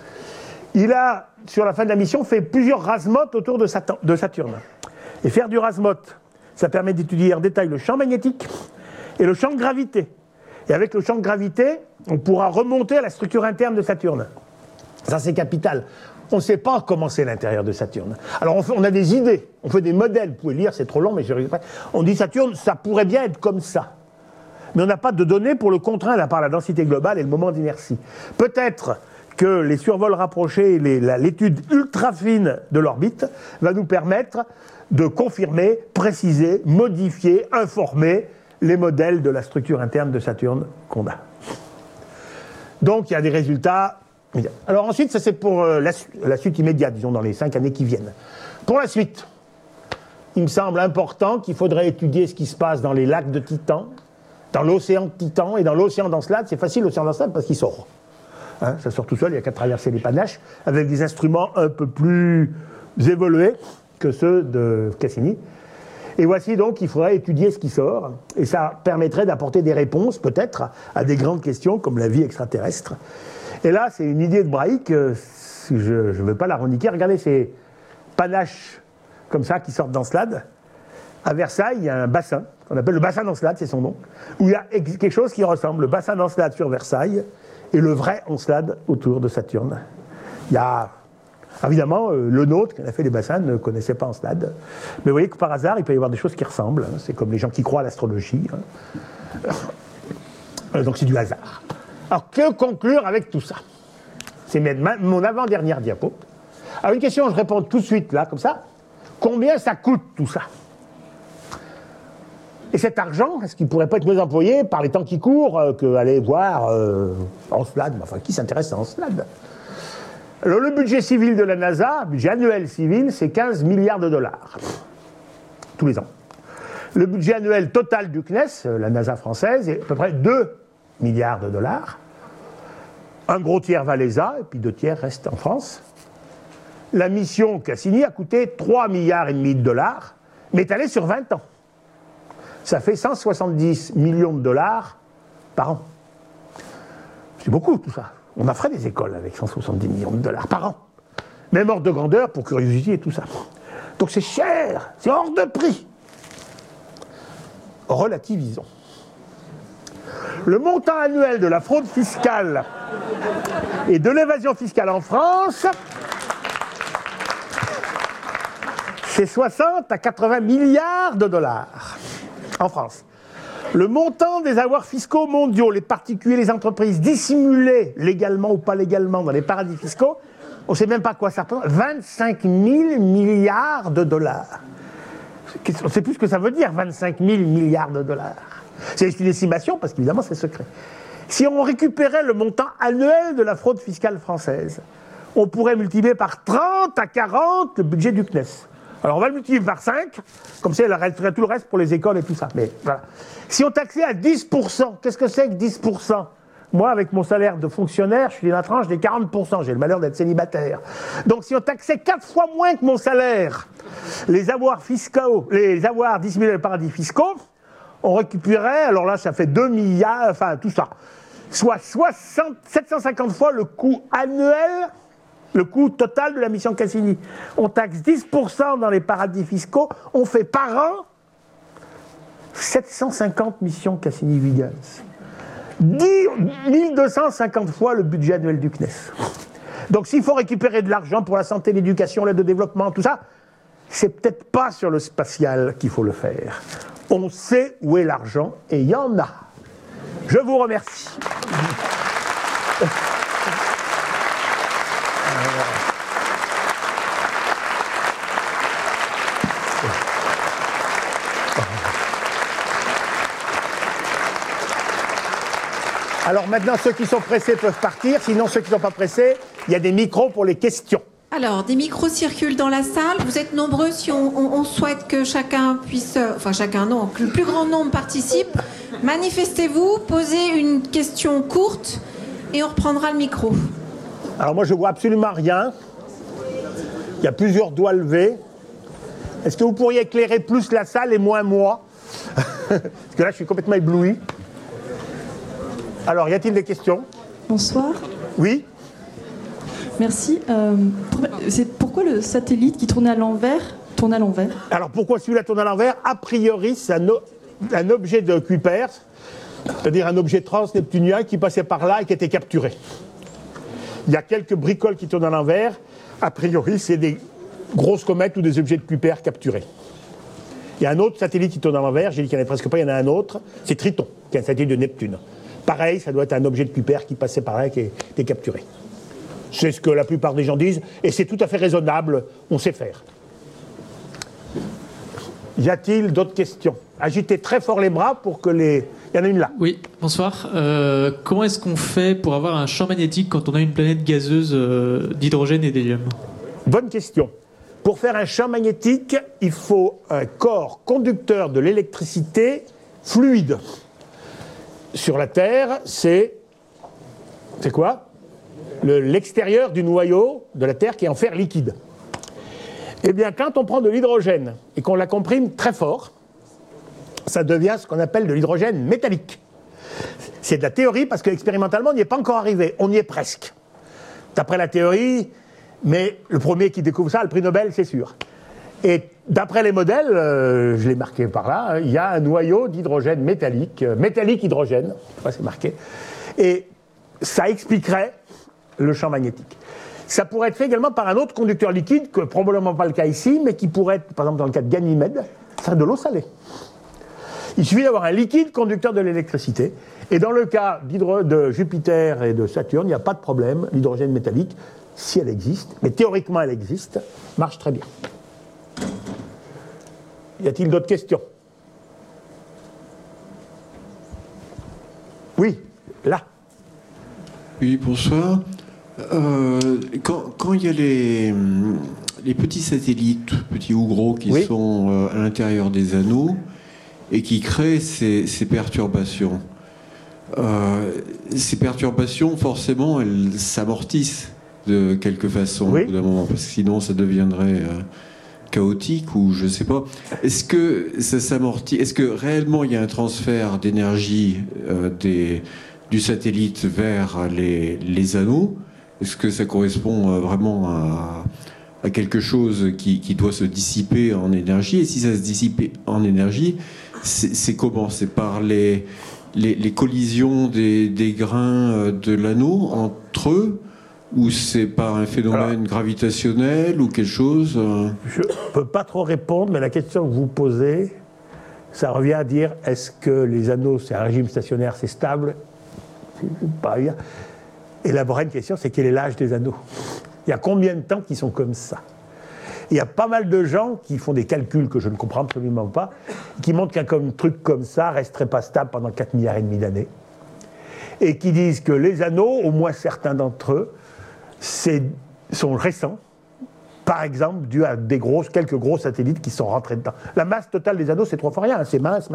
Il a, sur la fin de la mission, fait plusieurs rasmotes autour de Saturne. Et faire du rasmote, ça permet d'étudier en détail le champ magnétique et le champ de gravité. Et avec le champ de gravité, on pourra remonter à la structure interne de Saturne. Ça, c'est capital. On ne sait pas comment c'est l'intérieur de Saturne. Alors, on a des idées, on fait des modèles. Vous pouvez lire, c'est trop long, mais je ne pas. On dit Saturne, ça pourrait bien être comme ça. Mais on n'a pas de données pour le contraindre, à part la densité globale et le moment d'inertie. Peut-être que les survols rapprochés et l'étude ultra fine de l'orbite va nous permettre de confirmer, préciser, modifier, informer les modèles de la structure interne de Saturne qu'on a. Donc il y a des résultats. Alors ensuite, ça c'est pour la suite immédiate, disons dans les 5 années qui viennent. Pour la suite, il me semble important qu'il faudrait étudier ce qui se passe dans les lacs de Titan, dans l'océan de Titan et dans l'océan d'Encelade. C'est facile l'océan d'Encelade parce qu'il sort. Hein, ça sort tout seul, il n'y a qu'à traverser les panaches avec des instruments un peu plus évolués que ceux de Cassini. Et voici donc qu'il faudrait étudier ce qui sort, et ça permettrait d'apporter des réponses, peut-être, à des grandes questions comme la vie extraterrestre. Et là, c'est une idée de Braic, je ne veux pas la reniquer. Regardez ces panaches comme ça qui sortent d'Encelade. À Versailles, il y a un bassin, qu'on appelle le bassin d'Encelade, c'est son nom, où il y a quelque chose qui ressemble, le bassin d'Encelade sur Versailles, et le vrai Encelade autour de Saturne. Il y a, évidemment, le nôtre, qui a fait les bassins, ne connaissait pas Encelade. Mais vous voyez que par hasard, il peut y avoir des choses qui ressemblent. Hein. C'est comme les gens qui croient à l'astrologie. Hein. Donc c'est du hasard. Alors, que conclure avec tout ça? C'est mon avant-dernière diapo. Alors, une question, je réponds tout de suite, là, comme ça. Combien ça coûte, tout ça? Et cet argent, est-ce qu'il ne pourrait pas être mieux employé par les temps qui courent qu'aller voir Encelade? Enfin, qui s'intéresse à Encelade? Alors, le budget civil de la NASA, budget annuel civil, c'est 15 milliards de dollars. Tous les ans. Le budget annuel total du CNES, la NASA française, est à peu près 2 milliards de dollars. Un gros tiers va à l'ESA, et puis 2 tiers restent en France. La mission Cassini a coûté 3,5 milliards de dollars, mais étalée sur 20 ans. Ça fait 170 millions de dollars par an. C'est beaucoup tout ça. On a fait des écoles avec 170 millions de dollars par an. Même ordre de grandeur pour curiosité et tout ça. Donc c'est cher, c'est hors de prix. Relativisons. Le montant annuel de la fraude fiscale et de l'évasion fiscale en France, c'est 60 à 80 milliards de dollars en France. Le montant des avoirs fiscaux mondiaux, les particuliers, les entreprises dissimulés légalement ou pas légalement dans les paradis fiscaux, on ne sait même pas quoi ça représente, 25 000 milliards de dollars. On ne sait plus ce que ça veut dire, 25 000 milliards de dollars. C'est une estimation, parce qu'évidemment c'est secret. Si on récupérait le montant annuel de la fraude fiscale française, on pourrait multiplier par 30 à 40 le budget du CNES. Alors on va le multiplier par 5, comme ça il resterait tout le reste pour les écoles et tout ça. Mais voilà. Si on taxait à 10%, qu'est-ce que c'est que 10%? Moi, avec mon salaire de fonctionnaire, je suis dans la tranche des 40%. J'ai le malheur d'être célibataire. Donc si on taxait 4 fois moins que mon salaire les avoirs fiscaux, les avoirs dissimulés dans les paradis fiscaux, on récupérerait, alors là ça fait 2 milliards, enfin tout ça, soit 750 fois le coût annuel, le coût total de la mission Cassini. On taxe 10% dans les paradis fiscaux, on fait par an 750 missions Cassini-Huygens. 1250 fois le budget annuel du CNES. Donc s'il faut récupérer de l'argent pour la santé, l'éducation, l'aide au développement, tout ça, c'est peut-être pas sur le spatial qu'il faut le faire. On sait où est l'argent et il y en a. Je vous remercie. Alors maintenant, ceux qui sont pressés peuvent partir. Sinon, ceux qui ne sont pas pressés, il y a des micros pour les questions. Alors, des micros circulent dans la salle. Vous êtes nombreux. Si on souhaite que chacun puisse... Enfin, chacun, non. Que le plus grand nombre participe. Manifestez-vous, posez une question courte et on reprendra le micro. Alors moi, je ne vois absolument rien. Il y a plusieurs doigts levés. Est-ce que vous pourriez éclairer plus la salle et moins moi? Parce que là, je suis complètement ébloui. Alors, y a-t-il des questions? Bonsoir. Oui? Merci. C'est pourquoi le satellite qui tournait à l'envers tourne à l'envers? Alors, pourquoi celui-là tourne à l'envers? A priori, c'est un objet de Kuiper, c'est-à-dire un objet transneptunien qui passait par là et qui était capturé. Il y a quelques bricoles qui tournent à l'envers. A priori, c'est des grosses comètes ou des objets de Kuiper capturés. Il y a un autre satellite qui tourne à l'envers, j'ai dit qu'il n'y en avait presque pas, il y en a un autre, c'est Triton, qui est un satellite de Neptune. Pareil, ça doit être un objet de Kuiper qui passait par là et qui était capturé. C'est ce que la plupart des gens disent, et c'est tout à fait raisonnable, on sait faire. Y a-t-il d'autres questions? Agitez très fort les bras pour que les... Il y en a une là. Oui, bonsoir. Comment est-ce qu'on fait pour avoir un champ magnétique quand on a une planète gazeuse d'hydrogène et d'hélium? Bonne question. Pour faire un champ magnétique, il faut un corps conducteur de l'électricité fluide. Sur la Terre, c'est quoi? L'extérieur du noyau de la Terre qui est en fer liquide. Eh bien, quand on prend de l'hydrogène et qu'on la comprime très fort, ça devient ce qu'on appelle de l'hydrogène métallique. C'est de la théorie parce qu'expérimentalement, on n'y est pas encore arrivé. On y est presque. D'après la théorie, mais le premier qui découvre ça a le prix Nobel, c'est sûr. Et d'après les modèles, je l'ai marqué par là, il y a un noyau d'hydrogène métallique, métallique hydrogène, c'est marqué, et ça expliquerait le champ magnétique. Ça pourrait être fait également par un autre conducteur liquide, que probablement pas le cas ici, mais qui pourrait être, par exemple dans le cas de Ganymède, ça serait de l'eau salée. Il suffit d'avoir un liquide conducteur de l'électricité, et dans le cas de Jupiter et de Saturne, il n'y a pas de problème, l'hydrogène métallique, si elle existe, mais théoriquement elle existe, marche très bien. Y a-t-il d'autres questions? Oui, là. Oui, bonsoir. Quand il y a les petits satellites, petits ou gros, qui sont à l'intérieur des anneaux et qui créent ces perturbations, forcément, elles s'amortissent de quelque façon, au bout d'un moment, parce que sinon ça deviendrait chaotique ou je sais pas. Est-ce que ça s'amortit? Est-ce que réellement il y a un transfert d'énergie du satellite vers les anneaux? Est-ce que ça correspond vraiment à quelque chose qui doit se dissiper en énergie? Et si ça se dissipe en énergie, c'est comment? C'est par les collisions des grains de l'anneau entre eux? Ou c'est par un phénomène gravitationnel ou quelque chose? Je ne peux pas trop répondre, mais la question que vous posez, ça revient à dire, est-ce que les anneaux, c'est un régime stationnaire, c'est stable? Pas bien. Et la vraie question, c'est quel est l'âge des anneaux? Il y a combien de temps qu'ils sont comme ça? Il y a pas mal de gens qui font des calculs que je ne comprends absolument pas, qui montrent qu'un truc comme ça ne resterait pas stable pendant 4,5 milliards d'années. Et qui disent que les anneaux, au moins certains d'entre eux, sont récents, par exemple, dû à quelques gros satellites qui sont rentrés dedans. La masse totale des anneaux, c'est 3 fois rien, c'est mince.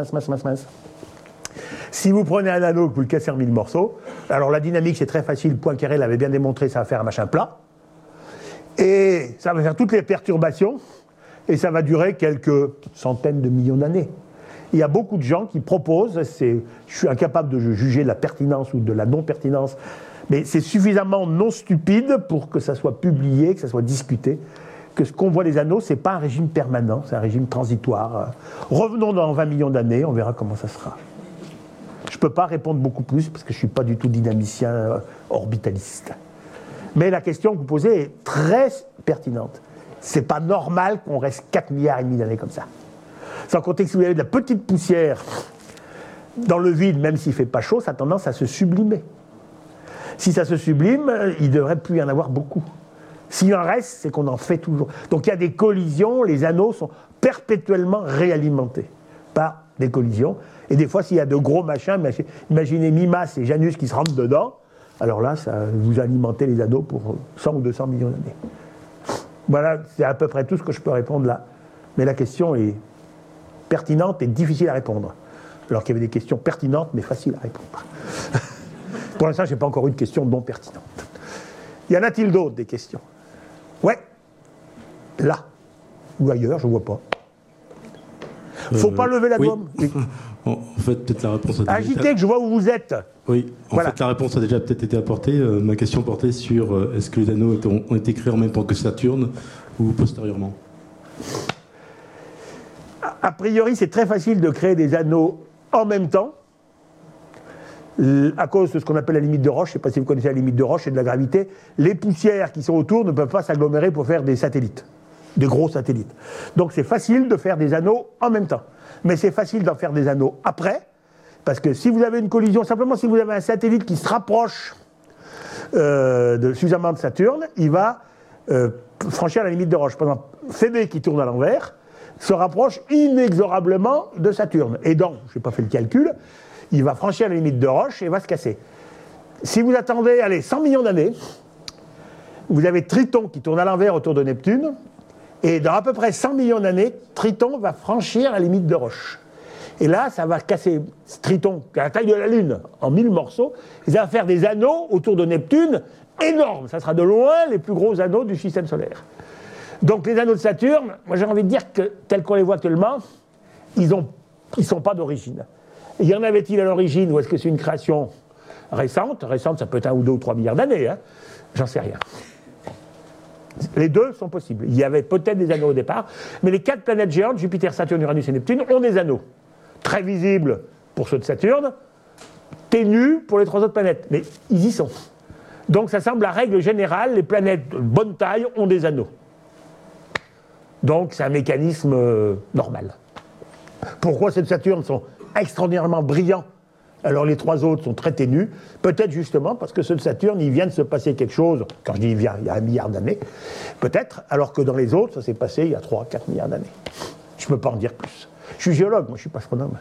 Si vous prenez un anneau et que vous le cassez en 1000 morceaux, alors la dynamique, c'est très facile, Poincaré l'avait bien démontré, ça va faire un machin plat, et ça va faire toutes les perturbations, et ça va durer quelques centaines de millions d'années. Il y a beaucoup de gens qui proposent, je suis incapable de juger la pertinence ou de la non-pertinence, mais c'est suffisamment non stupide pour que ça soit publié, que ça soit discuté, que ce qu'on voit des anneaux, c'est pas un régime permanent, c'est un régime transitoire. Revenons dans 20 millions d'années, on verra comment ça sera. Je ne peux pas répondre beaucoup plus parce que je ne suis pas du tout dynamicien orbitaliste. Mais la question que vous posez est très pertinente. C'est pas normal qu'on reste 4,5 milliards d'années comme ça. Sans compter que si vous avez de la petite poussière dans le vide, même s'il ne fait pas chaud, ça a tendance à se sublimer. Si ça se sublime, il ne devrait plus y en avoir beaucoup. S'il en reste, c'est qu'on en fait toujours. Donc il y a des collisions, les anneaux sont perpétuellement réalimentés par des collisions. Et des fois, s'il y a de gros machins, imaginez Mimas et Janus qui se rentrent dedans, alors là, ça vous alimentez les anneaux pour 100 ou 200 millions d'années. Voilà, c'est à peu près tout ce que je peux répondre là. Mais la question est pertinente et difficile à répondre. Alors qu'il y avait des questions pertinentes, mais faciles à répondre. Pour l'instant, je n'ai pas encore eu de questions non pertinentes. Y en a-t-il d'autres, des questions? Ouais. Là. Ou ailleurs, je ne vois pas. Faut pas lever la gomme. Oui. En fait, peut-être la réponse a déjà Agitez, que je vois où vous êtes. Oui, en fait, la réponse a déjà peut-être été apportée. Ma question portait sur est-ce que les anneaux ont été créés en même temps que Saturne ou postérieurement? A priori, c'est très facile de créer des anneaux en même temps, à cause de ce qu'on appelle la limite de Roche. Je ne sais pas si vous connaissez la limite de Roche et de la gravité. Les poussières qui sont autour ne peuvent pas s'agglomérer pour faire des satellites, des gros satellites. Donc c'est facile de faire des anneaux en même temps. Mais c'est facile d'en faire des anneaux après, parce que si vous avez une collision, simplement si vous avez un satellite qui se rapproche suffisamment de Saturne, il va franchir la limite de Roche. Par exemple, Phébé qui tourne à l'envers se rapproche inexorablement de Saturne. Et donc, je n'ai pas fait le calcul, il va franchir la limite de Roche et va se casser. Si vous attendez, 100 millions d'années, vous avez Triton qui tourne à l'envers autour de Neptune, et dans à peu près 100 millions d'années, Triton va franchir la limite de Roche. Et là, ça va casser Triton, qui a la taille de la Lune, en 1000 morceaux, et ça va faire des anneaux autour de Neptune énormes. Ça sera de loin les plus gros anneaux du système solaire. Donc les anneaux de Saturne, moi j'ai envie de dire que, tels qu'on les voit actuellement, ils ne sont pas d'origine. Y en avait-il à l'origine, ou est-ce que c'est une création récente? Récente, ça peut être 1 ou 2 ou 3 milliards d'années, hein. J'en sais rien. Les deux sont possibles. Il y avait peut-être des anneaux au départ, mais les 4 planètes géantes, Jupiter, Saturne, Uranus et Neptune, ont des anneaux. Très visibles pour ceux de Saturne, ténus pour les 3 autres planètes. Mais ils y sont. Donc ça semble la règle générale, les planètes de bonne taille ont des anneaux. Donc c'est un mécanisme normal. Pourquoi ceux de Saturne sont extraordinairement brillants, alors les 3 autres sont très ténus? Peut-être justement parce que ceux de Saturne, il vient de se passer quelque chose, quand je dis il y a 1 milliard d'années, peut-être, alors que dans les autres, ça s'est passé il y a 3-4 milliards d'années. Je ne peux pas en dire plus. Je suis géologue, moi je ne suis pas astronome.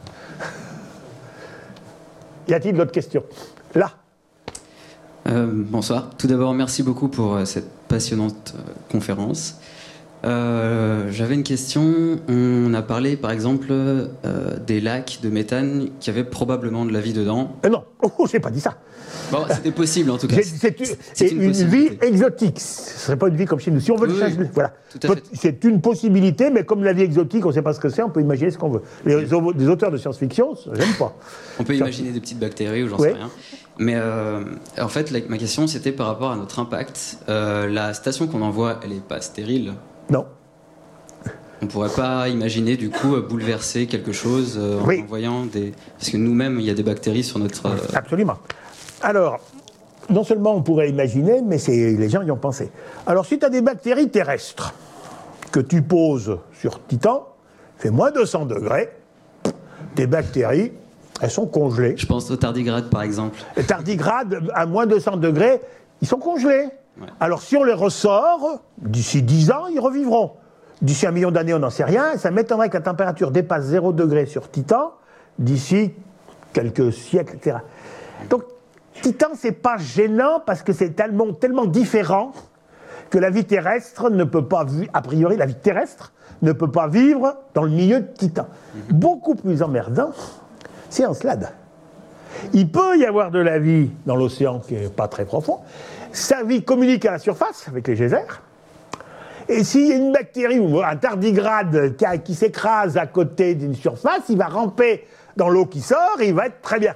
Y a-t-il d'autres questions? Là. Bonsoir. Tout d'abord, merci beaucoup pour cette passionnante conférence. J'avais une question. On a parlé, par exemple, des lacs de méthane qui avaient probablement de la vie dedans. Non, j'ai pas dit ça. Bon, c'était possible en tout cas. C'est une vie exotique. Ce ne serait pas une vie comme chez nous. Si on veut le changer, voilà. C'est une possibilité, mais comme la vie exotique, on ne sait pas ce que c'est, on peut imaginer ce qu'on veut. Les auteurs de science-fiction, j'aime pas. On peut imaginer des petites bactéries ou j'en sais rien. Mais en fait, ma question, c'était par rapport à notre impact. La station qu'on envoie, elle n'est pas stérile? Non. On ne pourrait pas imaginer, du coup, bouleverser quelque chose en envoyant des... Parce que nous-mêmes, il y a des bactéries sur notre... Absolument. Alors, non seulement on pourrait imaginer, mais les gens y ont pensé. Alors, si tu as des bactéries terrestres que tu poses sur Titan, fait moins 200 degrés, tes bactéries, elles sont congelées. Je pense aux tardigrades, par exemple. Les tardigrades, à moins 200 degrés, ils sont congelés. Ouais. Alors, si on les ressort, d'ici 10 ans, ils revivront. D'ici 1 million d'années, on n'en sait rien. Ça m'étonnerait que la température dépasse 0 degré sur Titan d'ici quelques siècles, etc. Donc, Titan, c'est pas gênant parce que c'est tellement différent que la vie terrestre ne peut pas, a priori, la vie terrestre ne peut pas vivre dans le milieu de Titan. Beaucoup plus emmerdant, c'est Encelade. Il peut y avoir de la vie dans l'océan qui n'est pas très profond. Sa vie communique à la surface avec les geysers. Et s'il y a une bactérie ou un tardigrade qui s'écrase à côté d'une surface, il va ramper dans l'eau qui sort et il va être très bien.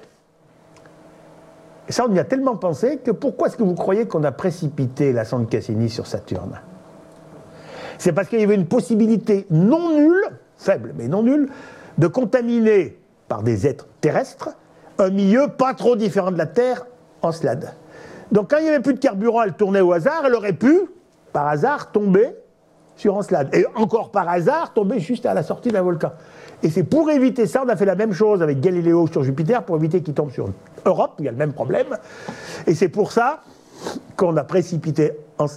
Et ça, on y a tellement pensé que pourquoi est-ce que vous croyez qu'on a précipité la sonde Cassini sur Saturne? C'est parce qu'il y avait une possibilité non nulle, faible mais non nulle, de contaminer par des êtres terrestres un milieu pas trop différent de la Terre, Encelade. Donc quand il n'y avait plus de carburant, elle tournait au hasard, elle aurait pu, par hasard, tomber sur Encelade. Et encore par hasard, tomber juste à la sortie d'un volcan. Et c'est pour éviter ça, on a fait la même chose avec Galiléo sur Jupiter, pour éviter qu'il tombe sur Europe, où il y a le même problème. Et c'est pour ça qu'on a précipité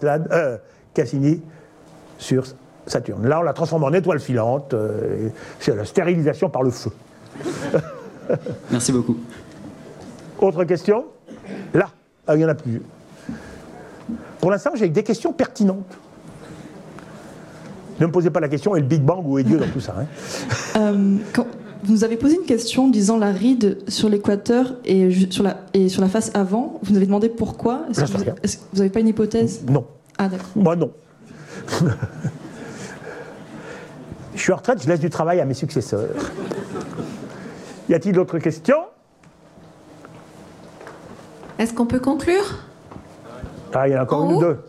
Cassini sur Saturne. Là, on l'a transformé en étoile filante, c'est la stérilisation par le feu. Merci beaucoup. Autre question? Là, il n'y en a plus. Pour l'instant, j'ai des questions pertinentes. Ne me posez pas la question, est le Big Bang ou est Dieu dans tout ça, hein. Quand vous nous avez posé une question disant la ride sur l'équateur et sur la face avant, vous nous avez demandé pourquoi. Est-ce que vous n'avez pas une hypothèse? Non. Ah, d'accord. Moi, non. Je suis en retraite, je laisse du travail à mes successeurs. Y a-t-il d'autres questions? Est-ce qu'on peut conclure? Ah, il y en a encore une ou deux.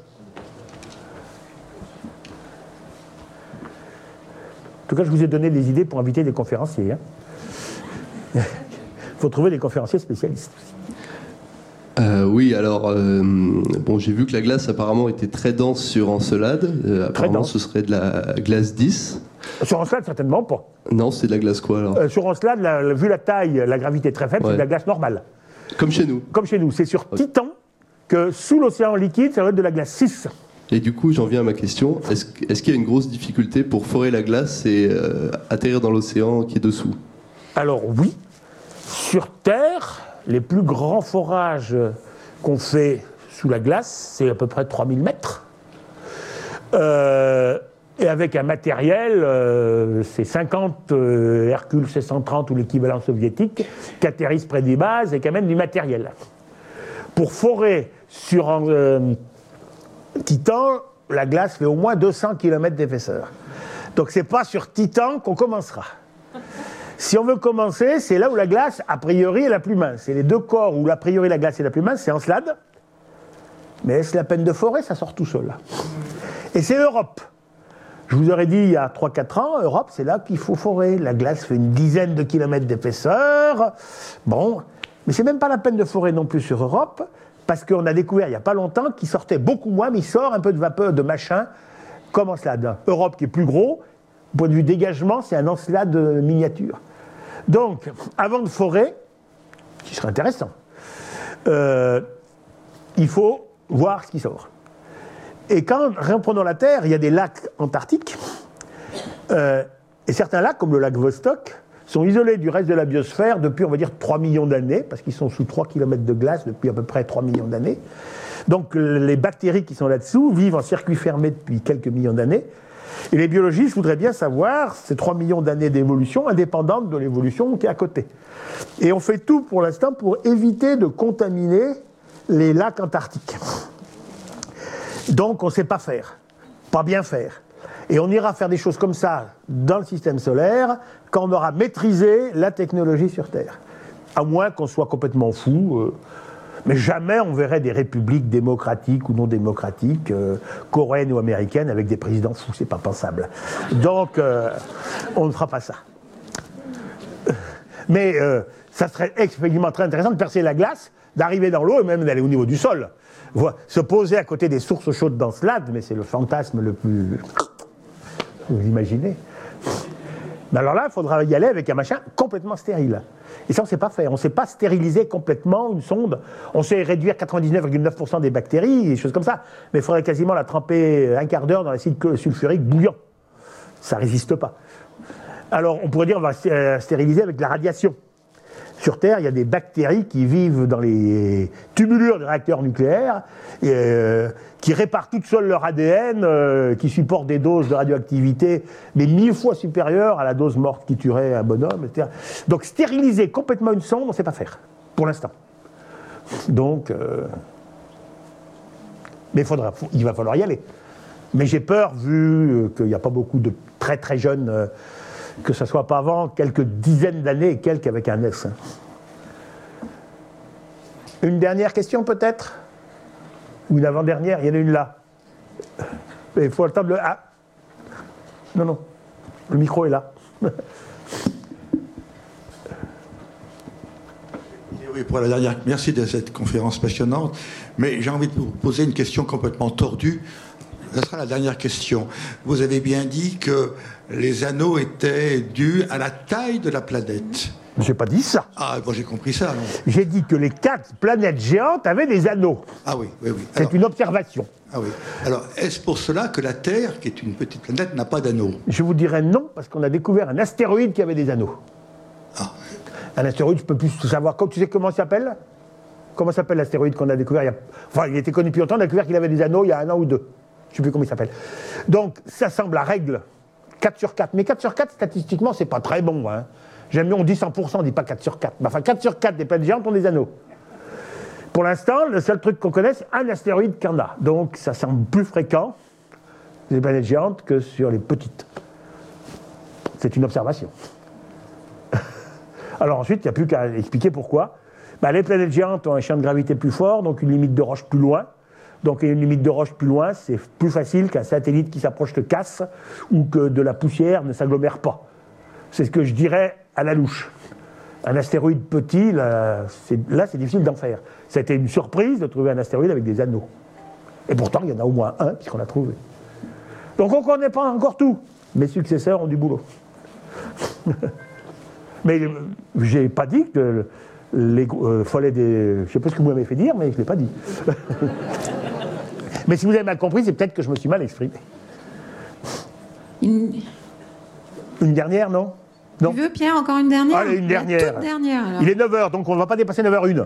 En tout cas, je vous ai donné des idées pour inviter des conférenciers. Il faut trouver des conférenciers spécialistes. Oui, alors, j'ai vu que la glace apparemment était très dense sur Encelade. Apparemment, ce serait de la glace 10. Sur Encelade, certainement pas. Non, c'est de la glace quoi alors? Sur Encelade, vu la taille, la gravité très faible, c'est de la glace normale. Comme chez nous? Comme chez nous. C'est sur Titan que sous l'océan liquide, ça va être de la glace 6. Et du coup, j'en viens à ma question. Est-ce qu'il y a une grosse difficulté pour forer la glace et atterrir dans l'océan qui est dessous? Alors oui. Sur Terre, les plus grands forages qu'on fait sous la glace, c'est à peu près 3000 mètres. Et avec un matériel, c'est 50 Hercule C-130 ou l'équivalent soviétique qui atterrissent près des bases et qui amènent du matériel. Pour forer sur Titan, la glace fait au moins 200 km d'épaisseur. Donc c'est pas sur Titan qu'on commencera. Si on veut commencer, c'est là où la glace, a priori, est la plus mince. C'est les deux corps où, a priori, la glace est la plus mince, c'est Encelade. Mais est-ce la peine de forer? Ça sort tout seul. Et c'est Europe. Je vous aurais dit il y a 3-4 ans, Europe, c'est là qu'il faut forer. La glace fait une dizaine de kilomètres d'épaisseur. Bon, mais c'est même pas la peine de forer non plus sur Europe, parce qu'on a découvert il n'y a pas longtemps qu'il sortait beaucoup moins, mais il sort un peu de vapeur, de machin, comme Encelade. Europe qui est plus gros, du point de vue dégagement, c'est un Encelade miniature. Donc, avant de forer, qui serait intéressant, il faut voir ce qui sort. Et quand, reprenons la Terre, il y a des lacs antarctiques, et certains lacs, comme le lac Vostok, sont isolés du reste de la biosphère depuis, on va dire, 3 millions d'années, parce qu'ils sont sous 3 km de glace depuis à peu près 3 millions d'années. Donc les bactéries qui sont là-dessous vivent en circuit fermé depuis quelques millions d'années. Et les biologistes voudraient bien savoir ces 3 millions d'années d'évolution indépendante de l'évolution qui est à côté. Et on fait tout pour l'instant pour éviter de contaminer les lacs antarctiques. Donc on ne sait pas faire, pas bien faire. Et on ira faire des choses comme ça dans le système solaire quand on aura maîtrisé la technologie sur Terre. À moins qu'on soit complètement fou. Mais jamais on verrait des républiques démocratiques ou non démocratiques, coréennes ou américaines, avec des présidents fous. C'est pas pensable. Donc on ne fera pas ça. Mais ça serait extrêmement très intéressant de percer la glace, d'arriver dans l'eau et même d'aller au niveau du sol. Se poser à côté des sources chaudes d'Encelade, mais c'est le fantasme le plus... Vous imaginez? Mais alors là, il faudra y aller avec un machin complètement stérile. Et ça, on ne sait pas faire. On ne sait pas stériliser complètement une sonde. On sait réduire 99,9% des bactéries, des choses comme ça. Mais il faudrait quasiment la tremper un quart d'heure dans l'acide sulfurique bouillant. Ça ne résiste pas. Alors, on pourrait dire qu'on va stériliser avec de la radiation. Sur Terre, il y a des bactéries qui vivent dans les tubulures des réacteurs nucléaires, qui réparent toutes seules leur ADN, qui supportent des doses de radioactivité, mais 1000 fois supérieures à la dose morte qui tuerait un bonhomme, etc. Donc stériliser complètement une sonde, on ne sait pas faire, pour l'instant. Donc, mais il va falloir y aller. Mais j'ai peur, vu qu'il n'y a pas beaucoup de très très jeunes... que ce ne soit pas avant quelques dizaines d'années et quelques avec un S. Une dernière question peut-être? Ou une avant-dernière? Il y en a une là. Il faut attendre le... Ah. Non, le micro est là. Oui, pour la dernière... Merci de cette conférence passionnante, mais j'ai envie de vous poser une question complètement tordue. Ce sera la dernière question. Vous avez bien dit que les anneaux étaient dus à la taille de la planète. J'ai pas dit ça. Ah, bon, j'ai compris ça. Non. J'ai dit que les 4 planètes géantes avaient des anneaux. Ah oui. C'est une observation. Ah oui. Alors, est-ce pour cela que la Terre, qui est une petite planète, n'a pas d'anneaux? Je vous dirais non, parce qu'on a découvert un astéroïde qui avait des anneaux. Ah. Un astéroïde, je peux plus tout savoir. Tu sais comment il s'appelle? Comment s'appelle l'astéroïde qu'on a découvert Enfin, il était connu depuis longtemps, on a découvert qu'il avait des anneaux il y a 1 an ou 2. Je ne sais plus comment il s'appelle. Donc, ça semble la règle. 4 sur 4. Mais 4 sur 4, statistiquement, c'est pas très bon. Hein. J'aime mieux, on dit 100%, on dit pas 4 sur 4. Mais enfin, 4 sur 4 des planètes géantes ont des anneaux. Pour l'instant, le seul truc qu'on connaisse, un astéroïde qu'il y en a. Donc, ça semble plus fréquent, les planètes géantes, que sur les petites. C'est une observation. Alors ensuite, il n'y a plus qu'à expliquer pourquoi. Les planètes géantes ont un champ de gravité plus fort, donc une limite de roche plus loin. Donc une limite de roche plus loin, c'est plus facile qu'un satellite qui s'approche te casse ou que de la poussière ne s'agglomère pas. C'est ce que je dirais à la louche. Un astéroïde petit, là c'est difficile d'en faire. Ça a été une surprise de trouver un astéroïde avec des anneaux. Et pourtant, il y en a au moins un, puisqu'on l'a trouvé. Donc on ne connaît pas encore tout. Mes successeurs ont du boulot. Mais je n'ai pas dit que les follets des... Je ne sais pas ce que vous m'avez fait dire, mais je ne l'ai pas dit. Mais si vous avez mal compris, c'est peut-être que je me suis mal exprimé. Une dernière, non? Tu veux, Pierre, encore une dernière? Allez, une dernière. La toute dernière, alors. Il est 9h, donc on ne va pas dépasser 9h01.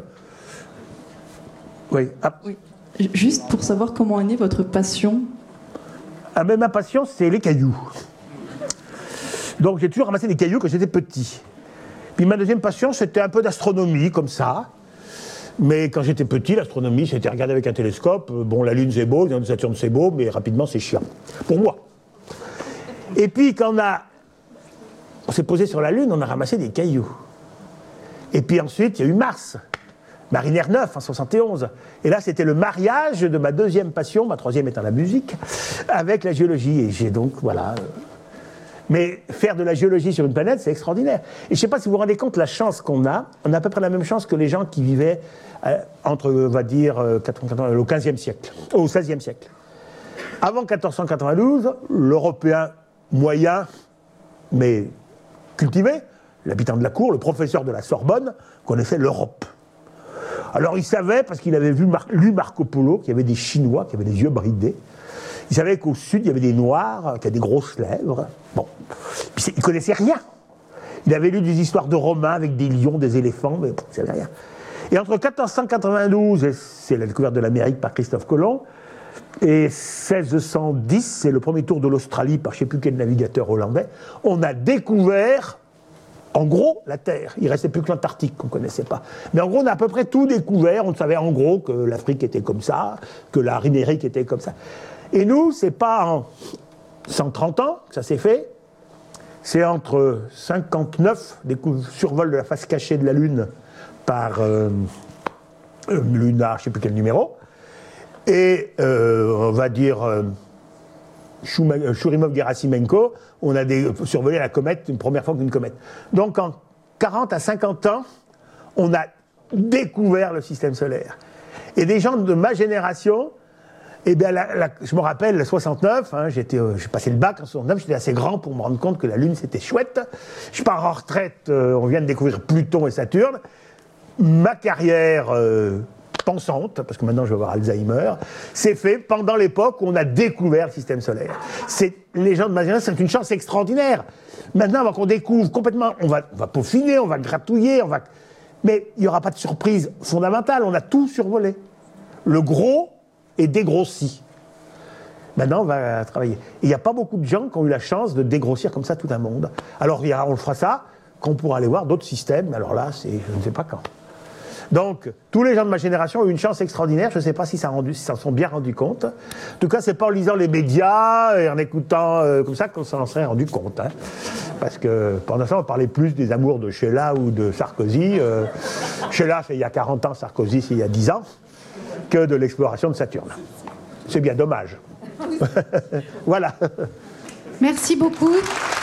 Oui. Ah. Oui. Juste pour savoir comment est née votre passion. Ah, mais ma passion, c'est les cailloux. Donc j'ai toujours ramassé des cailloux quand j'étais petit. Puis ma deuxième passion, c'était un peu d'astronomie, comme ça. Mais quand j'étais petit, l'astronomie, c'était regarder avec un télescope. Bon, la Lune, c'est beau, Saturne, c'est beau, mais rapidement, c'est chiant. Pour moi. Et puis, quand on s'est posé sur la Lune, on a ramassé des cailloux. Et puis ensuite, il y a eu Mars. Mariner 9, en 71. Et là, c'était le mariage de ma deuxième passion, ma troisième étant la musique, avec la géologie. Et j'ai donc, voilà... Mais faire de la géologie sur une planète, c'est extraordinaire. Et je ne sais pas si vous vous rendez compte la chance qu'on a. On a à peu près la même chance que les gens qui vivaient entre, on va dire, au XVe siècle, au XVIe siècle. Avant 1492, l'Européen moyen, mais cultivé, l'habitant de la cour, le professeur de la Sorbonne, connaissait l'Europe. Alors il savait, parce qu'il avait lu Marco Polo, qu'il y avait des Chinois, qui avaient des yeux bridés. Il savait qu'au sud, il y avait des Noirs, qui avaient des grosses lèvres. Bon. Puis il ne connaissait rien. Il avait lu des histoires de Romains avec des lions, des éléphants, mais il ne savait rien. Et entre 1492, c'est la découverte de l'Amérique par Christophe Colomb, et 1610, c'est le premier tour de l'Australie par je ne sais plus quel navigateur hollandais, on a découvert, en gros, la Terre. Il ne restait plus que l'Antarctique qu'on ne connaissait pas. Mais en gros, on a à peu près tout découvert. On savait en gros que l'Afrique était comme ça, que l'Amérique était comme ça. Et nous, c'est pas en 130 ans que ça s'est fait, c'est entre 59, survol de la face cachée de la Lune par Luna, je ne sais plus quel numéro, et on va dire Churyumov-Gerasimenko, on a survolé la comète une première fois qu'une comète. Donc en 40 à 50 ans, on a découvert le système solaire. Et des gens de ma génération... Eh bien, je me rappelle, 69, hein, j'ai passé le bac en 69, j'étais assez grand pour me rendre compte que la Lune, c'était chouette. Je pars en retraite, on vient de découvrir Pluton et Saturne. Ma carrière pensante, parce que maintenant je vais avoir Alzheimer, s'est fait pendant l'époque où on a découvert le système solaire. Les gens de ma génération, c'est une chance extraordinaire. Maintenant, avant qu'on découvre complètement, on va peaufiner, on va gratouiller, mais il n'y aura pas de surprise fondamentale, on a tout survolé. Le gros est dégrossi. Maintenant, on va travailler. Il n'y a pas beaucoup de gens qui ont eu la chance de dégrossir comme ça tout un monde. Alors, on fera ça quand on pourra aller voir d'autres systèmes, mais alors là, je ne sais pas quand. Donc, tous les gens de ma génération ont eu une chance extraordinaire. Je ne sais pas s'ils s'en sont bien rendus compte. En tout cas, ce n'est pas en lisant les médias et en écoutant comme ça qu'on s'en serait rendu compte. Hein. Parce que pendant ça, on parlait plus des amours de Sheila ou de Sarkozy. Sheila, c'est il y a 40 ans, Sarkozy, c'est il y a 10 ans, que de l'exploration de Saturne. C'est bien dommage. Voilà. Merci beaucoup.